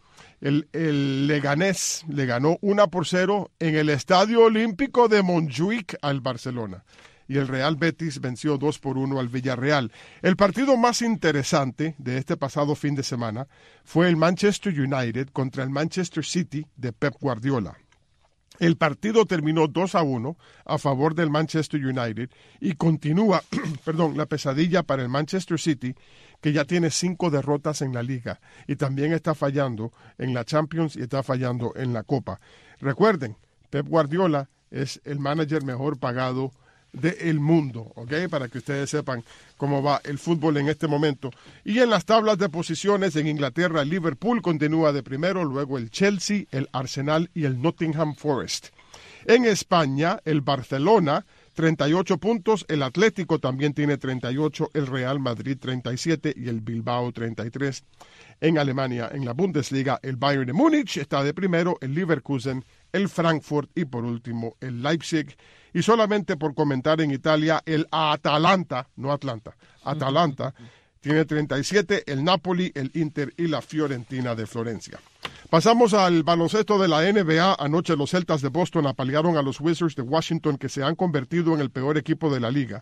el Leganés le ganó 1-0 en el Estadio Olímpico de Montjuic al Barcelona. Y el Real Betis venció 2-1 al Villarreal. El partido más interesante de este pasado fin de semana fue el Manchester United contra el Manchester City de Pep Guardiola. El partido terminó 2-1 a favor del Manchester United y continúa la pesadilla para el Manchester City, que ya tiene 5 derrotas en la Liga y también está fallando en la Champions y está fallando en la Copa. Recuerden, Pep Guardiola es el manager mejor pagado del mundo, ¿ok? Para que ustedes sepan cómo va el fútbol en este momento. Y en las tablas de posiciones, en Inglaterra, el Liverpool continúa de primero, luego el Chelsea, el Arsenal y el Nottingham Forest. En España, el Barcelona, 38 puntos, el Atlético también tiene 38, el Real Madrid 37 y el Bilbao 33. En Alemania, en la Bundesliga, el Bayern de Múnich está de primero, el Leverkusen, el Frankfurt y por último el Leipzig. Y solamente por comentar, en Italia, el Atalanta, no Atlanta, Atalanta tiene 37, el Napoli, el Inter y la Fiorentina de Florencia. Pasamos al baloncesto de la NBA. Anoche los Celtas de Boston apalearon a los Wizards de Washington, que se han convertido en el peor equipo de la liga.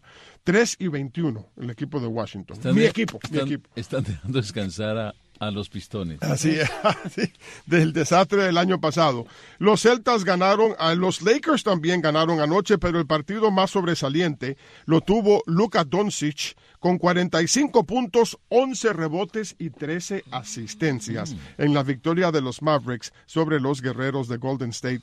3-21 el equipo de Washington. Mi equipo. Están dejando descansar a los Pistones. Así es, del desastre del año pasado. Los Celtas ganaron, los Lakers también ganaron anoche, pero el partido más sobresaliente lo tuvo Luka Doncic con 45 puntos, 11 rebotes y 13 asistencias en la victoria de los Mavericks sobre los Guerreros de Golden State,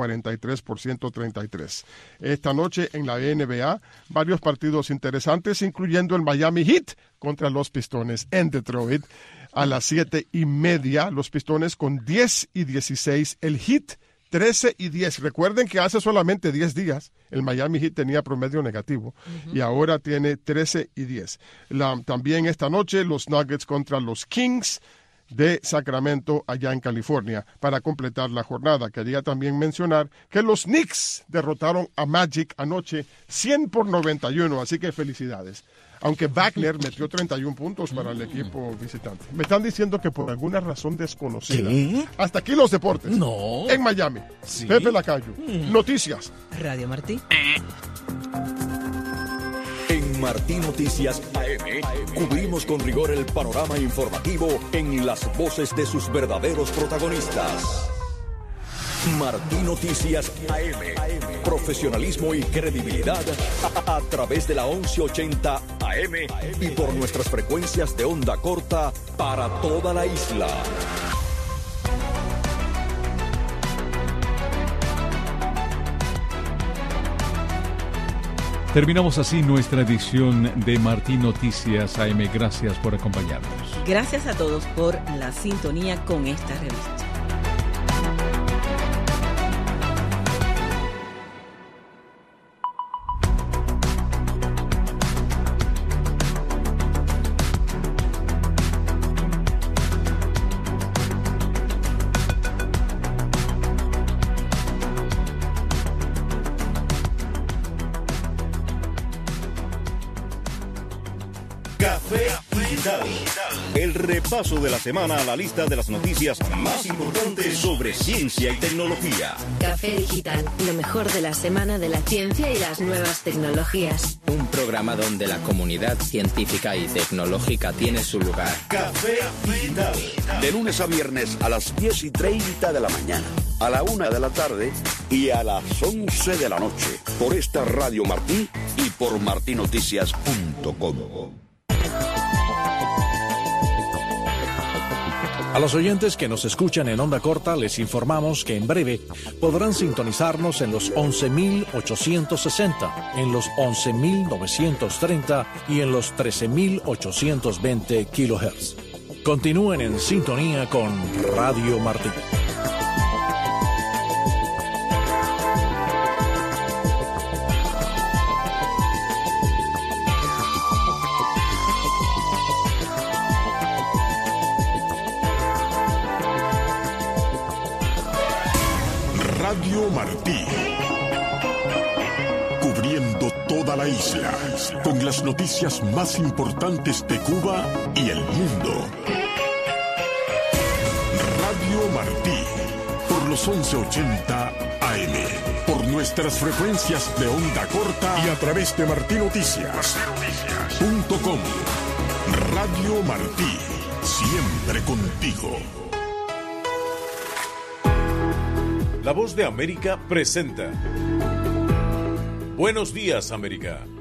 143-133. Esta noche en la NBA, varios partidos interesantes, incluyendo el Miami Heat contra los Pistones en Detroit. A las 7:30, los Pistones con 10-16, el Heat 13-10. Recuerden que hace solamente 10 días el Miami Heat tenía promedio negativo y ahora tiene 13-10. También esta noche los Nuggets contra los Kings de Sacramento allá en California para completar la jornada. Quería también mencionar que los Knicks derrotaron a Magic anoche 100-91, así que felicidades. Aunque Wagner metió 31 puntos para el equipo visitante. Me están diciendo que por alguna razón desconocida. ¿Qué? Hasta aquí los deportes. No. En Miami. ¿Sí? Pepe Lacayo. Noticias. Radio Martí. En Martí Noticias AM cubrimos con rigor el panorama informativo en las voces de sus verdaderos protagonistas. Martí Noticias AM. Profesionalismo y credibilidad a través de la 1180 AM y por nuestras frecuencias de onda corta para toda la isla. Terminamos así nuestra edición de Martín Noticias AM. Gracias por acompañarnos. Gracias a todos por la sintonía con esta revista. Café Digital. El repaso de la semana a la lista de las noticias más importantes sobre ciencia y tecnología. Café Digital, lo mejor de la semana de la ciencia y las nuevas tecnologías. Un programa donde la comunidad científica y tecnológica tiene su lugar. Café Digital. De lunes a viernes a las 10:30 de la mañana, a la 1 de la tarde y a las 11 de la noche. Por esta Radio Martí y por martinoticias.com. A los oyentes que nos escuchan en onda corta les informamos que en breve podrán sintonizarnos en los 11.860, en los 11.930 y en los 13.820 kHz. Continúen en sintonía con Radio Martí. Radio Martí, cubriendo toda la isla, con las noticias más importantes de Cuba y el mundo. Radio Martí, por los 1180 AM, por nuestras frecuencias de onda corta y a través de martinoticias.com. Radio Martí, siempre contigo. La Voz de América presenta Buenos Días, América.